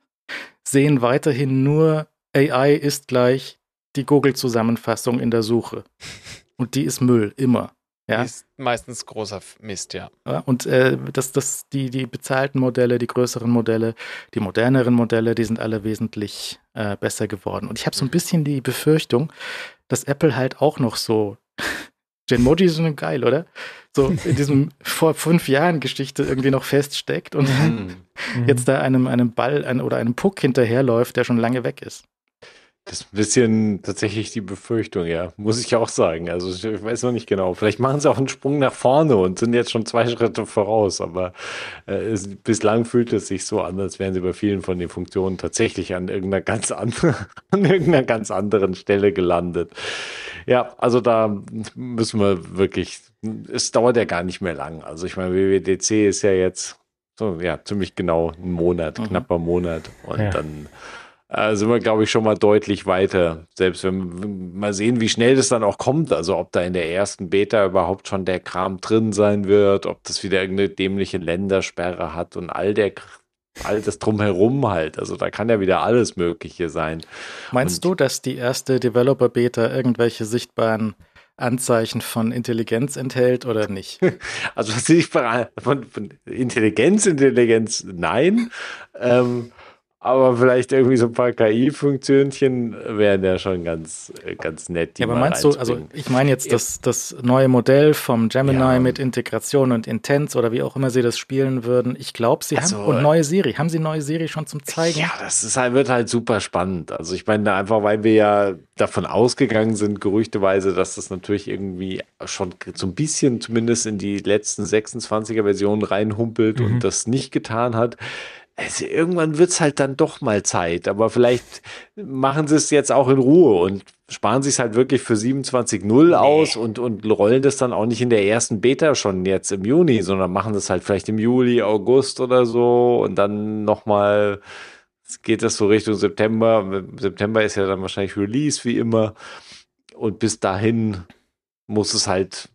sehen weiterhin nur, A I ist gleich die Google-Zusammenfassung in der Suche. Und die ist Müll, immer. Ja. Ist meistens großer Mist, ja. Ja, und äh, das, das, die, die bezahlten Modelle, die größeren Modelle, die moderneren Modelle, die sind alle wesentlich äh, besser geworden. Und ich habe so ein bisschen die Befürchtung, dass Apple halt auch noch so Genmoji ist schon geil, oder? So in diesem vor fünf Jahren Geschichte irgendwie noch feststeckt und Mhm. jetzt da einem, einem Ball ein, oder einem Puck hinterherläuft, der schon lange weg ist. Das ist ein bisschen tatsächlich die Befürchtung, ja. Muss ich auch sagen. Also ich weiß noch nicht genau. Vielleicht machen sie auch einen Sprung nach vorne und sind jetzt schon zwei Schritte voraus. Aber äh, es, bislang fühlt es sich so an, als wären sie bei vielen von den Funktionen tatsächlich an irgendeiner ganz anderen, an irgendeiner ganz anderen Stelle gelandet. Ja, also da müssen wir wirklich, es dauert ja gar nicht mehr lang. Also ich meine, W W D C ist ja jetzt so, ja, ziemlich genau ein Monat, Mhm. knapper Monat. Und Ja. dann äh, sind wir, glaube ich, schon mal deutlich weiter. Selbst wenn wir mal sehen, wie schnell das dann auch kommt. Also ob da in der ersten Beta überhaupt schon der Kram drin sein wird, ob das wieder irgendeine dämliche Ländersperre hat und all der all das drumherum halt. Also da kann ja wieder alles Mögliche sein. Meinst Und- du, dass die erste Developer-Beta irgendwelche sichtbaren Anzeichen von Intelligenz enthält oder nicht? Also was ich von, von, von Intelligenz, Intelligenz, nein. Ähm, aber vielleicht irgendwie so ein paar K I-Funktionchen wären ja schon ganz, äh, ganz nett. Die Ja, aber mal meinst du, also reinzubringen. ich meine jetzt das, das neue Modell vom Gemini Ja. mit Integration und Intents oder wie auch immer sie das spielen würden. Ich glaube, sie Also, haben, und neue Siri, haben sie neue Siri schon zum Zeigen? Ja, das ist halt, wird halt super spannend. Also ich meine, einfach weil wir ja davon ausgegangen sind, gerüchteweise, dass das natürlich irgendwie schon so ein bisschen zumindest in die letzten sechsundzwanziger-Versionen reinhumpelt Mhm. und das nicht getan hat. Also irgendwann wird es halt dann doch mal Zeit, aber vielleicht machen sie es jetzt auch in Ruhe und sparen sich es halt wirklich für siebenundzwanzig Punkt null aus und, und rollen das dann auch nicht in der ersten Beta schon jetzt im Juni, sondern machen das halt vielleicht im Juli, August oder so und dann nochmal geht das so Richtung September. September ist ja dann wahrscheinlich Release wie immer und bis dahin muss es halt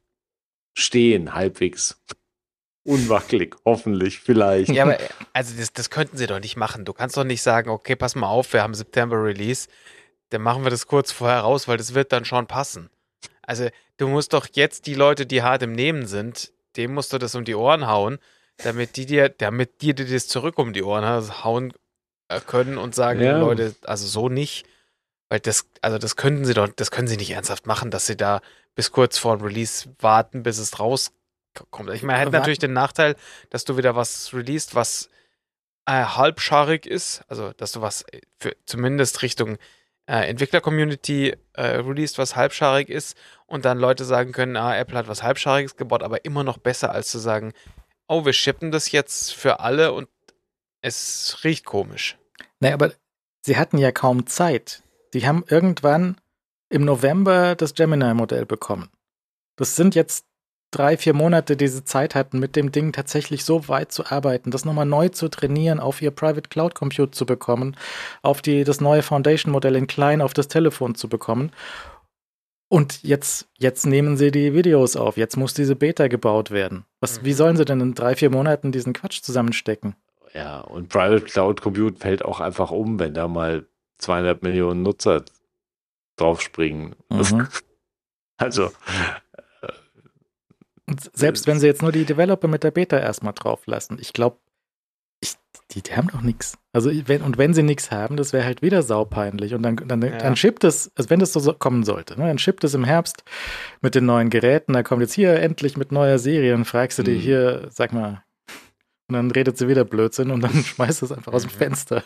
stehen, halbwegs unwackelig, hoffentlich, vielleicht. Ja, aber also das, das könnten sie doch nicht machen. Du kannst doch nicht sagen, okay, pass mal auf, wir haben September Release, dann machen wir das kurz vorher raus, weil das wird dann schon passen. Also du musst doch jetzt die Leute, die hart im Nehmen sind, dem musst du das um die Ohren hauen, damit die dir, damit die dir das zurück um die Ohren hauen können und sagen, Ja. Leute, also so nicht. Weil das, also das könnten sie doch, das können sie nicht ernsthaft machen, dass sie da bis kurz vor dem Release warten, bis es rauskommt. Ich meine, er hat Aber natürlich den Nachteil, dass du wieder was releast, was äh, halbscharig ist, also dass du was für zumindest Richtung äh, Entwickler-Community äh, released, was halbscharig ist und dann Leute sagen können, ah, Apple hat was halbschariges gebaut, aber immer noch besser, als zu sagen, oh, wir shippen das jetzt für alle und es riecht komisch. Nee, aber sie hatten ja kaum Zeit. Die haben irgendwann im November das Gemini-Modell bekommen. Das sind jetzt drei, vier Monate, die sie Zeit hatten, mit dem Ding tatsächlich so weit zu arbeiten, das nochmal neu zu trainieren, auf ihr Private Cloud Compute zu bekommen, auf die, das neue Foundation-Modell in klein auf das Telefon zu bekommen. Und jetzt, jetzt nehmen sie die Videos auf. Jetzt muss diese Beta gebaut werden. Was, Mhm. Wie sollen sie denn in drei, vier Monaten diesen Quatsch zusammenstecken? Ja, und Private Cloud Compute fällt auch einfach um, wenn da mal zweieinhalb Millionen Nutzer draufspringen. Mhm. Also, Und selbst wenn sie jetzt nur die Developer mit der Beta erstmal drauf lassen, ich glaube, ich, die, die haben doch nichts. Also wenn, und wenn sie nichts haben, das wäre halt wieder saupeinlich. Und dann, dann, Ja. dann schippt es, also wenn das so so kommen sollte, ne, dann schippt es im Herbst mit den neuen Geräten, da kommt jetzt hier endlich mit neuer Serie und fragst du die Mhm. hier, sag mal, und dann redet sie wieder Blödsinn und dann schmeißt es einfach aus dem Mhm. Fenster.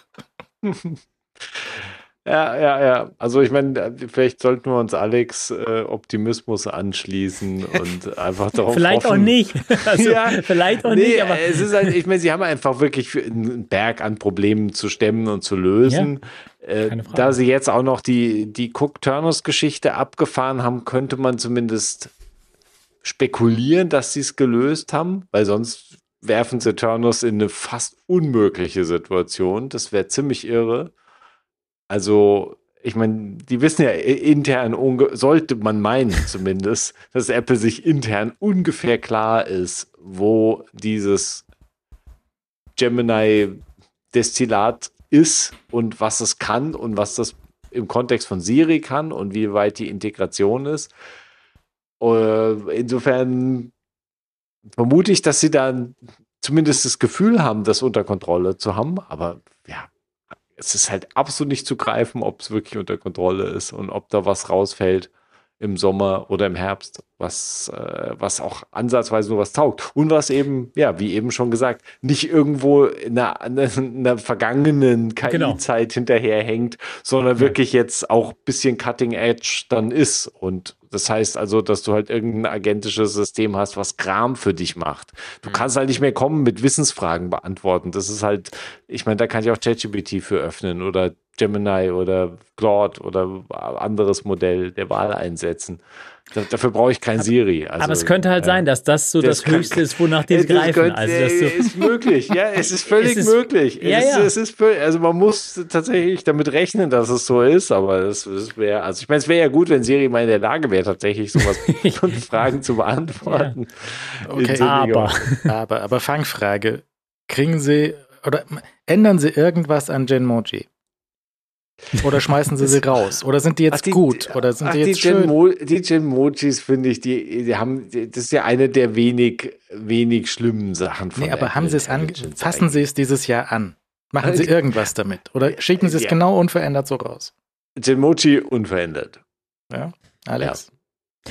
ja, ja, ja. Also ich meine, vielleicht sollten wir uns Alex äh, Optimismus anschließen und einfach darauf Vielleicht hoffen. auch nicht. Also, Ja, vielleicht auch nee, nicht, aber es ist halt, ich meine, sie haben einfach wirklich für einen Berg an Problemen zu stemmen und zu lösen. Äh, keine Frage. da sie jetzt auch noch die, die Cook-Turners-Geschichte abgefahren haben, könnte man zumindest spekulieren, dass sie es gelöst haben, weil sonst werfen sie Turners in eine fast unmögliche Situation. Das wäre ziemlich irre. Also, ich meine, die wissen ja intern, unge- sollte man meinen zumindest, dass Apple sich intern ungefähr klar ist, wo dieses Gemini-Destillat ist und was es kann und was das im Kontext von Siri kann und wie weit die Integration ist. Äh, insofern vermute ich, dass sie dann zumindest das Gefühl haben, das unter Kontrolle zu haben. Aber ja, es ist halt absolut nicht zu greifen, ob es wirklich unter Kontrolle ist und ob da was rausfällt im Sommer oder im Herbst, was, äh, was auch ansatzweise nur was taugt. Und was eben, ja, wie eben schon gesagt, nicht irgendwo in einer, in einer vergangenen K I-Zeit genau. hinterherhängt, sondern ja. wirklich jetzt auch ein bisschen Cutting Edge dann ist. Und das heißt also, dass du halt irgendein agentisches System hast, was Kram für dich macht. Du mhm. kannst halt nicht mehr kommen mit Wissensfragen beantworten. Das ist halt, ich meine, da kann ich auch ChatGPT für öffnen oder Gemini oder Claude oder anderes Modell der Wahl einsetzen. Da, dafür brauche ich kein aber, Siri. Also, aber es könnte halt äh, sein, dass das so das, das Höchste kann, ist, wonach die greifen. Könnte, also, das so ist möglich, ja, es ist völlig es ist, möglich. Ja, es, ja. Ist, es ist also man muss tatsächlich damit rechnen, dass es so ist, aber das, das wäre, also ich meine, es wäre ja gut, wenn Siri mal in der Lage wäre, tatsächlich sowas und Fragen zu beantworten. Ja. Okay, aber, aber, aber Fangfrage, kriegen Sie oder ändern Sie irgendwas an Genmoji? Oder schmeißen sie sie raus? Oder sind die jetzt ach, die, gut? Oder sind ach, die jetzt die schön? Genmo, die Genmojis, finde ich, die, die haben, die, das ist ja eine der wenig, wenig schlimmen Sachen von Nee, aber haben sie es an, fassen Sie es dieses Jahr an? Machen Sie irgendwas damit? Oder schicken Sie es ja. genau unverändert so raus? Genmoji unverändert. Ja, Alex? Ja.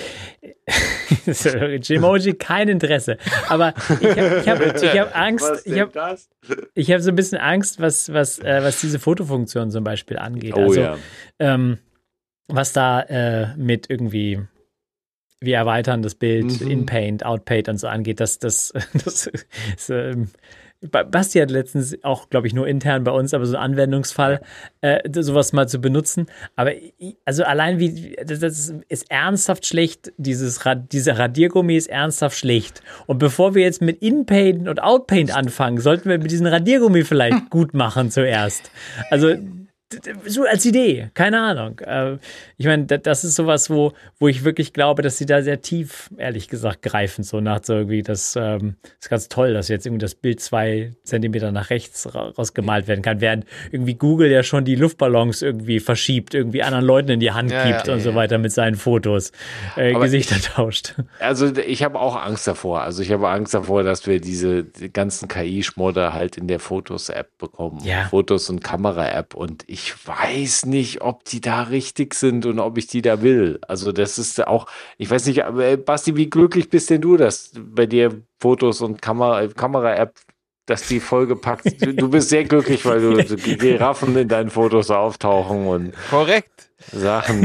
Gmoji kein Interesse. Aber ich habe ich hab, ich hab Angst, ich habe ich hab so ein bisschen Angst, was, was, äh, was diese Fotofunktion zum Beispiel angeht. Oh, also, ja. ähm, was da äh, mit irgendwie wir erweitern das Bild, mhm. In-Paint, Out-Paint und so angeht, das, das, das ist, ähm, Basti hat letztens auch, glaube ich, nur intern bei uns, aber so ein Anwendungsfall, äh, sowas mal zu benutzen. Aber also allein wie, das ist ernsthaft schlecht, dieses, dieser Radiergummi ist ernsthaft schlecht. Und bevor wir jetzt mit In-Paint und Out-Paint anfangen, sollten wir mit diesem Radiergummi vielleicht gut machen zuerst. Also so als Idee, keine Ahnung. Ich meine, das ist sowas, wo, wo ich wirklich glaube, dass sie da sehr tief, ehrlich gesagt, greifen. So nach so irgendwie, das ähm, ist ganz toll, dass jetzt irgendwie das Bild zwei Zentimeter nach rechts rausgemalt werden kann, während irgendwie Google ja schon die Luftballons irgendwie verschiebt, irgendwie anderen Leuten in die Hand ja, gibt ja, und ja, so weiter mit seinen Fotos, äh, Gesichter ich, tauscht. Also ich habe auch Angst davor. Also ich habe Angst davor, dass wir diese die ganzen K I-Schmodder halt in der Fotos-App bekommen. Ja. Fotos- und Kamera-App. Und ich Ich weiß nicht, ob die da richtig sind und ob ich die da will. Also das ist auch, ich weiß nicht, Basti, wie glücklich bist denn du, dass bei dir Fotos und Kamera, Kamera-App, dass die vollgepackt, du, du bist sehr glücklich, weil du so Giraffen in deinen Fotos auftauchen und korrekt. Sachen.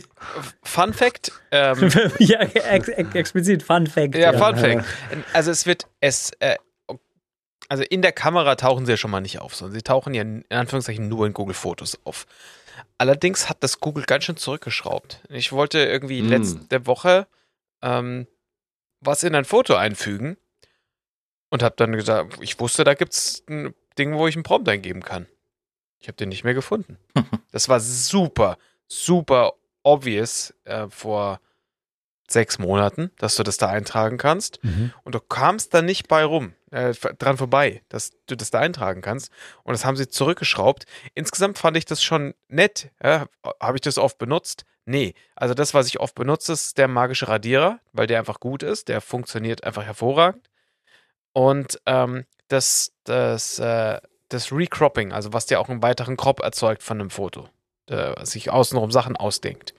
Fun Fact. Ähm, ja, ex ex explizit Fun Fact. Ja, ja, Fun Fact. Also es wird, es, äh, Also in der Kamera tauchen sie ja schon mal nicht auf, sondern sie tauchen ja in Anführungszeichen nur in Google Fotos auf. Allerdings hat das Google ganz schön zurückgeschraubt. Ich wollte irgendwie mm. letzte Woche ähm, was in ein Foto einfügen und habe dann gesagt, ich wusste, da gibt es ein Ding, wo ich einen Prompt eingeben kann. Ich habe den nicht mehr gefunden. Das war super, super obvious äh, vor sechs Monaten, dass du das da eintragen kannst. Mhm. Und du kamst da nicht bei rum, äh, dran vorbei, dass du das da eintragen kannst. Und das haben sie zurückgeschraubt. Insgesamt fand ich das schon nett. Ja, habe ich das oft benutzt? Nee. Also das, was ich oft benutze, ist der magische Radierer, weil der einfach gut ist. Der funktioniert einfach hervorragend. Und ähm, das, das, äh, das Recropping, also was dir auch einen weiteren Crop erzeugt von einem Foto, der sich außenrum Sachen ausdenkt.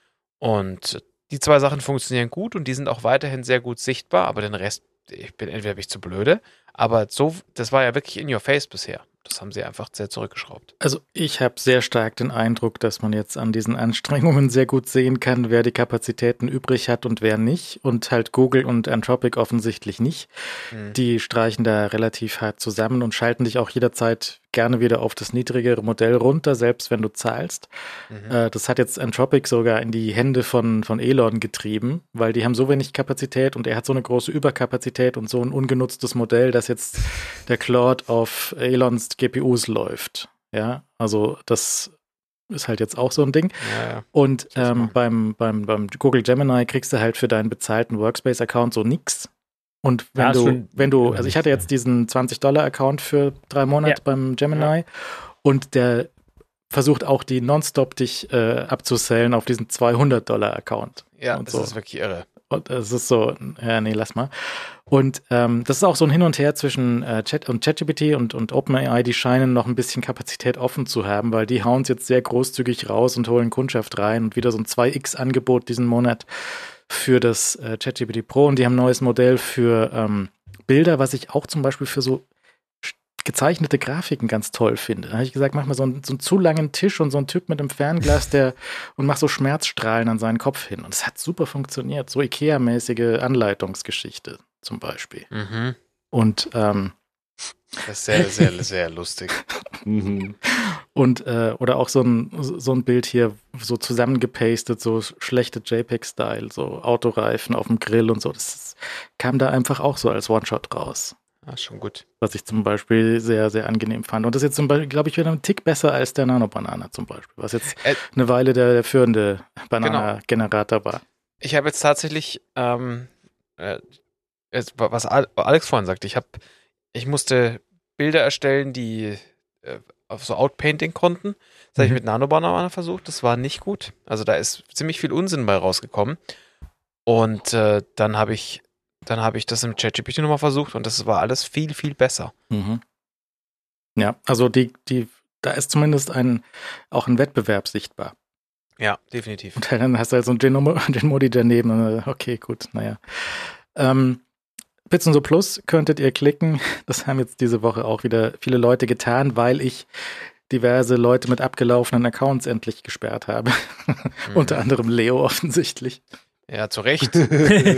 Und die zwei Sachen funktionieren gut und die sind auch weiterhin sehr gut sichtbar, aber den Rest, ich bin entweder bin ich zu blöde, aber so, das war ja wirklich in your face bisher. Das haben sie einfach sehr zurückgeschraubt. Also ich habe sehr stark den Eindruck, dass man jetzt an diesen Anstrengungen sehr gut sehen kann, wer die Kapazitäten übrig hat und wer nicht. Und halt Google und Anthropic offensichtlich nicht. Mhm. Die streichen da relativ hart zusammen und schalten dich auch jederzeit gerne wieder auf das niedrigere Modell runter, selbst wenn du zahlst. Mhm. Äh, das hat jetzt Anthropic sogar in die Hände von, von Elon getrieben, weil die haben so wenig Kapazität und er hat so eine große Überkapazität und so ein ungenutztes Modell, dass jetzt der Claude auf Elons G P Us läuft. Ja, also das ist halt jetzt auch so ein Ding. Ja, ja. Und ähm, beim, beim, beim Google Gemini kriegst du halt für deinen bezahlten Workspace-Account so nix. Und wenn ja, du, wenn du, also ich hatte jetzt diesen zwanzig-Dollar-Account für drei Monate ja. beim Gemini ja. und der versucht auch die nonstop dich äh, abzusellen auf diesen zweihundert-Dollar-Account. Ja, und das so. ist wirklich irre. Und es ist so, ja, nee, lass mal. Und ähm, das ist auch so ein Hin und Her zwischen äh, Chat und ChatGPT und, und OpenAI, die scheinen noch ein bisschen Kapazität offen zu haben, weil die hauen es jetzt sehr großzügig raus und holen Kundschaft rein und wieder so ein zwei X Angebot diesen Monat für das äh, ChatGPT Pro. Und die haben ein neues Modell für ähm, Bilder, was ich auch zum Beispiel für so gezeichnete Grafiken ganz toll finde. Da habe ich gesagt, mach mal so einen, so einen zu langen Tisch und so einen Typ mit einem Fernglas, der und mach so Schmerzstrahlen an seinen Kopf hin. Und es hat super funktioniert. So Ikea-mäßige Anleitungsgeschichte zum Beispiel. Mhm. Und ähm, Das ist sehr, sehr, sehr lustig. Mhm. und äh, oder auch so ein, so ein Bild hier, so zusammengepastet, so schlechte JPEG-Style, so Autoreifen auf dem Grill und so. Das ist, kam da einfach auch so als One-Shot raus. Ah, schon gut. Was ich zum Beispiel sehr, sehr angenehm fand. Und das ist jetzt zum Beispiel, glaube ich, wieder ein Tick besser als der Nano-Banana zum Beispiel, was jetzt Äh, eine Weile der, der führende Banana-Generator war. Ich habe jetzt tatsächlich, ähm, äh, jetzt, was Alex vorhin sagte, ich habe, ich musste Bilder erstellen, die äh, auf so Outpainting konnten. Das habe ich Mhm. mit Nano-Banana versucht. Das war nicht gut. Also da ist ziemlich viel Unsinn bei rausgekommen. Und äh, dann habe ich Dann habe ich das im ChatGPT nochmal versucht und das war alles viel, viel besser. Mhm. Ja, also die, die, da ist zumindest ein, auch ein Wettbewerb sichtbar. Ja, definitiv. Und dann hast du halt so einen Genmodi daneben. Okay, gut, naja. Ähm, Bits und so Plus könntet ihr klicken. Das haben jetzt diese Woche auch wieder viele Leute getan, weil ich diverse Leute mit abgelaufenen Accounts endlich gesperrt habe. Mhm. Unter anderem Leo offensichtlich. Ja, zu Recht. Ja,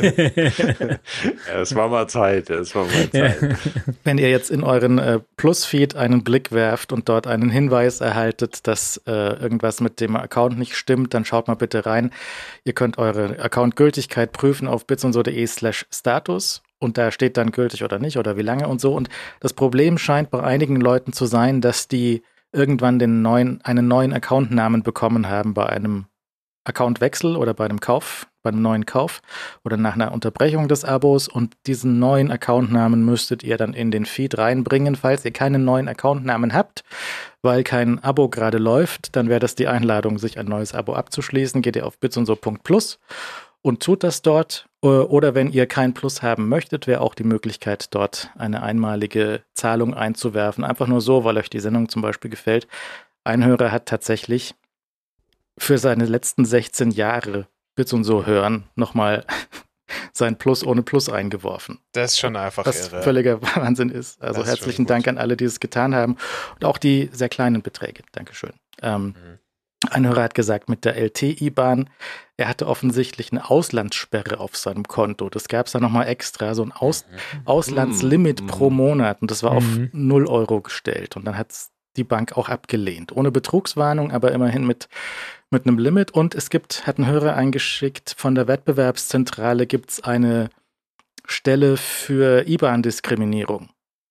es war mal Zeit, es war mal Zeit. Wenn ihr jetzt in euren äh, Plus-Feed einen Blick werft und dort einen Hinweis erhaltet, dass äh, irgendwas mit dem Account nicht stimmt, dann schaut mal bitte rein. Ihr könnt eure Account-Gültigkeit prüfen auf bitsundso.de slash Status und da steht dann gültig oder nicht oder wie lange und so. Und das Problem scheint bei einigen Leuten zu sein, dass die irgendwann den neuen, einen neuen Accountnamen bekommen haben bei einem Accountwechsel oder bei einem Kauf, bei einem neuen Kauf oder nach einer Unterbrechung des Abos und diesen neuen Accountnamen müsstet ihr dann in den Feed reinbringen, falls ihr keinen neuen Accountnamen habt, weil kein Abo gerade läuft, dann wäre das die Einladung, sich ein neues Abo abzuschließen. Geht ihr auf bitsundso punkt plus und tut das dort. Oder wenn ihr kein Plus haben möchtet, wäre auch die Möglichkeit, dort eine einmalige Zahlung einzuwerfen. Einfach nur so, weil euch die Sendung zum Beispiel gefällt. Ein Hörer hat tatsächlich für seine letzten sechzehn Jahre Bits und so hören nochmal sein Plus ohne Plus eingeworfen. Das ist schon einfach Was irre. völliger Wahnsinn ist. Also Das ist herzlichen schon gut. Dank an alle, die es getan haben. Und auch die sehr kleinen Beträge. Dankeschön. Ähm, Mhm. Ein Hörer hat gesagt, mit der L T-I B A N, er hatte offensichtlich eine Auslandssperre auf seinem Konto. Das gab es dann nochmal extra, so ein Aus Auslandslimit Mhm. pro Monat. Und das war auf Mhm. null Euro gestellt. Und dann hat es die Bank auch abgelehnt. Ohne Betrugswarnung, aber immerhin mit, mit einem Limit. Und es gibt, hat ein Hörer eingeschickt, von der Wettbewerbszentrale gibt es eine Stelle für I B A N-Diskriminierung,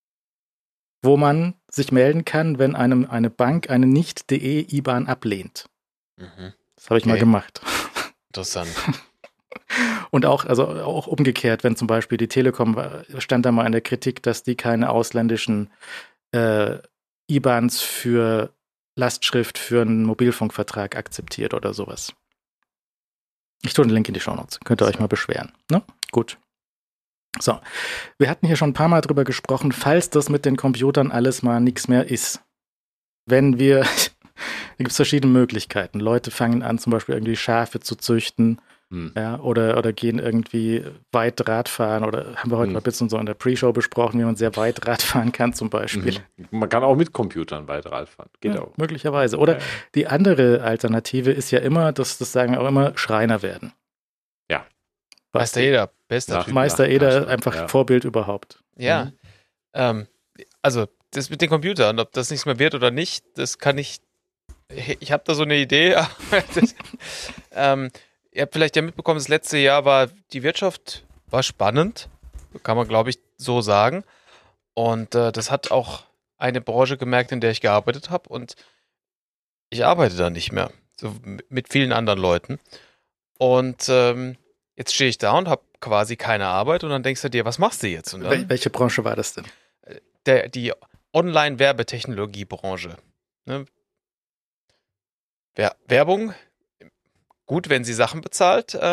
wo man sich melden kann, wenn einem eine Bank eine nicht.de I B A N ablehnt. Mhm. Das habe ich mal Okay. gemacht. Interessant. Und auch, also auch umgekehrt, wenn zum Beispiel die Telekom, war- stand da mal in der Kritik, dass die keine ausländischen äh, I B A Ns für Lastschrift für einen Mobilfunkvertrag akzeptiert oder sowas. Ich tue den Link in die Shownotes. Könnt ihr euch mal beschweren. Ne? Gut. So, wir hatten hier schon ein paar Mal drüber gesprochen, falls das mit den Computern alles mal nichts mehr ist. Wenn wir, da gibt es verschiedene Möglichkeiten. Leute fangen an, zum Beispiel irgendwie Schafe zu züchten, Hm. ja, oder, oder gehen irgendwie weit Radfahren, oder haben wir heute Hm. mal ein bisschen so in der Pre-Show besprochen, wie man sehr weit Radfahren kann zum Beispiel. Mhm. Man kann auch mit Computern weit Radfahren. Geht Ja, auch. möglicherweise. Oder Ja, ja. die andere Alternative ist ja immer, das, das sagen wir auch immer, Schreiner werden. Ja. Meister Eder, bester Nach- Typ. Meister nach- Eder, nach- einfach ja. Vorbild überhaupt. Ja. Mhm. Ähm, also, das mit den Computern, ob das nichts mehr wird oder nicht, das kann ich. Ich habe da so eine Idee. aber das, ähm, ihr habt vielleicht ja mitbekommen, das letzte Jahr war die Wirtschaft war spannend, kann man glaube ich so sagen. Und äh, das hat auch eine Branche gemerkt, in der ich gearbeitet habe. Und ich arbeite da nicht mehr, so m- mit vielen anderen Leuten. Und ähm, jetzt stehe ich da und habe quasi keine Arbeit. Und dann denkst du dir, was machst du jetzt? Und Wel dann welche Branche war das denn? der, die Online-Werbetechnologiebranche. Ne? Wer Werbung, gut, wenn sie Sachen bezahlt. Ähm,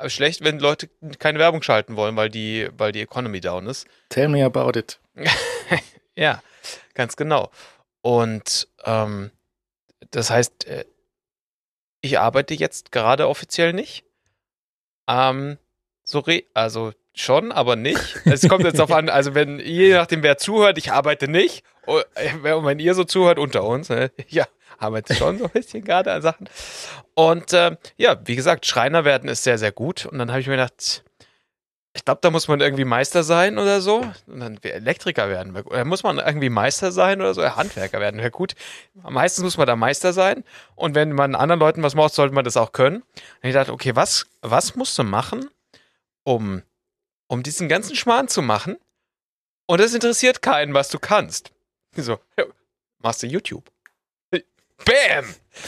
Aber schlecht, wenn Leute keine Werbung schalten wollen, weil die, weil die Economy down ist. Tell me about it. Ja, ganz genau. Und ähm, das heißt, äh, ich arbeite jetzt gerade offiziell nicht. Ähm, so re also schon, aber nicht. Es kommt jetzt darauf an, also wenn, je nachdem wer zuhört, ich arbeite nicht. Und wenn ihr so zuhört, unter uns, ne? Ja, arbeite schon so ein bisschen gerade an Sachen. Und äh, ja, wie gesagt, Schreiner werden ist sehr, sehr gut. Und dann habe ich mir gedacht, ich glaube, da muss man irgendwie Meister sein oder so. Und dann Elektriker werden. Oder muss man irgendwie Meister sein oder so? Handwerker werden wäre gut. Meistens muss man da Meister sein. Und wenn man anderen Leuten was macht, sollte man das auch können. Und ich dachte, okay, was, was musst du machen, um, um diesen ganzen Schmarrn zu machen? Und es interessiert keinen, was du kannst. So, ja, machst du YouTube. Bam!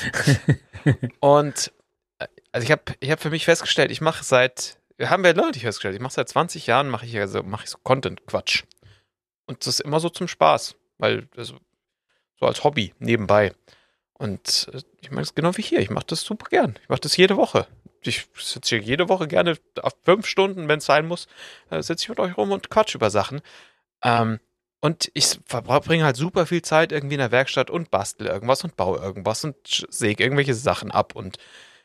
Und also ich habe ich hab für mich festgestellt, ich mache seit haben wir neulich festgestellt. Ich mache seit zwanzig Jahren, mache ich, also, mach ich so Content-Quatsch. Und das ist immer so zum Spaß, weil also, so als Hobby nebenbei. Und äh, ich meine, es ist genau wie hier. Ich mache das super gern. Ich mache das jede Woche. Ich sitze hier jede Woche gerne auf fünf Stunden, wenn es sein muss, äh, sitze ich mit euch rum und quatsch über Sachen. Ähm, und ich verbringe halt super viel Zeit irgendwie in der Werkstatt und bastel irgendwas und baue irgendwas und säge irgendwelche Sachen ab und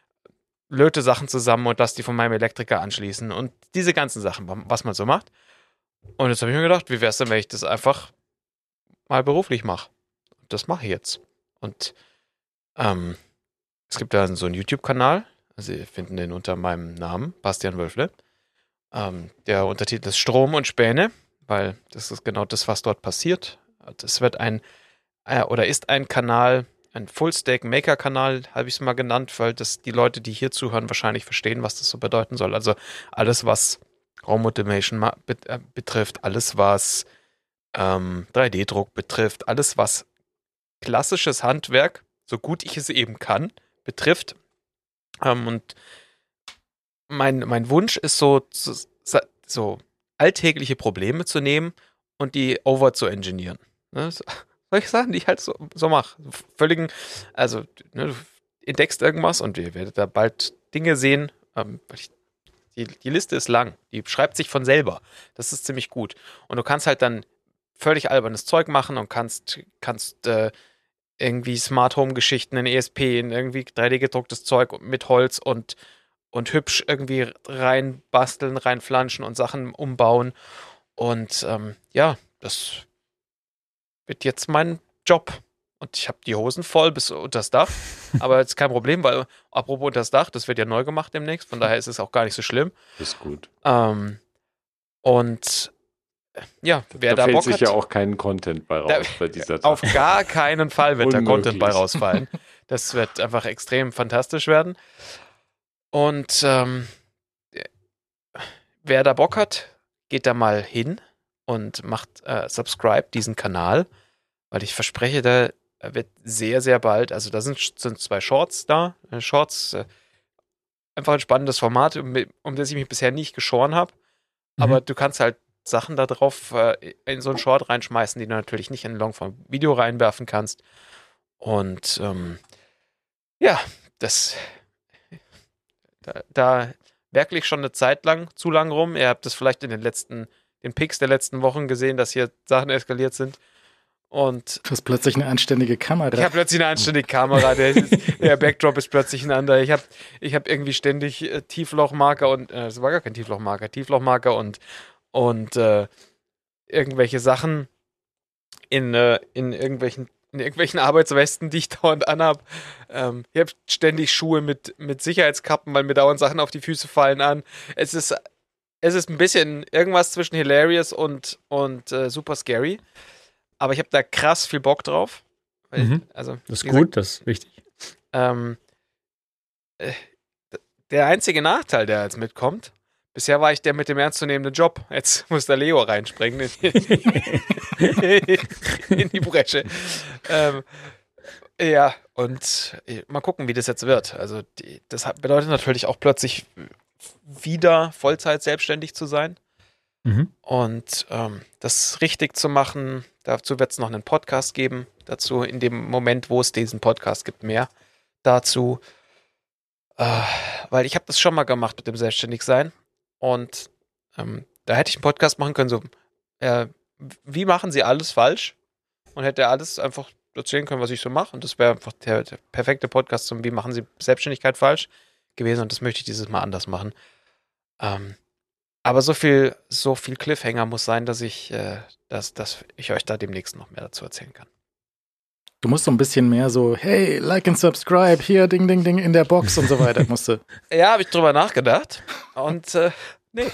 löte Sachen zusammen und lasse die von meinem Elektriker anschließen und diese ganzen Sachen, was man so macht. Und jetzt habe ich mir gedacht, wie wäre es denn, wenn ich das einfach mal beruflich mache? Das mache ich jetzt. Und ähm, es gibt da so einen YouTube-Kanal, also ihr findet den unter meinem Namen, Bastian Wölfle. Ähm, der Untertitel ist Strom und Späne, weil das ist genau das, was dort passiert. Das wird ein, äh, oder ist ein Kanal, ein Full-Stack-Maker-Kanal, habe ich es mal genannt, weil das die Leute, die hier zuhören, wahrscheinlich verstehen, was das so bedeuten soll. Also alles, was Home Automation bet äh, betrifft, alles, was ähm, drei D Druck betrifft, alles, was klassisches Handwerk, so gut ich es eben kann, betrifft. Ähm, und mein, mein Wunsch ist so, so, so alltägliche Probleme zu nehmen und die over zu engineeren. Ne? So. Solche Sachen, die ich halt so, so mache. Völligen, also ne, du entdeckst irgendwas und ihr werdet da bald Dinge sehen. Ähm, die, die Liste ist lang. Die schreibt sich von selber. Das ist ziemlich gut. Und du kannst halt dann völlig albernes Zeug machen und kannst, kannst äh, irgendwie Smart Home Geschichten in E S P, in irgendwie drei D gedrucktes Zeug mit Holz und, und hübsch irgendwie reinbasteln, reinflanschen und Sachen umbauen. Und ähm, ja, das wird jetzt mein Job. Und ich habe die Hosen voll bis unter das Dach. Aber jetzt kein Problem, weil, apropos unter das Dach, das wird ja neu gemacht demnächst. Von daher ist es auch gar nicht so schlimm. Das ist gut. Ähm, und ja, wer da, da Bock hat. Da fällt sich ja auch keinen Content bei raus da, bei dieser Auf gar keinen Fall wird da Content bei Unmöglich. rausfallen. Das wird einfach extrem fantastisch werden. Und ähm, wer da Bock hat, geht da mal hin und macht äh, subscribe diesen Kanal, weil ich verspreche, da wird sehr, sehr bald, also da sind, sind zwei Shorts da, äh, Shorts, äh, einfach ein spannendes Format, um, um das ich mich bisher nicht geschoren habe, mhm. aber du kannst halt Sachen da drauf äh, in so einen Short reinschmeißen, die du natürlich nicht in ein Longform-Video reinwerfen kannst und ähm, ja, das da, da werklich schon eine Zeit lang, zu lang rum, ihr habt das vielleicht in den letzten den Picks der letzten Wochen gesehen, dass hier Sachen eskaliert sind. Und du hast plötzlich eine anständige Kamera. Ich habe plötzlich eine anständige Kamera. Der, der Backdrop ist plötzlich ein anderer. Ich habe ich hab irgendwie ständig äh, Tieflochmarker und äh, es war gar kein Tieflochmarker, Tieflochmarker und, und äh, irgendwelche Sachen in, äh, in irgendwelchen in irgendwelchen Arbeitswesten, die ich dauernd anhab. Ähm, ich habe ständig Schuhe mit, mit Sicherheitskappen, weil mir dauernd Sachen auf die Füße fallen an. Es ist Es ist ein bisschen irgendwas zwischen hilarious und, und äh, super scary. Aber ich habe da krass viel Bock drauf. Weil, mhm. also, das ist gesagt, gut, das ist wichtig. Ähm, äh, der einzige Nachteil, der jetzt mitkommt, bisher war ich der mit dem ernstzunehmenden Job. Jetzt muss der Leo reinspringen in, in die Bresche. Ähm, ja, und mal gucken, wie das jetzt wird. Also die, das bedeutet natürlich auch plötzlich wieder Vollzeit selbstständig zu sein mhm. und ähm, das richtig zu machen. Dazu wird es noch einen Podcast geben. Dazu in dem Moment, wo es diesen Podcast gibt, mehr dazu. Äh, weil ich habe das schon mal gemacht mit dem Selbstständigsein und ähm, da hätte ich einen Podcast machen können, so äh, wie machen Sie alles falsch? Und hätte alles einfach erzählen können, was ich so mache und das wäre einfach der, der perfekte Podcast zum wie machen Sie Selbstständigkeit falsch gewesen und das möchte ich dieses Mal anders machen. Ähm, aber so viel, so viel Cliffhanger muss sein, dass ich, äh, dass, dass ich euch da demnächst noch mehr dazu erzählen kann. Du musst so ein bisschen mehr so, hey, like and subscribe, hier, ding, ding, ding, in der Box und so weiter, musst du. Ja, habe ich drüber nachgedacht und äh, nee.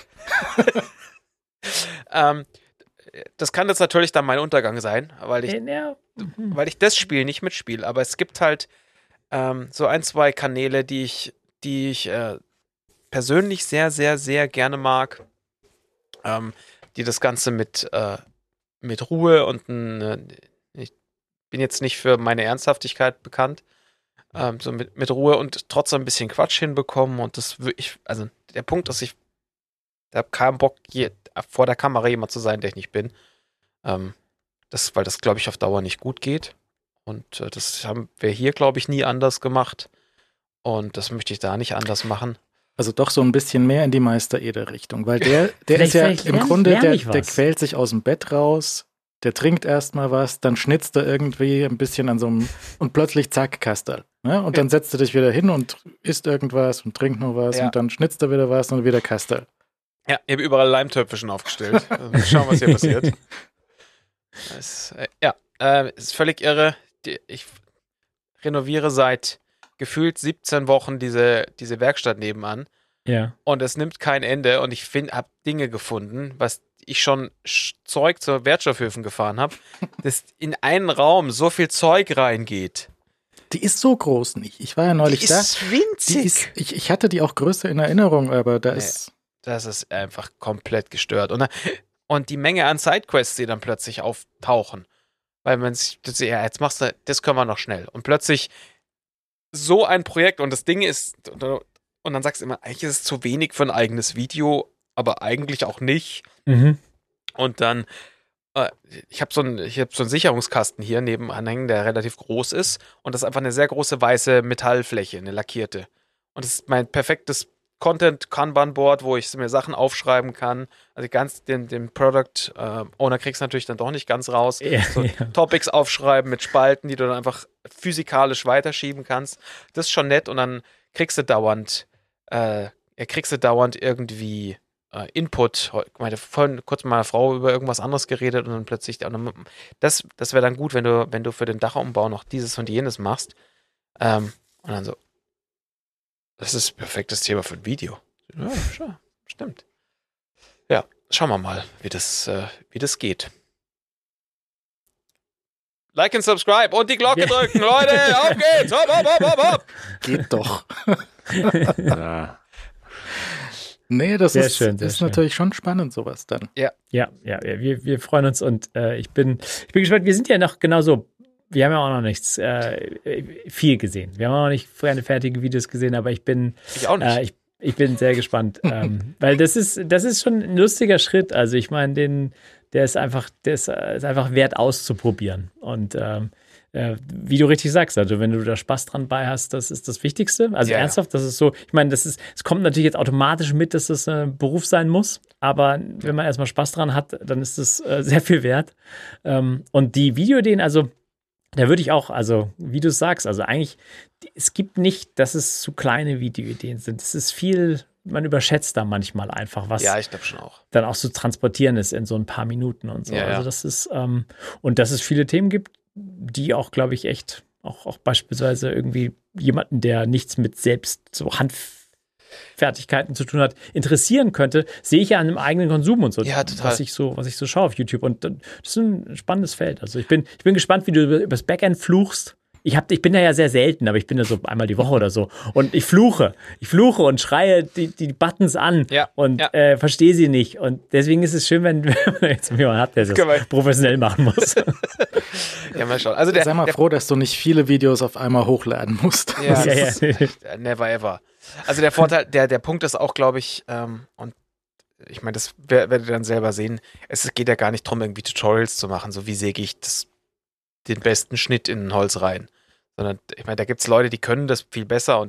ähm, das kann jetzt natürlich dann mein Untergang sein, weil ich, Ja. weil ich das Spiel nicht mitspiele, aber es gibt halt ähm, so ein, zwei Kanäle, die ich, die ich äh, persönlich sehr, sehr, sehr gerne mag, ähm, die das Ganze mit, äh, mit Ruhe und äh, ich bin jetzt nicht für meine Ernsthaftigkeit bekannt, ähm, so mit, mit Ruhe und trotzdem ein bisschen Quatsch hinbekommen und das ich, also der Punkt ist, ich habe keinen Bock, je, vor der Kamera jemand zu sein, der ich nicht bin, ähm, das, weil das, glaube ich, auf Dauer nicht gut geht und äh, das haben wir hier, glaube ich, nie anders gemacht und das möchte ich da nicht anders machen. Also doch so ein bisschen mehr in die Meister-Eder-Richtung, weil der, der ist Vielleicht- ja vielleicht im lern- Grunde, lern der, ich was. der quält sich aus dem Bett raus, der trinkt erstmal was, dann schnitzt er irgendwie ein bisschen an so einem und plötzlich zack, Kasperl. Ne? Und dann setzt er dich wieder hin und isst irgendwas und trinkt noch was Ja. und dann schnitzt er wieder was und wieder Kasperl. Ja, ich habe überall Leimtöpfe schon aufgestellt. Mal schauen, was hier passiert. Das, äh, ja, äh, ist völlig irre. Die, ich renoviere seit gefühlt siebzehn Wochen diese, diese Werkstatt nebenan Ja. und es nimmt kein Ende und ich habe Dinge gefunden, was ich schon Sch- Zeug zur Wertstoffhöfen gefahren habe, dass in einen Raum so viel Zeug reingeht. Die ist so groß nicht. Ich war ja neulich Die da. ist winzig. Die ist, ich, ich hatte die auch größer in Erinnerung, aber da Nee. ist. Das ist einfach komplett gestört. Und, und die Menge an Sidequests, die dann plötzlich auftauchen. Weil man sich, das, ja, jetzt machst du, das können wir noch schnell. Und plötzlich so ein Projekt und das Ding ist, und dann sagst du immer, eigentlich ist es zu wenig für ein eigenes Video, aber eigentlich auch nicht. Mhm. Und dann, äh, ich habe so, ein, ich hab so einen Sicherungskasten hier nebenan hängen, der relativ groß ist. Und das ist einfach eine sehr große weiße Metallfläche, eine lackierte. Und das ist mein perfektes Content-Kanban-Board, wo ich mir Sachen aufschreiben kann. Also ganz den, den Product äh, Owner kriegst du natürlich dann doch nicht ganz raus. Ja, So ja. Topics aufschreiben mit Spalten, die du dann einfach physikalisch weiterschieben kannst. Das ist schon nett und dann kriegst du dauernd, äh, kriegst du dauernd irgendwie äh, Input. Ich meine, vorhin kurz mit meiner Frau über irgendwas anderes geredet und dann plötzlich, das, das wäre dann gut, wenn du, wenn du für den Dachumbau noch dieses und jenes machst. Ähm, und dann so, das ist ein perfektes Thema für ein Video. Ja, schon, stimmt. Ja, schauen wir mal, wie das, äh, wie das geht. Like and subscribe und die Glocke Ja. drücken, Leute. Auf geht's. Hopp, hopp, hopp, hopp, hopp. Geht doch. Ja. Nee, das Sehr ist, schön, sehr ist schön. natürlich schon spannend, sowas dann. Ja, ja, ja, wir, wir freuen uns und äh, ich bin, ich bin gespannt. Wir sind ja noch genauso. Wir haben ja auch noch nichts äh, viel gesehen. Wir haben auch noch nicht keine fertigen Videos gesehen, aber ich bin, Ich auch nicht. äh, ich, ich bin sehr gespannt, ähm, weil das ist, das ist schon ein lustiger Schritt. Also ich meine, den, der ist einfach, der ist, äh, ist einfach wert auszuprobieren. Und ähm, äh, wie du richtig sagst, also wenn du da Spaß dran bei hast, das ist das Wichtigste. Also Ja, ja. ernsthaft, das ist so, ich meine, das ist, es kommt natürlich jetzt automatisch mit, dass das ein Beruf sein muss, aber wenn man erstmal Spaß dran hat, dann ist das äh, sehr viel wert. Ähm, und die Videoideen, also da würde ich auch, also wie du sagst, also eigentlich, es gibt nicht, dass es zu kleine Videoideen sind. Es ist viel, man überschätzt da manchmal einfach, was Ja, ich glaube schon auch. dann auch zu transportieren ist in so ein paar Minuten und so. Ja, ja. Also das ist, ähm, und dass es viele Themen gibt, die auch, glaube ich, echt, auch, auch beispielsweise irgendwie jemanden, der nichts mit selbst so Handfertigkeiten zu tun hat, interessieren könnte, sehe ich ja an dem eigenen Konsum und so, Ja, total. was ich so, was ich so schaue auf YouTube. Und das ist ein spannendes Feld. Also ich bin, ich bin gespannt, wie du über, über das Backend fluchst. Ich, hab, ich bin da ja sehr selten, aber ich bin da so einmal die Woche oder so. Und ich fluche. Ich fluche und schreie die, die Buttons an Ja, und ja. äh, verstehe sie nicht. Und deswegen ist es schön, wenn wenn jetzt jemand hat, der das Können wir- professionell machen muss. Ja, mal schauen. Also der, Sei mal der froh, dass du nicht viele Videos auf einmal hochladen musst. Ja, ja, das ja. ist- never ever. Also der Vorteil, der, der Punkt ist auch, glaube ich, ähm, und ich meine, das wer- werdet ihr dann selber sehen, es geht ja gar nicht darum, irgendwie Tutorials zu machen, so wie säge ich das, den besten Schnitt in ein Holz rein. Sondern, ich meine, da gibt es Leute, die können das viel besser und das,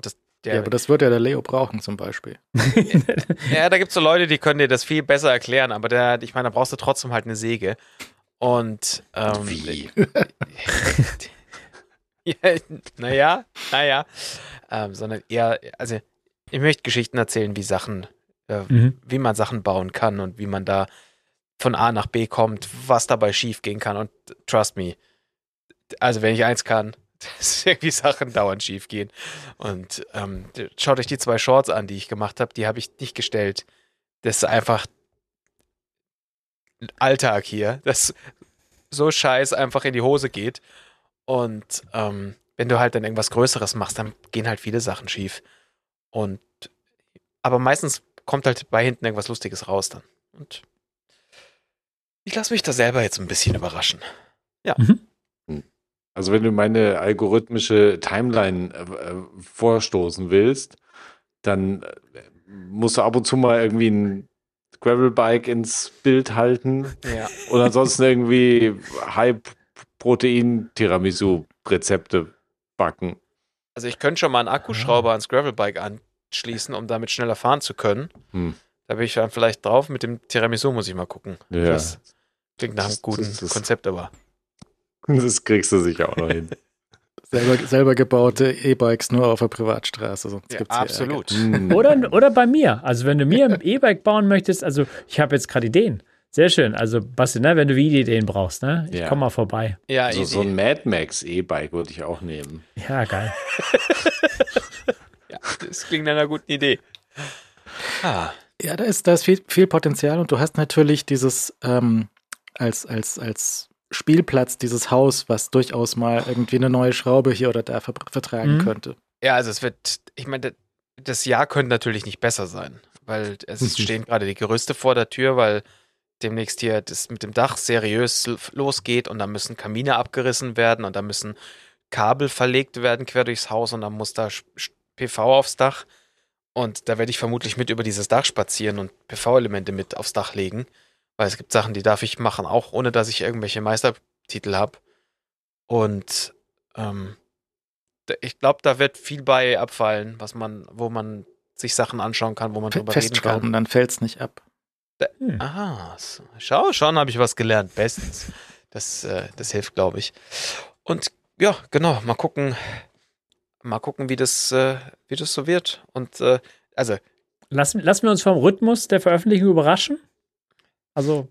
der, ja, aber das wird ja der Leo brauchen zum Beispiel. ja, da gibt es so Leute, die können dir das viel besser erklären, aber der, ich meine, da brauchst du trotzdem halt eine Säge. Und ähm, Wie? ja, naja, naja. Ähm, sondern eher, also ich möchte Geschichten erzählen, wie Sachen, äh, Mhm. wie man Sachen bauen kann und wie man da von A nach B kommt, was dabei schief gehen kann. Und trust me, also wenn ich eins kann, dass irgendwie Sachen dauernd schief gehen. Und ähm, schaut euch die zwei Shorts an, die ich gemacht habe, die habe ich nicht gestellt. Das ist einfach Alltag hier, das so scheiß einfach in die Hose geht. Und ähm, wenn du halt dann irgendwas Größeres machst, dann gehen halt viele Sachen schief. Und aber meistens kommt halt bei hinten irgendwas Lustiges raus dann. Und ich lasse mich da selber jetzt ein bisschen überraschen. Also wenn du meine algorithmische Timeline äh, vorstoßen willst, dann äh, musst du ab und zu mal irgendwie ein Gravelbike ins Bild halten Ja. und ansonsten irgendwie High-Protein-Tiramisu-Rezepte backen. Also ich könnte schon mal einen Akkuschrauber ans Gravelbike anschließen, um damit schneller fahren zu können. Hm. Da bin ich dann vielleicht drauf. Mit dem Tiramisu muss ich mal gucken. Ja. Das klingt nach einem Das- guten das- das- Konzept, aber. Das kriegst du sicher auch noch hin. Selber, selber gebaute E-Bikes nur auf der Privatstraße, sonst Ja, gibt's hier absolut. Hm. Oder, oder bei mir. Also wenn du mir ein E-Bike bauen möchtest, also ich habe jetzt gerade Ideen. Sehr schön. Also Basti, ne, wenn du Videoideen braust, ne? Ich Ja. komme mal vorbei. Ja, So, easy. so ein Mad Max E-Bike würde ich auch nehmen. Ja, geil. Ja, das klingt nach einer guten Idee. Ah, Ja, da ist, da ist viel, viel Potenzial und du hast natürlich dieses ähm, als, als, als Spielplatz, dieses Haus, was durchaus mal irgendwie eine neue Schraube hier oder da ver vertragen Mhm. könnte. ja, also es wird, ich meine, das Jahr könnte natürlich nicht besser sein, weil es Mhm. stehen gerade die Gerüste vor der Tür, weil demnächst hier das mit dem Dach seriös l- losgeht und da müssen Kamine abgerissen werden und da müssen Kabel verlegt werden quer durchs Haus und dann muss da Sch- Sch- P V aufs Dach und da werde ich vermutlich mit über dieses Dach spazieren und P V-Elemente mit aufs Dach legen, weil es gibt Sachen, die darf ich machen, auch ohne dass ich irgendwelche Meistertitel habe. Und ähm, da- ich glaube, da wird viel bei abfallen, was man, wo man sich Sachen anschauen kann, wo man Fe- drüber reden Festschrauben, kann. dann fällt's nicht ab. Hm. Aha, so. Schau, schon habe ich was gelernt. Bestens. Das, äh, das hilft, glaube ich. Und ja, genau, mal gucken, mal gucken, wie das, äh, wie das so wird. Und äh, also, Lassen, lassen wir uns vom Rhythmus der Veröffentlichung überraschen? Also,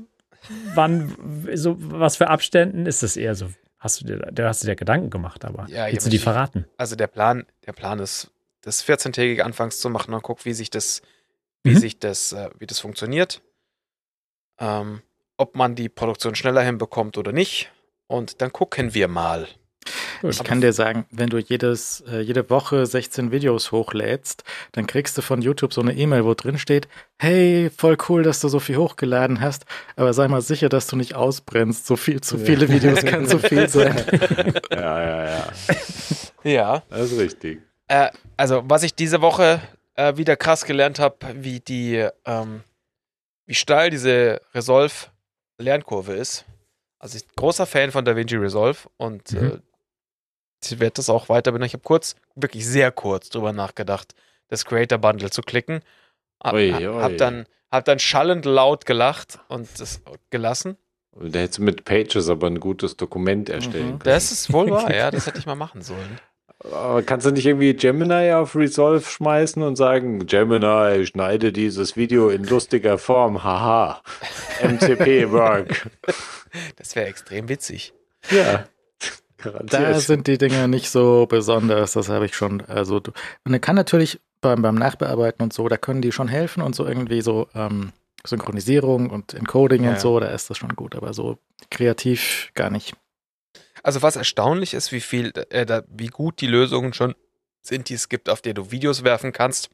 wann, so, was für Abständen ist das eher so? Hast du dir, da hast du dir Gedanken gemacht, aber Ja, ich willst hab du die mich- verraten? also der Plan, der Plan ist, das vierzehntägige anfangs zu machen und guck, wie sich das, wie Mhm. sich das, äh, wie das funktioniert. Ähm, ob man die Produktion schneller hinbekommt oder nicht. Und dann gucken wir mal. Gut. Ich kann dir sagen, wenn du jedes, äh, jede Woche sechzehn Videos hochlädst, dann kriegst du von YouTube so eine E-Mail, wo drin steht, hey, voll cool, dass du so viel hochgeladen hast, aber sei mal sicher, dass du nicht ausbrennst. So viel, zu viele Videos kann zu viel sein. Ja, ja, ja. Ja. Das ist richtig. Äh, also, was ich diese Woche äh, wieder krass gelernt habe, wie die, ähm, wie steil diese Resolve-Lernkurve ist. Also, ich bin großer Fan von DaVinci Resolve und Mhm. äh, ich werde das auch weiter benutzen. Ich habe kurz, wirklich sehr kurz drüber nachgedacht, das Creator Bundle zu klicken. Hab, Ui, hab, ui. hab dann, hab dann schallend laut gelacht und das gelassen. Da hättest du mit Pages aber ein gutes Dokument erstellen Mhm. können. Das ist wohl wahr, ja, das hätte ich mal machen sollen. Aber kannst du nicht irgendwie Gemini auf Resolve schmeißen und sagen, Gemini, schneide dieses Video in lustiger Form, haha, M C P Work. Das wäre extrem witzig. Ja, Da garantiert. sind die Dinger nicht so besonders, das habe ich schon. Also, du, man kann natürlich beim, beim Nachbearbeiten und so, da können die schon helfen und so irgendwie so ähm, Synchronisierung und Encoding Ja. und so, da ist das schon gut, aber so kreativ gar nicht. Also was erstaunlich ist, wie viel, äh, da, wie gut die Lösungen schon sind, die es gibt, auf der du Videos werfen kannst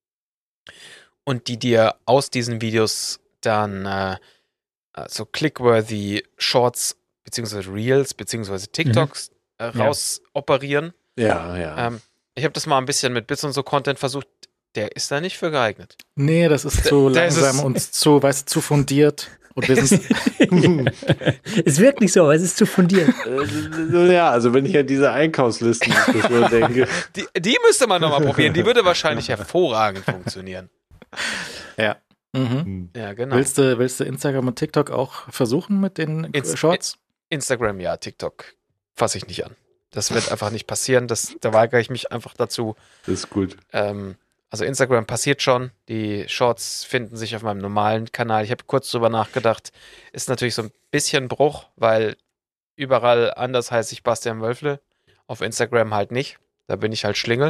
und die dir aus diesen Videos dann äh, so clickworthy Shorts beziehungsweise Reels beziehungsweise TikToks äh, raus operieren. Ja, ja. Ähm, ich habe das mal ein bisschen mit Bits und so Content versucht. Der ist da nicht für geeignet. Nee, das ist Da- zu da ist langsam es- und zu, weißt du, zu fundiert Und wir sind Es wirkt nicht so, aber es ist zu fundiert. Äh, Ja, also wenn ich an diese Einkaufslisten denke. Die, die müsste man nochmal probieren. Die würde wahrscheinlich hervorragend funktionieren. ja. Mhm. Ja, genau. Willst du, willst du Instagram und TikTok auch versuchen mit den Inst- Shorts? Instagram ja, TikTok fasse ich nicht an. Das wird einfach nicht passieren. Das, da weigere ich mich einfach dazu. Das ist gut. Ähm, also Instagram passiert schon. Die Shorts finden sich auf meinem normalen Kanal. Ich habe kurz drüber nachgedacht. Ist natürlich so ein bisschen Bruch, weil überall anders heiße ich Bastian Wölfle. Auf Instagram halt nicht. Da bin ich halt Schlingel.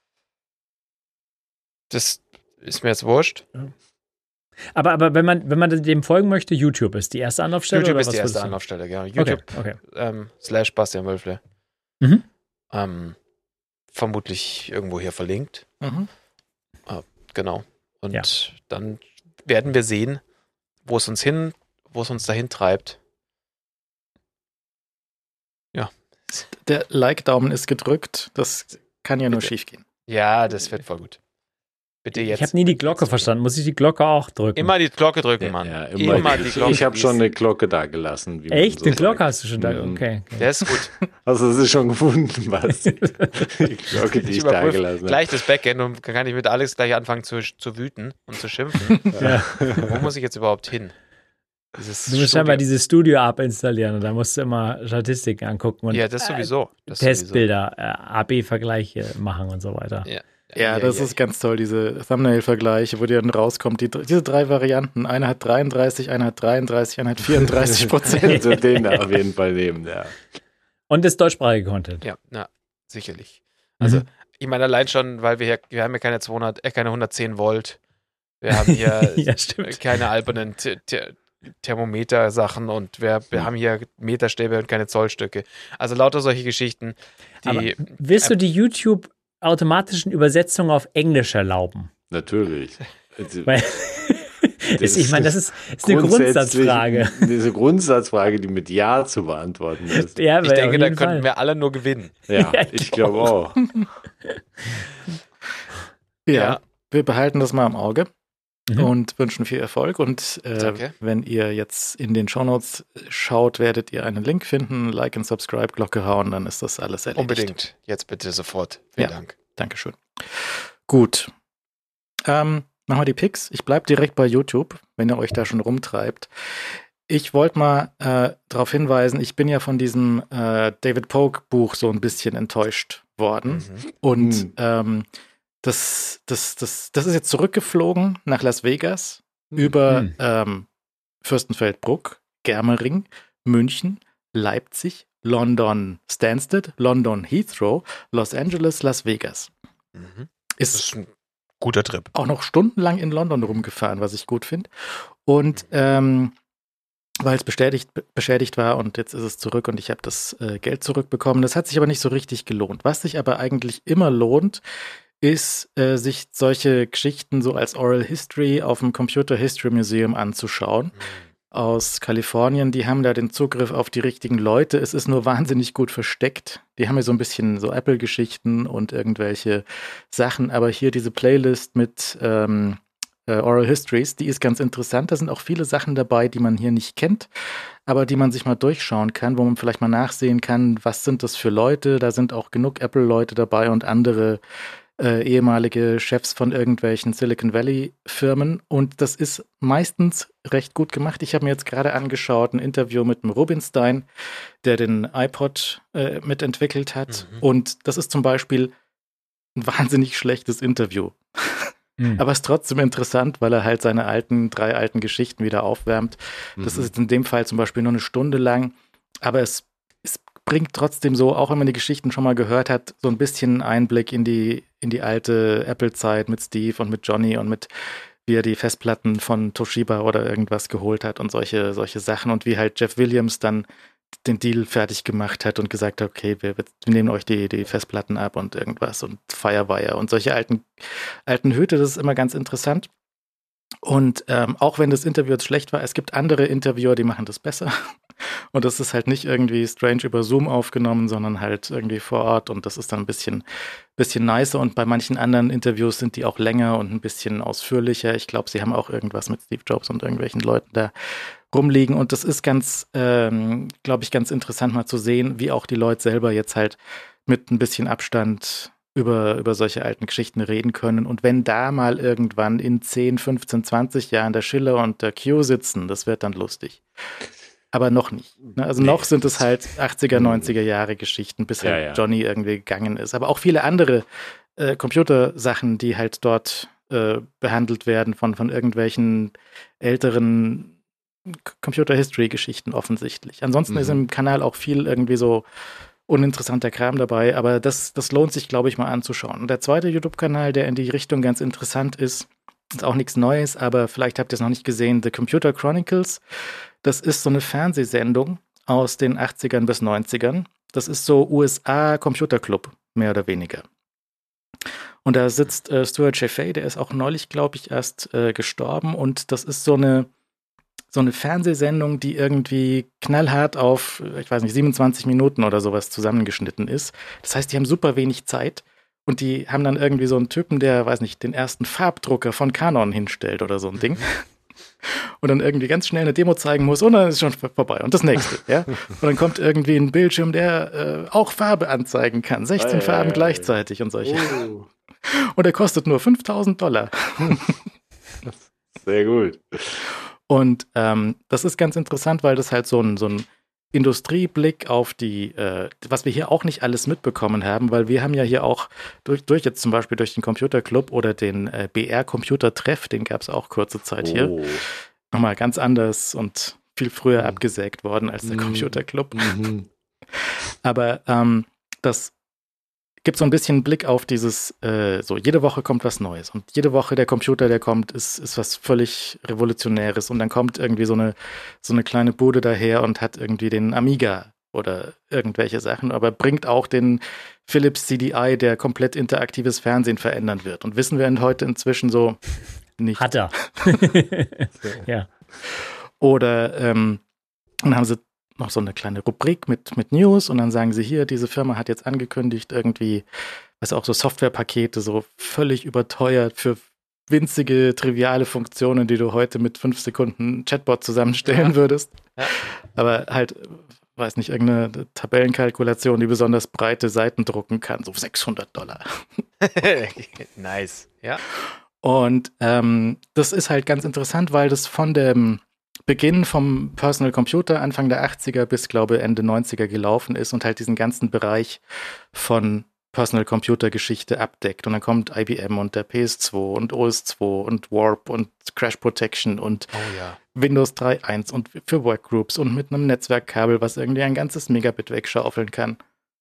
Das ist mir jetzt wurscht. Aber, aber wenn man, wenn man dem folgen möchte, YouTube ist die erste Anlaufstelle? YouTube oder ist was die erste würdest du- Anlaufstelle, ja. YouTube Okay, okay. Ähm, slash Bastian Wölfle. Mhm. Ähm, vermutlich irgendwo hier verlinkt. Mhm. Genau. Und Ja. dann werden wir sehen, wo es uns hin, wo es uns dahin treibt. Der Like-Daumen ist gedrückt. Das kann ja nur Bitte. schief gehen. Ja, das wird voll gut. Bitte jetzt. Ich habe nie die Glocke verstanden. Muss ich die Glocke auch drücken? Immer die Glocke drücken, Ja, Mann. ja, immer Immer die, die ich Glocke. ich habe die schon ist- eine Glocke da gelassen. Wie man Echt? so Die Glocke sagt. hast du schon da? Mhm. Okay. okay. Der ist gut. Also es ist schon gefunden, was. Die Glocke, die Ich ich da überprüfe gelassen habe. gleich das Backend und kann ich mit Alex gleich anfangen zu, zu wüten und zu schimpfen. Ja. Wo muss ich jetzt überhaupt hin? Dieses Du musst Studio. scheinbar dieses Studio-App installieren und da musst du immer Statistiken angucken und Ja, das sowieso. Das Testbilder, äh, A B-Vergleiche machen und so weiter. Ja. Ja, das ist ganz toll, diese Thumbnail-Vergleiche, wo die dann rauskommt. Die, diese drei Varianten. Eine hat dreiunddreißig, eine hat dreiunddreißig, eine hat vierunddreißig Prozent. Also den auf jeden Fall nehmen, ja. Und das deutschsprachige Content. Ja, ja, sicherlich. Also, Mhm. ich meine, allein schon, weil wir hier, wir haben ja keine zweihundert, äh, keine hundertzehn Volt. Wir haben hier Ja, stimmt. keine albernen Th- Th- Thermometer-Sachen und wir, wir haben hier Meterstäbe und keine Zollstücke. Also lauter solche Geschichten, Aber die willst du die YouTube-automatischen Übersetzungen auf Englisch erlauben? Natürlich. Also, Weil, Das ich meine, das ist, ist eine grundsätzlich Grundsatzfrage. Diese Grundsatzfrage, die mit Ja zu beantworten ist. Ja, ich weil denke, auf da jeden könnten Fall. wir alle nur gewinnen. Ja, Ja, ich ich glaube auch. Ja, Ja. wir behalten das mal im Auge Mhm. und wünschen viel Erfolg. Und äh, Danke. wenn ihr jetzt in den Shownotes schaut, werdet ihr einen Link finden, Like und Subscribe, Glocke hauen, dann ist das alles erledigt. Unbedingt. Jetzt bitte sofort. Vielen Ja. Dank. Dankeschön. Gut. Ähm, machen wir die Picks. Ich bleibe direkt bei YouTube, wenn ihr euch da schon rumtreibt. Ich wollte mal äh, darauf hinweisen, ich bin ja von diesem äh, David Polk-Buch so ein bisschen enttäuscht worden. Mhm. Und Hm. ähm, das, das, das, das ist jetzt zurückgeflogen nach Las Vegas über Hm. ähm, Fürstenfeldbruck, Germering, München, Leipzig, London Stansted, London Heathrow, Los Angeles, Las Vegas. Mhm. Das Ist ist ein guter Trip. auch noch stundenlang in London rumgefahren, was ich gut finde. Und ähm, weil es bestätigt, beschädigt war und jetzt ist es zurück und ich habe das äh, Geld zurückbekommen. Das hat sich aber nicht so richtig gelohnt. Was sich aber eigentlich immer lohnt, ist, äh, sich solche Geschichten so als Oral History auf dem Computer History Museum anzuschauen. Aus Kalifornien, die haben da den Zugriff auf die richtigen Leute. Es ist nur wahnsinnig gut versteckt. Die haben ja so ein bisschen so Apple-Geschichten und irgendwelche Sachen, aber hier diese Playlist mit ähm, äh, Oral Histories, die ist ganz interessant. Da sind auch viele Sachen dabei, die man hier nicht kennt, aber die man sich mal durchschauen kann, wo man vielleicht mal nachsehen kann, was sind das für Leute. Da sind auch genug Apple-Leute dabei und andere Äh, ehemalige Chefs von irgendwelchen Silicon Valley-Firmen und das ist meistens recht gut gemacht. Ich habe mir jetzt gerade angeschaut, ein Interview mit dem Rubinstein, der den iPod äh, mitentwickelt hat Mhm. und das ist zum Beispiel ein wahnsinnig schlechtes Interview. Mhm. Aber es ist trotzdem interessant, weil er halt seine alten, drei alten Geschichten wieder aufwärmt. Das Mhm. ist in dem Fall zum Beispiel nur eine Stunde lang, aber es, es bringt trotzdem so, auch wenn man die Geschichten schon mal gehört hat, so ein bisschen Einblick in die, in die alte Apple-Zeit mit Steve und mit Johnny und mit wie er die Festplatten von Toshiba oder irgendwas geholt hat und solche, solche Sachen und wie halt Jeff Williams dann den Deal fertig gemacht hat und gesagt hat, okay, wir, wir nehmen euch die, die Festplatten ab und irgendwas und Firewire und solche alten, alten Hüte, das ist immer ganz interessant. Und ähm, auch wenn das Interview jetzt schlecht war, es gibt andere Interviewer, die machen das besser. Und das ist halt nicht irgendwie strange über Zoom aufgenommen, sondern halt irgendwie vor Ort und das ist dann ein bisschen, bisschen nicer und bei manchen anderen Interviews sind die auch länger und ein bisschen ausführlicher. Ich glaube, sie haben auch irgendwas mit Steve Jobs und irgendwelchen Leuten da rumliegen. Und das ist ganz, ähm, glaube ich, ganz interessant mal zu sehen, wie auch die Leute selber jetzt halt mit ein bisschen Abstand über, über solche alten Geschichten reden können. Und wenn da mal irgendwann in zehn, fünfzehn, zwanzig Jahren der Schiller und der Q sitzen, das wird dann lustig. Aber noch nicht. Ne? Also nee, noch sind es halt achtziger, neunziger Jahre Geschichten, bis ja, halt ja. Johnny irgendwie gegangen ist. Aber auch viele andere äh, Computersachen, die halt dort äh, behandelt werden von, von irgendwelchen älteren Computer-History-Geschichten offensichtlich. Ansonsten mhm. ist im Kanal auch viel irgendwie so uninteressanter Kram dabei, aber das, das lohnt sich, glaube ich, mal anzuschauen. Und der zweite YouTube-Kanal, der in die Richtung ganz interessant ist, ist auch nichts Neues, aber vielleicht habt ihr es noch nicht gesehen, The Computer Chronicles. Das ist so eine Fernsehsendung aus den achtzigern bis neunzigern. Das ist so U S A Computerclub, mehr oder weniger. Und da sitzt äh, Stuart J. Fay, der ist auch neulich, glaube ich, erst äh, gestorben. Und das ist so eine so eine Fernsehsendung, die irgendwie knallhart auf, ich weiß nicht, siebenundzwanzig Minuten oder sowas zusammengeschnitten ist. Das heißt, die haben super wenig Zeit und die haben dann irgendwie so einen Typen, der, weiß nicht, den ersten Farbdrucker von Canon hinstellt oder so ein Ding. Und dann irgendwie ganz schnell eine Demo zeigen muss und dann ist es schon vorbei. Und das nächste, ja. Und dann kommt irgendwie ein Bildschirm, der äh, auch Farbe anzeigen kann. sechzehn hey, Farben hey, gleichzeitig und solche. Oh. Und der kostet nur fünftausend Dollar. Sehr gut. Und ähm, das ist ganz interessant, weil das halt so ein, so ein Industrieblick auf die, äh, was wir hier auch nicht alles mitbekommen haben, weil wir haben ja hier auch durch, durch jetzt zum Beispiel durch den Computerclub oder den äh, B R-Computertreff, den gab es auch kurze Zeit hier, oh. nochmal ganz anders und viel früher mhm. abgesägt worden als der mhm. Computerclub. Mhm. Aber ähm, das gibt so ein bisschen Blick auf dieses, äh, so jede Woche kommt was Neues und jede Woche der Computer, der kommt, ist, ist was völlig Revolutionäres und dann kommt irgendwie so eine, so eine kleine Bude daher und hat irgendwie den Amiga oder irgendwelche Sachen, aber bringt auch den Philips C D I, der komplett interaktives Fernsehen verändern wird. Und wissen wir heute inzwischen so nicht. Hat er. Ja. Oder ähm, dann haben sie noch so eine kleine Rubrik mit, mit News und dann sagen sie hier, diese Firma hat jetzt angekündigt irgendwie, was auch so Softwarepakete, so völlig überteuert für winzige, triviale Funktionen, die du heute mit fünf Sekunden Chatbot zusammenstellen ja. würdest. Ja. Aber halt, weiß nicht, irgendeine Tabellenkalkulation, die besonders breite Seiten drucken kann, so sechshundert Dollar. Nice, ja. Und ähm, das ist halt ganz interessant, weil das von dem Beginn vom Personal Computer Anfang der achtziger bis, glaube ich, Ende neunziger gelaufen ist und halt diesen ganzen Bereich von Personal Computer Geschichte abdeckt. Und dann kommt I B M und der P S zwei und O S zwei und Warp und Crash Protection und oh, ja. Windows drei Punkt eins und für Workgroups und mit einem Netzwerkkabel, was irgendwie ein ganzes Megabit wegschaufeln kann.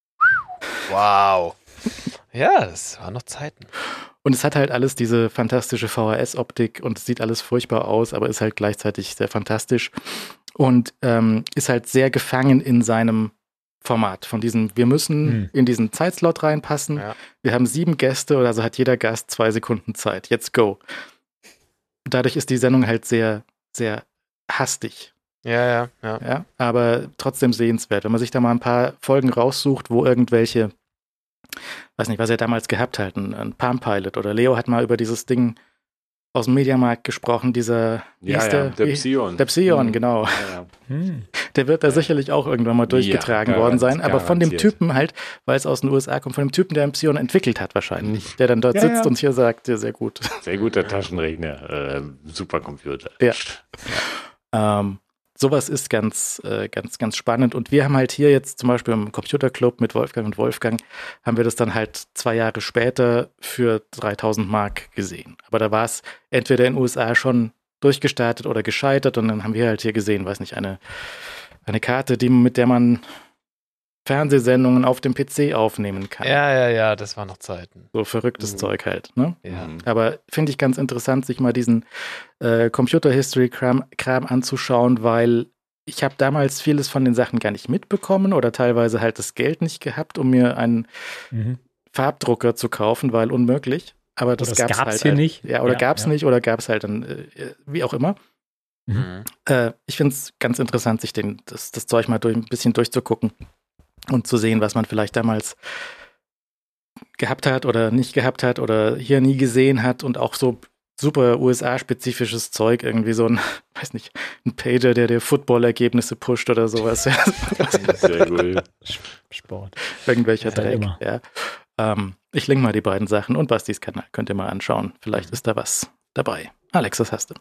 Wow. Ja, das waren noch Zeiten. Und es hat halt alles diese fantastische V H S-Optik und es sieht alles furchtbar aus, aber ist halt gleichzeitig sehr fantastisch und ähm, ist halt sehr gefangen in seinem Format. Von diesem, wir müssen hm. in diesen Zeitslot reinpassen. Ja. Wir haben sieben Gäste, also hat jeder Gast zwei Sekunden Zeit. Jetzt go. Dadurch ist die Sendung halt sehr, sehr hastig. Ja, ja, ja, ja. Aber trotzdem sehenswert. Wenn man sich da mal ein paar Folgen raussucht, wo irgendwelche weiß nicht, was er damals gehabt hat, ein, ein Palm Pilot oder Leo hat mal über dieses Ding aus dem Mediamarkt gesprochen, dieser, wie ja, hieß ja, der? der Psion. Der Psion, mhm. genau. Ja, ja. Hm. Der wird da sicherlich auch irgendwann mal durchgetragen ja, worden sein, aber von dem Typen halt, weil es aus den U S A kommt, von dem Typen, der einen Psion entwickelt hat wahrscheinlich, mhm. der dann dort ja, sitzt ja. und hier sagt, ja, sehr gut. Sehr guter Taschenrechner, äh, Supercomputer. Ja. ja. Ähm, Sowas ist ganz, äh, ganz, ganz spannend. Und wir haben halt hier jetzt zum Beispiel im Computerclub mit Wolfgang und Wolfgang, haben wir das dann halt zwei Jahre später für dreitausend Mark gesehen. Aber da war es entweder in den U S A schon durchgestartet oder gescheitert. Und dann haben wir halt hier gesehen, weiß nicht, eine, eine Karte, die, mit der man Fernsehsendungen auf dem P C aufnehmen kann. Ja, ja, ja, das waren noch Zeiten. So verrücktes mhm. Zeug halt, ne? Ja. Aber finde ich ganz interessant, sich mal diesen äh, Computer-History-Kram Kram anzuschauen, weil ich habe damals vieles von den Sachen gar nicht mitbekommen oder teilweise halt das Geld nicht gehabt, um mir einen mhm. Farbdrucker zu kaufen, weil unmöglich. Aber das, das gab's, gab's halt hier halt, nicht. Ja, oder ja, gab's ja. nicht oder gab's halt dann, äh, wie auch immer. Mhm. Äh, ich finde es ganz interessant, sich den, das, das Zeug mal durch, ein bisschen durchzugucken. Und zu sehen, was man vielleicht damals gehabt hat oder nicht gehabt hat oder hier nie gesehen hat und auch so super U S A-spezifisches Zeug, irgendwie so ein, weiß nicht, ein Pager, der dir Football-Ergebnisse pusht oder sowas. Ja. Sehr gut. Sport. Irgendwelcher Ist halt Dreck. immer. Ja. Ähm, ich link mal die beiden Sachen und Bastis Kanal. Könnt ihr mal anschauen. Vielleicht ist da was dabei. Alex, was hast du?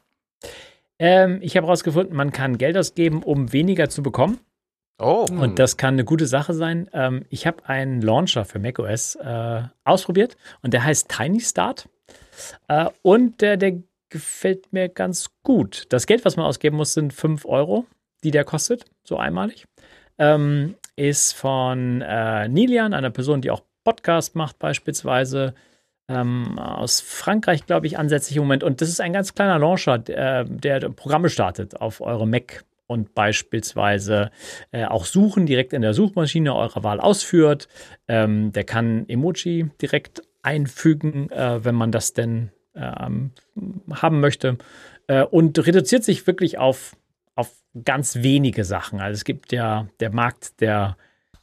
Ähm, ich habe herausgefunden, man kann Geld ausgeben, um weniger zu bekommen. Oh. Und das kann eine gute Sache sein. Ähm, ich habe einen Launcher für macOS äh, ausprobiert und der heißt Tiny Start. Äh, und der, der gefällt mir ganz gut. Das Geld, was man ausgeben muss, sind fünf Euro, die der kostet, so einmalig. Ähm, ist von äh, Nilian, einer Person, die auch Podcast macht beispielsweise. Ähm, aus Frankreich, glaube ich, ansässig im Moment. Und das ist ein ganz kleiner Launcher, der, der Programme startet auf eure Mac und beispielsweise äh, auch Suchen direkt in der Suchmaschine eurer Wahl ausführt. Ähm, der kann Emoji direkt einfügen, äh, wenn man das denn ähm, haben möchte. Äh, und reduziert sich wirklich auf, auf ganz wenige Sachen. Also es gibt ja der Markt der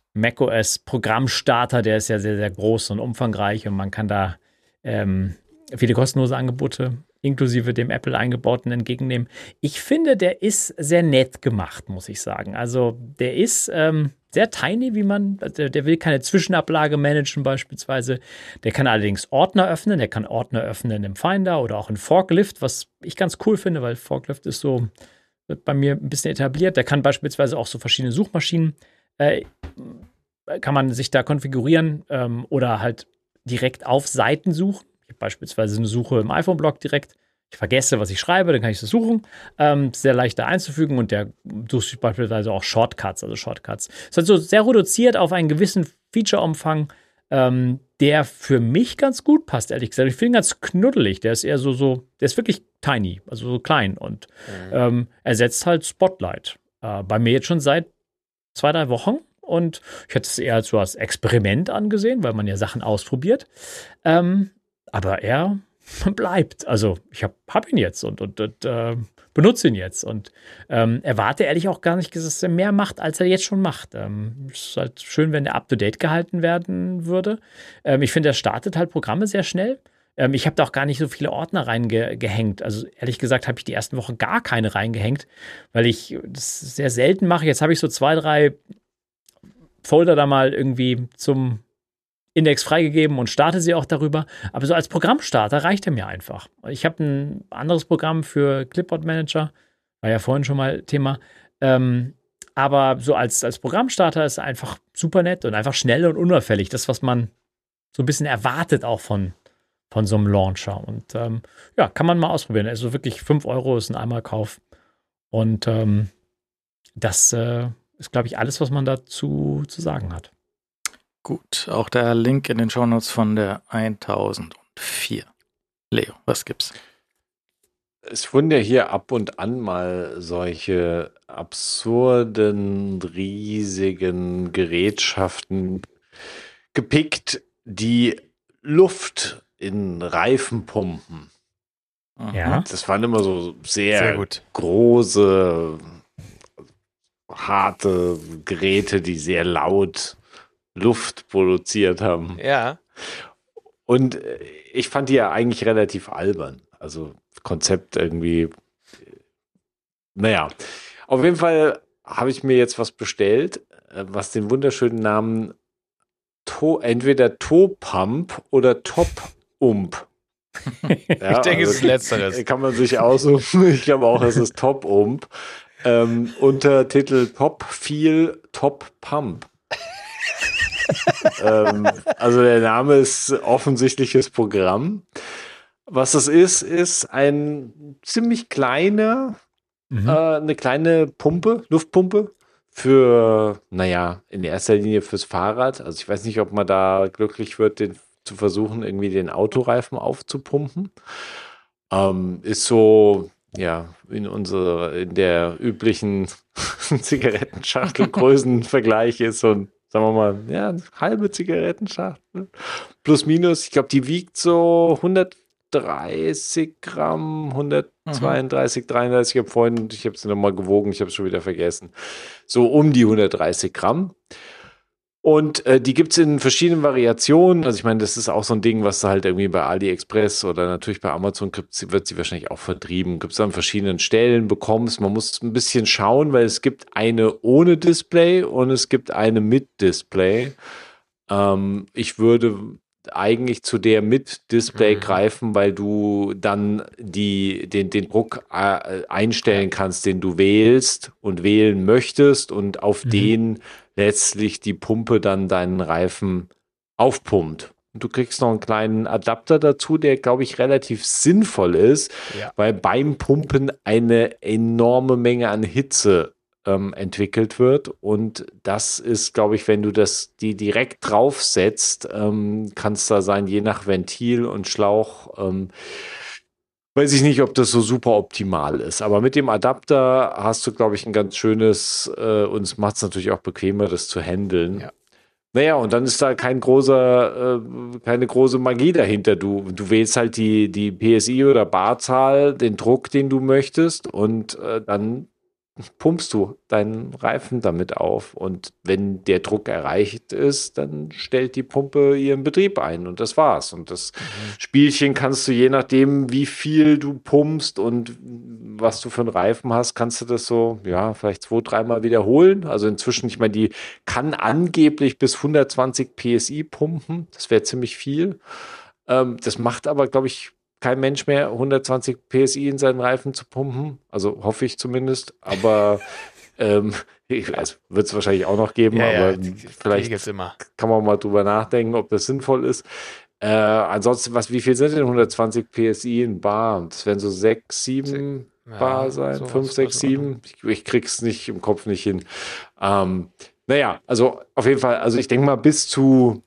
macOS-Programmstarter, der ist ja sehr, sehr groß und umfangreich und man kann da ähm, viele kostenlose Angebote inklusive dem Apple eingebauten entgegennehmen. Ich finde, der ist sehr nett gemacht, muss ich sagen. Also der ist ähm, sehr tiny, wie man, der, der will keine Zwischenablage managen beispielsweise. Der kann allerdings Ordner öffnen, der kann Ordner öffnen im Finder oder auch in Forklift, was ich ganz cool finde, weil Forklift ist so, wird bei mir ein bisschen etabliert. Der kann beispielsweise auch so verschiedene Suchmaschinen, äh, kann man sich da konfigurieren ähm, oder halt direkt auf Seiten suchen. Ich habe beispielsweise eine Suche im iPhone-Blog direkt. Ich vergesse, was ich schreibe, dann kann ich das suchen. Ähm, sehr leicht da einzufügen und der sucht sich beispielsweise auch Shortcuts, also Shortcuts. Es ist halt so sehr reduziert auf einen gewissen Feature-Umfang, ähm, der für mich ganz gut passt, ehrlich gesagt. Ich finde ihn ganz knuddelig. Der ist eher so, so, der ist wirklich tiny, also so klein und mhm. ähm, ersetzt halt Spotlight. Äh, bei mir jetzt schon seit zwei, drei Wochen. Und ich hätte es eher so als Experiment angesehen, weil man ja Sachen ausprobiert. Ähm, aber er bleibt. Also ich habe hab ihn jetzt und, und, und äh, benutze ihn jetzt. Und ähm, erwarte ehrlich auch gar nicht, dass er mehr macht, als er jetzt schon macht. Ähm, es ist halt schön, wenn der up-to-date gehalten werden würde. Ähm, ich finde, er startet halt Programme sehr schnell. Ähm, ich habe da auch gar nicht so viele Ordner reingehängt. Also ehrlich gesagt habe ich die ersten Wochen gar keine reingehängt, weil ich das sehr selten mache. Jetzt habe ich so zwei, drei Folder da mal irgendwie zum Index freigegeben und starte sie auch darüber. Aber so als Programmstarter reicht er mir einfach. Ich habe ein anderes Programm für Clipboard Manager, war ja vorhin schon mal Thema. Ähm, aber so als, als Programmstarter ist er einfach super nett und einfach schnell und unauffällig. Das, was man so ein bisschen erwartet auch von, von so einem Launcher. Und ähm, ja, kann man mal ausprobieren. Also wirklich fünf Euro ist ein Einmalkauf. Und ähm, das äh, ist, glaube ich, alles, was man dazu zu sagen hat. Gut, auch der Link in den Shownotes von der tausendvier. Leo, was gibt's? Es wurden ja hier ab und an mal solche absurden, riesigen Gerätschaften gepickt, die Luft in Reifen pumpen. Ja. Das waren immer so sehr, Sehr gut. große, harte Geräte, die sehr laut Luft produziert haben. Ja. Und ich fand die ja eigentlich relativ albern. Also Konzept irgendwie, naja. Auf jeden Fall habe ich mir jetzt was bestellt, was den wunderschönen Namen to, entweder Topump oder Top-Ump. Ja, Ich denke, also es ist Letzteres. kann man sich aussuchen. Ich glaube auch, es ist Top-Ump. Ähm, unter Titel Pop Feel Top Pump. ähm, also der Name ist offensichtliches Programm. Was das ist, ist ein ziemlich kleiner, Mhm. äh, eine kleine Pumpe, Luftpumpe für, naja, in erster Linie fürs Fahrrad. Also ich weiß nicht, ob man da glücklich wird, den zu versuchen, irgendwie den Autoreifen aufzupumpen. Ähm, ist so, ja, in unserer, in der üblichen Zigarettenschachtelgrößenvergleich ist so ein, sagen wir mal, ja, eine halbe Zigarettenschachtel. Plus minus, ich glaube, die wiegt so hundertdreißig Gramm, hundertzweiunddreißig, dreiunddreißig. Ich habe vorhin, ich habe sie nochmal gewogen, ich habe es schon wieder vergessen. So um die hundertdreißig Gramm. Und äh, die gibt's in verschiedenen Variationen. Also ich meine, das ist auch so ein Ding, was du halt irgendwie bei AliExpress oder natürlich bei Amazon gibt, wird sie wahrscheinlich auch vertrieben. Gibt's an verschiedenen Stellen, bekommst. Man muss ein bisschen schauen, weil es gibt eine ohne Display und es gibt eine mit Display. Ähm, ich würde eigentlich zu der mit Display Mhm. greifen, weil du dann die, den, den Druck äh, einstellen kannst, den du wählst und wählen möchtest und auf Mhm. den letztlich die Pumpe dann deinen Reifen aufpumpt. Und du kriegst noch einen kleinen Adapter dazu, der, glaube ich, relativ sinnvoll ist, Ja. weil beim Pumpen eine enorme Menge an Hitze ähm, entwickelt wird. Und das ist, glaube ich, wenn du das die direkt draufsetzt, ähm, kann es da sein, je nach Ventil und Schlauch, ähm, weiß ich nicht, ob das so super optimal ist. Aber mit dem Adapter hast du, glaube ich, ein ganz schönes, äh, und es macht es natürlich auch bequemer, das zu handeln. Ja. Naja, und dann ist da kein großer, äh, keine große Magie dahinter. Du, du wählst halt die, die P S I oder Barzahl, den Druck, den du möchtest, und äh, dann pumpst du deinen Reifen damit auf. Und wenn der Druck erreicht ist, dann stellt die Pumpe ihren Betrieb ein und das war's. Und das Spielchen kannst du, je nachdem, wie viel du pumpst und was du für einen Reifen hast, kannst du das so, ja, vielleicht zwei, dreimal wiederholen. Also inzwischen, ich meine, die kann angeblich bis hundertzwanzig P S I pumpen. Das wäre ziemlich viel. Ähm, das macht aber, glaube ich, kein Mensch mehr, hundertzwanzig P S I in seinen Reifen zu pumpen. Also hoffe ich zumindest. Aber ähm, es wird es wahrscheinlich auch noch geben. Ja, ja, aber die- die vielleicht gibt's immer. kann man mal drüber nachdenken, ob das sinnvoll ist. Äh, ansonsten, was, wie viel sind denn hundertzwanzig P S I in Bar? Das werden so sechs, sieben Ja, Bar sein, sowas, fünf, sechs, sowas in Ordnung. sieben. Ich, ich krieg's nicht im Kopf nicht hin. Ähm, naja, also auf jeden Fall, also ich denke mal bis zu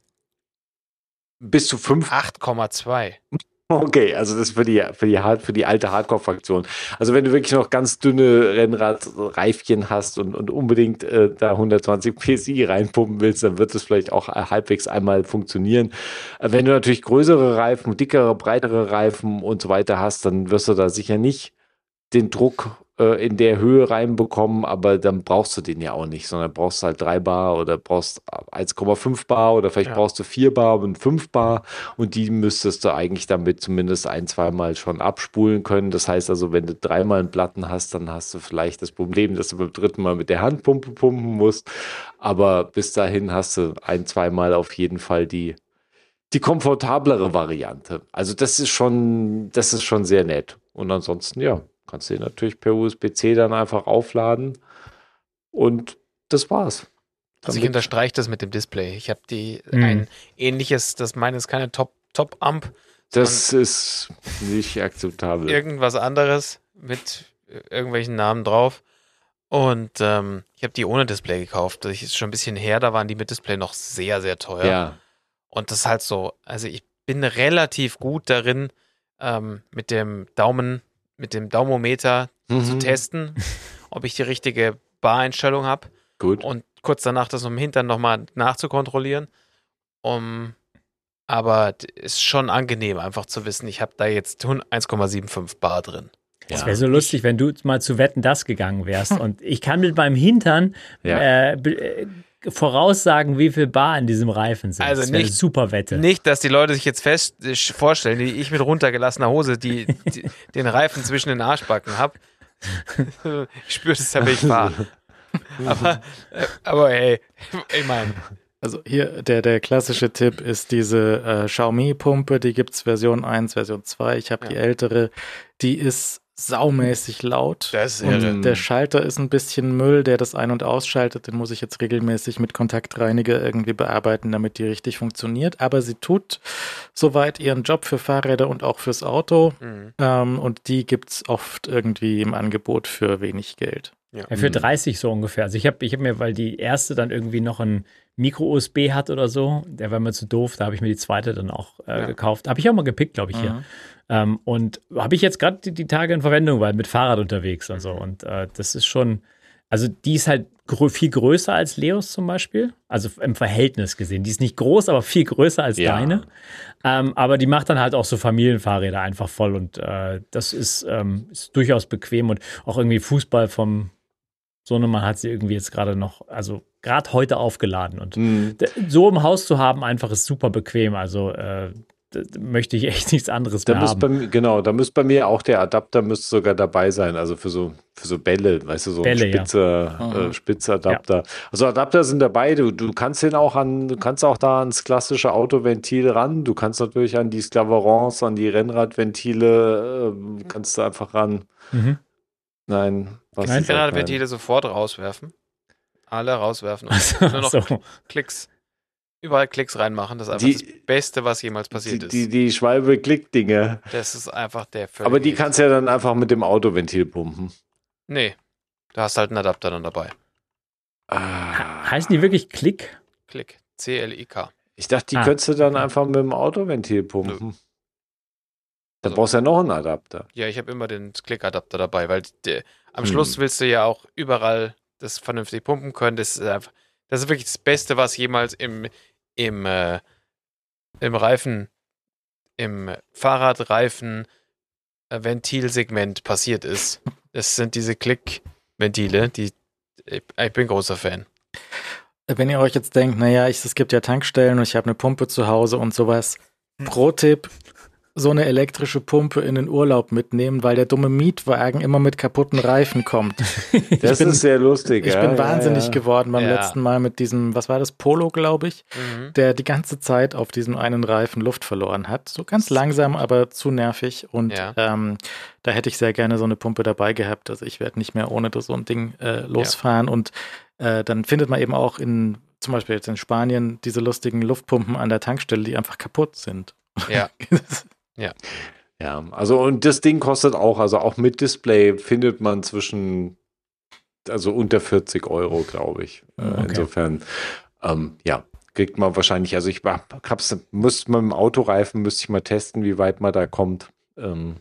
bis zu fünf. acht Komma zwei. Okay, also das ist für die, für die, Hard, für die alte Hardcore-Fraktion. Also wenn du wirklich noch ganz dünne Rennradreifchen hast und, und unbedingt äh, da hundertzwanzig P S I reinpumpen willst, dann wird es vielleicht auch halbwegs einmal funktionieren. Äh, wenn du natürlich größere Reifen, dickere, breitere Reifen und so weiter hast, dann wirst du da sicher nicht den Druck äh, in der Höhe reinbekommen, aber dann brauchst du den ja auch nicht, sondern brauchst halt drei Bar oder brauchst eins Komma fünf Bar oder vielleicht Ja. brauchst du vier Bar und fünf Bar und die müsstest du eigentlich damit zumindest ein, zweimal schon abspulen können. Das heißt also, wenn du dreimal einen Platten hast, dann hast du vielleicht das Problem, dass du beim dritten Mal mit der Handpumpe pumpen musst, aber bis dahin hast du ein, zweimal auf jeden Fall die die komfortablere Variante. Also das ist schon, das ist schon sehr nett. Und ansonsten, ja, kannst du den natürlich per U S B C dann einfach aufladen und das war's. Also ich Damit- unterstreiche das mit dem Display. Ich habe die Mhm. ein ähnliches, das meine ist keine Top Top Amp, Das ist nicht akzeptabel. irgendwas anderes mit irgendwelchen Namen drauf. Und ähm, ich habe die ohne Display gekauft. Das ist schon ein bisschen her, da waren die mit Display noch sehr, sehr teuer. Ja, Und das ist halt so, also ich bin relativ gut darin, ähm, mit dem Daumen, mit dem Daumometer zu Mhm. testen, ob ich die richtige Bareinstellung habe gut. und kurz danach das im Hintern nochmal nachzukontrollieren. Um, aber d- ist schon angenehm, einfach zu wissen, ich habe da jetzt eins Komma fünfundsiebzig Bar drin. Es Ja. wäre so lustig, wenn du mal zu Wetten, das gegangen wärst. Und ich kann mit meinem Hintern Ja. äh, be- äh, voraussagen, wie viel Bar in diesem Reifen sind. Also das wäre eine nicht- super Wette. Nicht, dass die Leute sich jetzt fest äh, vorstellen, die ich mit runtergelassener Hose die, die den Reifen zwischen den Arschbacken habe. Ich spüre das ja, wenn ich fahre. Aber, äh, aber ey, ich meine, Also hier der, der klassische Tipp ist diese äh, Xiaomi-Pumpe, die gibt's Version eins, Version zwei. Ich habe Ja. die ältere, die ist saumäßig laut. das ist Und irre. der Schalter ist ein bisschen Müll, der das ein- und ausschaltet. Den muss ich jetzt regelmäßig mit Kontaktreiniger irgendwie bearbeiten, damit die richtig funktioniert. Aber sie tut soweit ihren Job für Fahrräder und auch fürs Auto. Mhm. Ähm, und die gibt's oft irgendwie im Angebot für wenig Geld. Ja, für Mhm. dreißig so ungefähr. Also ich habe ich hab mir, weil die erste dann irgendwie noch ein Micro-U S B hat oder so, der war mir zu doof, da habe ich mir die zweite dann auch äh, Ja. gekauft. Habe ich auch mal gepickt, glaube ich, hier. Mhm. Ähm, und habe ich jetzt gerade die, die Tage in Verwendung, weil mit Fahrrad unterwegs und so. Und äh, das ist schon, also die ist halt grö viel größer als Leos zum Beispiel. Also im Verhältnis gesehen. Die ist nicht groß, aber viel größer als Ja. deine. Ähm, aber die macht dann halt auch so Familienfahrräder einfach voll. Und äh, das ist, ähm, ist durchaus bequem und auch irgendwie Fußball vom So eine man hat sie irgendwie jetzt gerade noch, also gerade heute aufgeladen. Und Mhm. d- so im Haus zu haben, einfach ist super bequem. Also äh, d- d- möchte ich echt nichts anderes Da mehr müsste haben. bei mir, genau, da müsste bei mir auch der Adapter müsste sogar dabei sein, also für so, für so Bälle, weißt du, so Bälle, ein ja. spitzer, Mhm. äh, spitzer Adapter. Also Adapter sind dabei, du, du kannst den auch an, du kannst auch da ans klassische Autoventil ran, du kannst natürlich an die Sclaverons, an die Rennradventile, äh, kannst du einfach ran. Mhm. Nein, was Nein? ist das? Ventile sofort rauswerfen. Alle rauswerfen und Also, nur noch so. Klicks. Überall Klicks reinmachen. Das ist einfach Die- das Beste, was jemals Die, passiert die, ist. die Schwalbe-Klick-Dinger. Das ist einfach der völlige Aber die Hit. kannst du ja dann einfach mit dem Autoventil pumpen. Nee. Du hast halt einen Adapter dann dabei. Ah. Heißen die wirklich Klick? Klick. C L I K. Ich dachte, die Ah, könntest du dann okay. einfach mit dem Autoventil pumpen. Da Also- brauchst du ja noch einen Adapter. Ja, ich habe immer den Klick-Adapter dabei, weil der, am Hm. Schluss willst du ja auch überall das vernünftig pumpen können. Das ist einfach, das ist wirklich das Beste, was jemals im, im, äh, im Reifen, im Fahrradreifen äh, Ventilsegment passiert ist. Das sind diese Klick-Ventile, die ich, ich bin großer Fan. Wenn ihr euch jetzt denkt, naja, ich, es gibt ja Tankstellen und ich habe eine Pumpe zu Hause und sowas. Pro-Tipp, so eine elektrische Pumpe in den Urlaub mitnehmen, weil der dumme Mietwagen immer mit kaputten Reifen kommt. Das bin- ist sehr lustig. Ich ja, bin ja, wahnsinnig ja. geworden beim Ja. letzten Mal mit diesem, was war das, Polo, glaube ich, Mhm. der die ganze Zeit auf diesem einen Reifen Luft verloren hat. So ganz langsam, aber zu nervig. Und Ja. ähm, da hätte ich sehr gerne so eine Pumpe dabei gehabt. Also ich werde nicht mehr ohne das so ein Ding äh, losfahren. Und äh, dann findet man eben auch in, zum Beispiel jetzt in Spanien, diese lustigen Luftpumpen an der Tankstelle, die einfach kaputt sind. Ja. Ja, also und das Ding kostet auch, also auch mit Display findet man zwischen, also unter vierzig Euro, glaube ich. Äh, Okay. Insofern, ähm, ja, kriegt man wahrscheinlich, also ich hab- hab's, müsste mit dem Autoreifen, müsste ich mal testen, wie weit man da kommt. Ähm,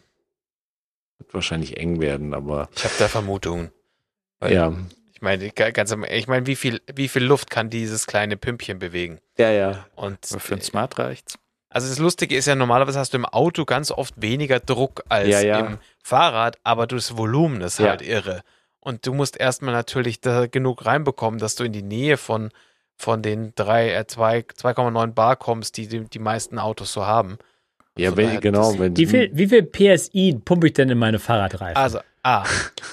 wird wahrscheinlich eng werden, aber Ich habe da Vermutungen. Weil- ja, Ich meine, ga- ganz am- ich meine, wie viel, wie viel Luft kann dieses kleine Pümpchen bewegen? ja, ja. Und Aber für ein Smart reicht's. also das Lustige ist ja, normalerweise hast du im Auto ganz oft weniger Druck als Ja, ja. im Fahrrad, aber das Volumen ist Ja. halt irre. Und du musst erstmal natürlich da genug reinbekommen, dass du in die Nähe von, von den drei, äh, zwei, zwei Komma neun Bar kommst, die, die die meisten Autos so haben. Ja, Von wenn, daher, genau. das- Wenn, Wie viel, wie viel P S I pumpe ich denn in meine Fahrradreifen? Also, A.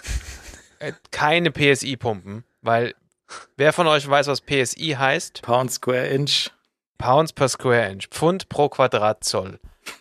äh, keine P S I-Pumpen, weil wer von euch weiß, was P S I heißt? Pound Square Inch. Pounds per Square Inch, Pfund pro Quadratzoll.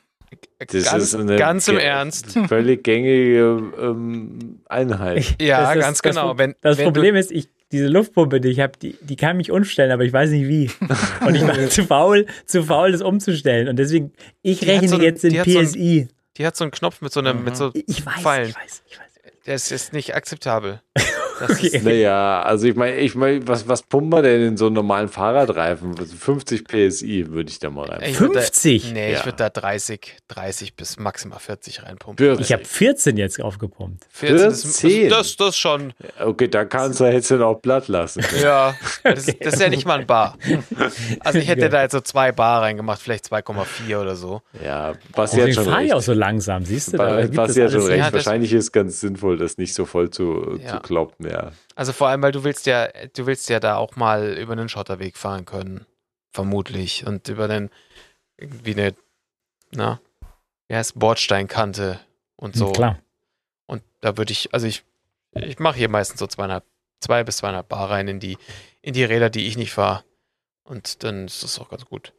das ganz, ist eine ganz im ge- Ernst. völlig gängige ähm, Einheit. Ja, Das ist- ganz das, genau. Wenn, das wenn Problem ist, ich, diese Luftpumpe, die ich habe, die, die kann mich umstellen, aber ich weiß nicht wie. Und ich war zu faul, zu faul, das umzustellen. Und deswegen, ich Die hat rechne so ein- jetzt in die hat so ein- P S I. du, die hat so einen Knopf mit so einem, mit so, Ich weiß, Pfeilen. ich weiß, ich weiß. der ist jetzt nicht akzeptabel. Das Okay. ist, Naja, also ich meine, ich mein, was, was pumpt man denn in so einen normalen Fahrradreifen? Also fünfzig P S I würde ich da mal rein. ich würd da- fünfzig? Nee, Ja. ich würde da dreißig, dreißig bis maximal vierzig reinpumpen. vierzig. Ich habe vierzehn jetzt aufgepumpt. vierzehn, das, vierzehn? das, das schon. Okay, da kannst du jetzt dann auch platt lassen. Ja, das, das ist ja nicht mal ein Bar. Also ich hätte Ja. da jetzt so zwei Bar reingemacht, vielleicht zwei Komma vier oder so. Ja, was ja Deswegen schon fahre ich auch recht. so langsam, siehst du? Da Was gibt was es ja alles schon hin. recht. Ja, das- Wahrscheinlich ist ganz sinnvoll, das nicht so voll zu, Ja. zu kloppen, ja. Also vor allem, weil du willst ja, du willst ja da auch mal über einen Schotterweg fahren können. Vermutlich. Und über den, irgendwie eine, na, wie heißt Bordsteinkante und so. Klar. Und da würde ich, also ich, ich mache hier meistens so zweieinhalb, zwei bis zweieinhalb Bar rein in die, in die Räder, die ich nicht fahre. Und dann ist das auch ganz gut.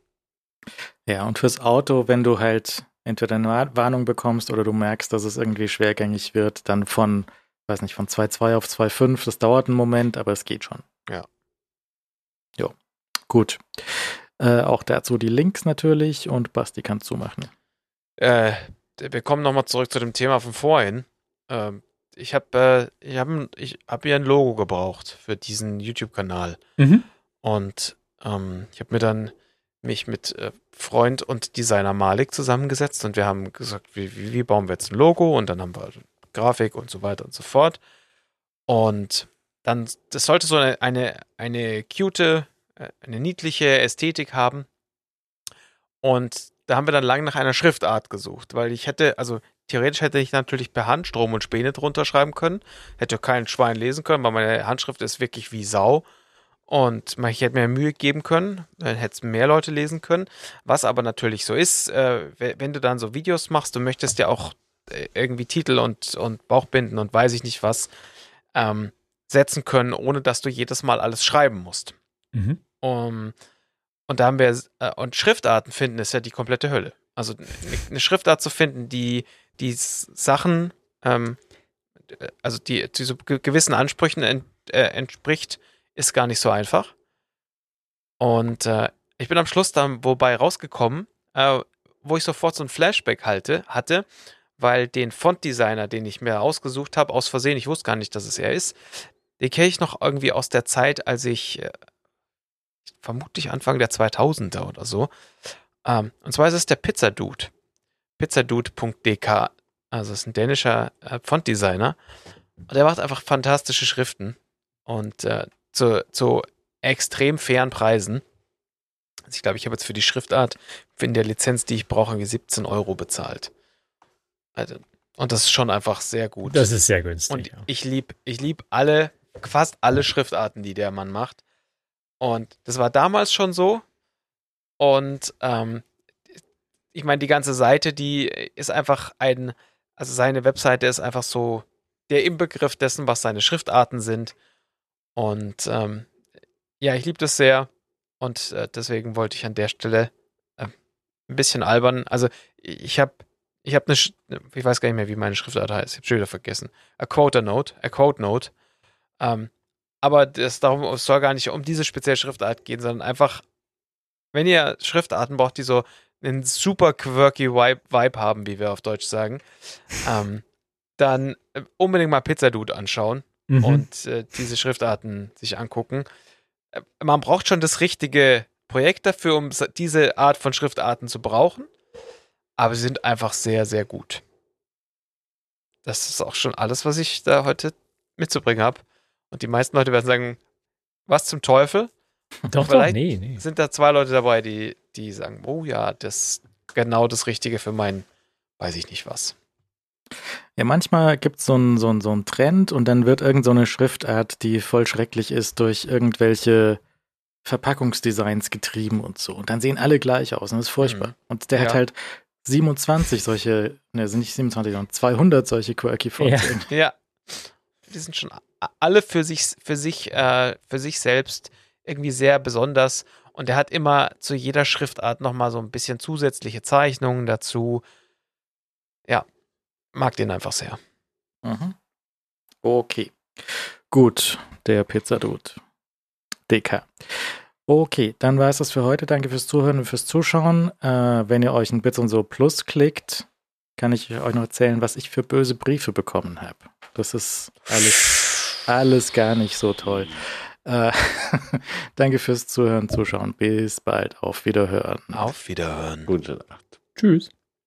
Ja, und fürs Auto, wenn du halt entweder eine Wa- Warnung bekommst oder du merkst, dass es irgendwie schwergängig wird, dann von, weiß nicht, von zwei Komma zwei auf zwei Komma fünf, das dauert einen Moment, aber es geht schon. Ja. Jo, gut. Äh, auch dazu die Links natürlich und Basti kann zumachen. Äh, wir kommen nochmal zurück zu dem Thema von vorhin. Ähm, ich habe äh, ich hab, ich hab hier ein Logo gebraucht für diesen YouTube-Kanal. Mhm. Und ähm, ich habe mir dann mich mit äh, Freund und Designer Malik zusammengesetzt und wir haben gesagt, wie, wie, wie bauen wir jetzt ein Logo, und dann haben wir Grafik und so weiter und so fort. Und dann, das sollte so eine, eine, eine cute, äh, eine niedliche Ästhetik haben. Und da haben wir dann lange nach einer Schriftart gesucht, weil ich hätte, also theoretisch hätte ich natürlich per Hand Strom und Späne drunter schreiben können. Hätte kein Schwein lesen können, weil meine Handschrift ist wirklich wie Sau. Und ich hätte mir Mühe geben können, dann hätte es mehr Leute lesen können. Was aber natürlich so ist, äh, wenn du dann so Videos machst, du möchtest ja auch äh, irgendwie Titel und, und Bauchbinden und weiß ich nicht was ähm, setzen können, ohne dass du jedes Mal alles schreiben musst. Mhm. Um, und da haben wir, äh, und Schriftarten finden ist ja die komplette Hölle. Also eine Schriftart zu finden, die die Sachen, ähm, also die, die so gewissen Ansprüchen ent, äh, entspricht, ist gar nicht so einfach. Und äh, ich bin am Schluss dann wobei rausgekommen, äh, wo ich sofort so ein Flashback halte, hatte, weil den Fontdesigner, den ich mir ausgesucht habe, aus Versehen, ich wusste gar nicht, dass es er ist, den kenne ich noch irgendwie aus der Zeit, als ich äh, vermutlich Anfang der zweitausender oder so. Ähm, und zwar ist es der Pizzadude. pizzadude punkt d k. Also es ist ein dänischer äh, Fontdesigner. Und der macht einfach fantastische Schriften. Und äh, zu, zu extrem fairen Preisen. Also ich glaube, ich habe jetzt für die Schriftart, für der Lizenz, die ich brauche, irgendwie siebzehn Euro bezahlt. Also, und das ist schon einfach sehr gut. Das ist sehr günstig. Und ja. ich liebe ich lieb alle, fast alle Schriftarten, die der Mann macht. Und das war damals schon so. Und ähm, ich meine, die ganze Seite, die ist einfach ein, also seine Webseite ist einfach so der Inbegriff dessen, was seine Schriftarten sind. Und ähm, ja, ich liebe das sehr. Und äh, deswegen wollte ich an der Stelle äh, ein bisschen albern. Also ich habe ich habe eine, Sch- ich weiß gar nicht mehr, wie meine Schriftart heißt. Ich habe schon wieder vergessen. A Quote Note, a Quote Note. Ähm, aber das darum, es soll gar nicht um diese spezielle Schriftart gehen, sondern einfach, wenn ihr Schriftarten braucht, die so einen super quirky Vibe, Vibe haben, wie wir auf Deutsch sagen, ähm, dann unbedingt mal Pizzadude anschauen Mhm. und äh, diese Schriftarten sich angucken. Äh, man braucht schon das richtige Projekt dafür, um s- diese Art von Schriftarten zu brauchen, aber sie sind einfach sehr, sehr gut. Das ist auch schon alles, was ich da heute mitzubringen habe. Und die meisten Leute werden sagen, was zum Teufel? Doch, doch, vielleicht nee, nee. sind da zwei Leute dabei, die, die sagen, oh ja, das ist genau das Richtige für mein, weiß ich nicht was. Ja, manchmal gibt so es ein, so ein, so einen Trend und dann wird irgend so eine Schriftart, die voll schrecklich ist, durch irgendwelche Verpackungsdesigns getrieben und so. Und dann sehen alle gleich aus und das ist furchtbar. Mhm. Und der Ja. hat halt siebenundzwanzig solche, ne, sind nicht siebenundzwanzig, sondern zweihundert solche quirky Fonts. Ja. Ja, die sind schon a- alle für sich, für sich, äh, für sich selbst irgendwie sehr besonders. Und er hat immer zu jeder Schriftart nochmal so ein bisschen zusätzliche Zeichnungen dazu. Ja, mag den einfach sehr. Mhm. Okay. Gut, der Pizzadude. D K. Okay, dann war es das für heute. Danke fürs Zuhören und fürs Zuschauen. Äh, wenn ihr euch ein Bits und so Plus klickt, kann ich euch noch erzählen, was ich für böse Briefe bekommen habe. Das ist alles, alles gar nicht so toll. Äh, danke fürs Zuhören, Zuschauen. Bis bald. Auf Wiederhören. Auf Wiederhören. Gute Nacht. Tschüss.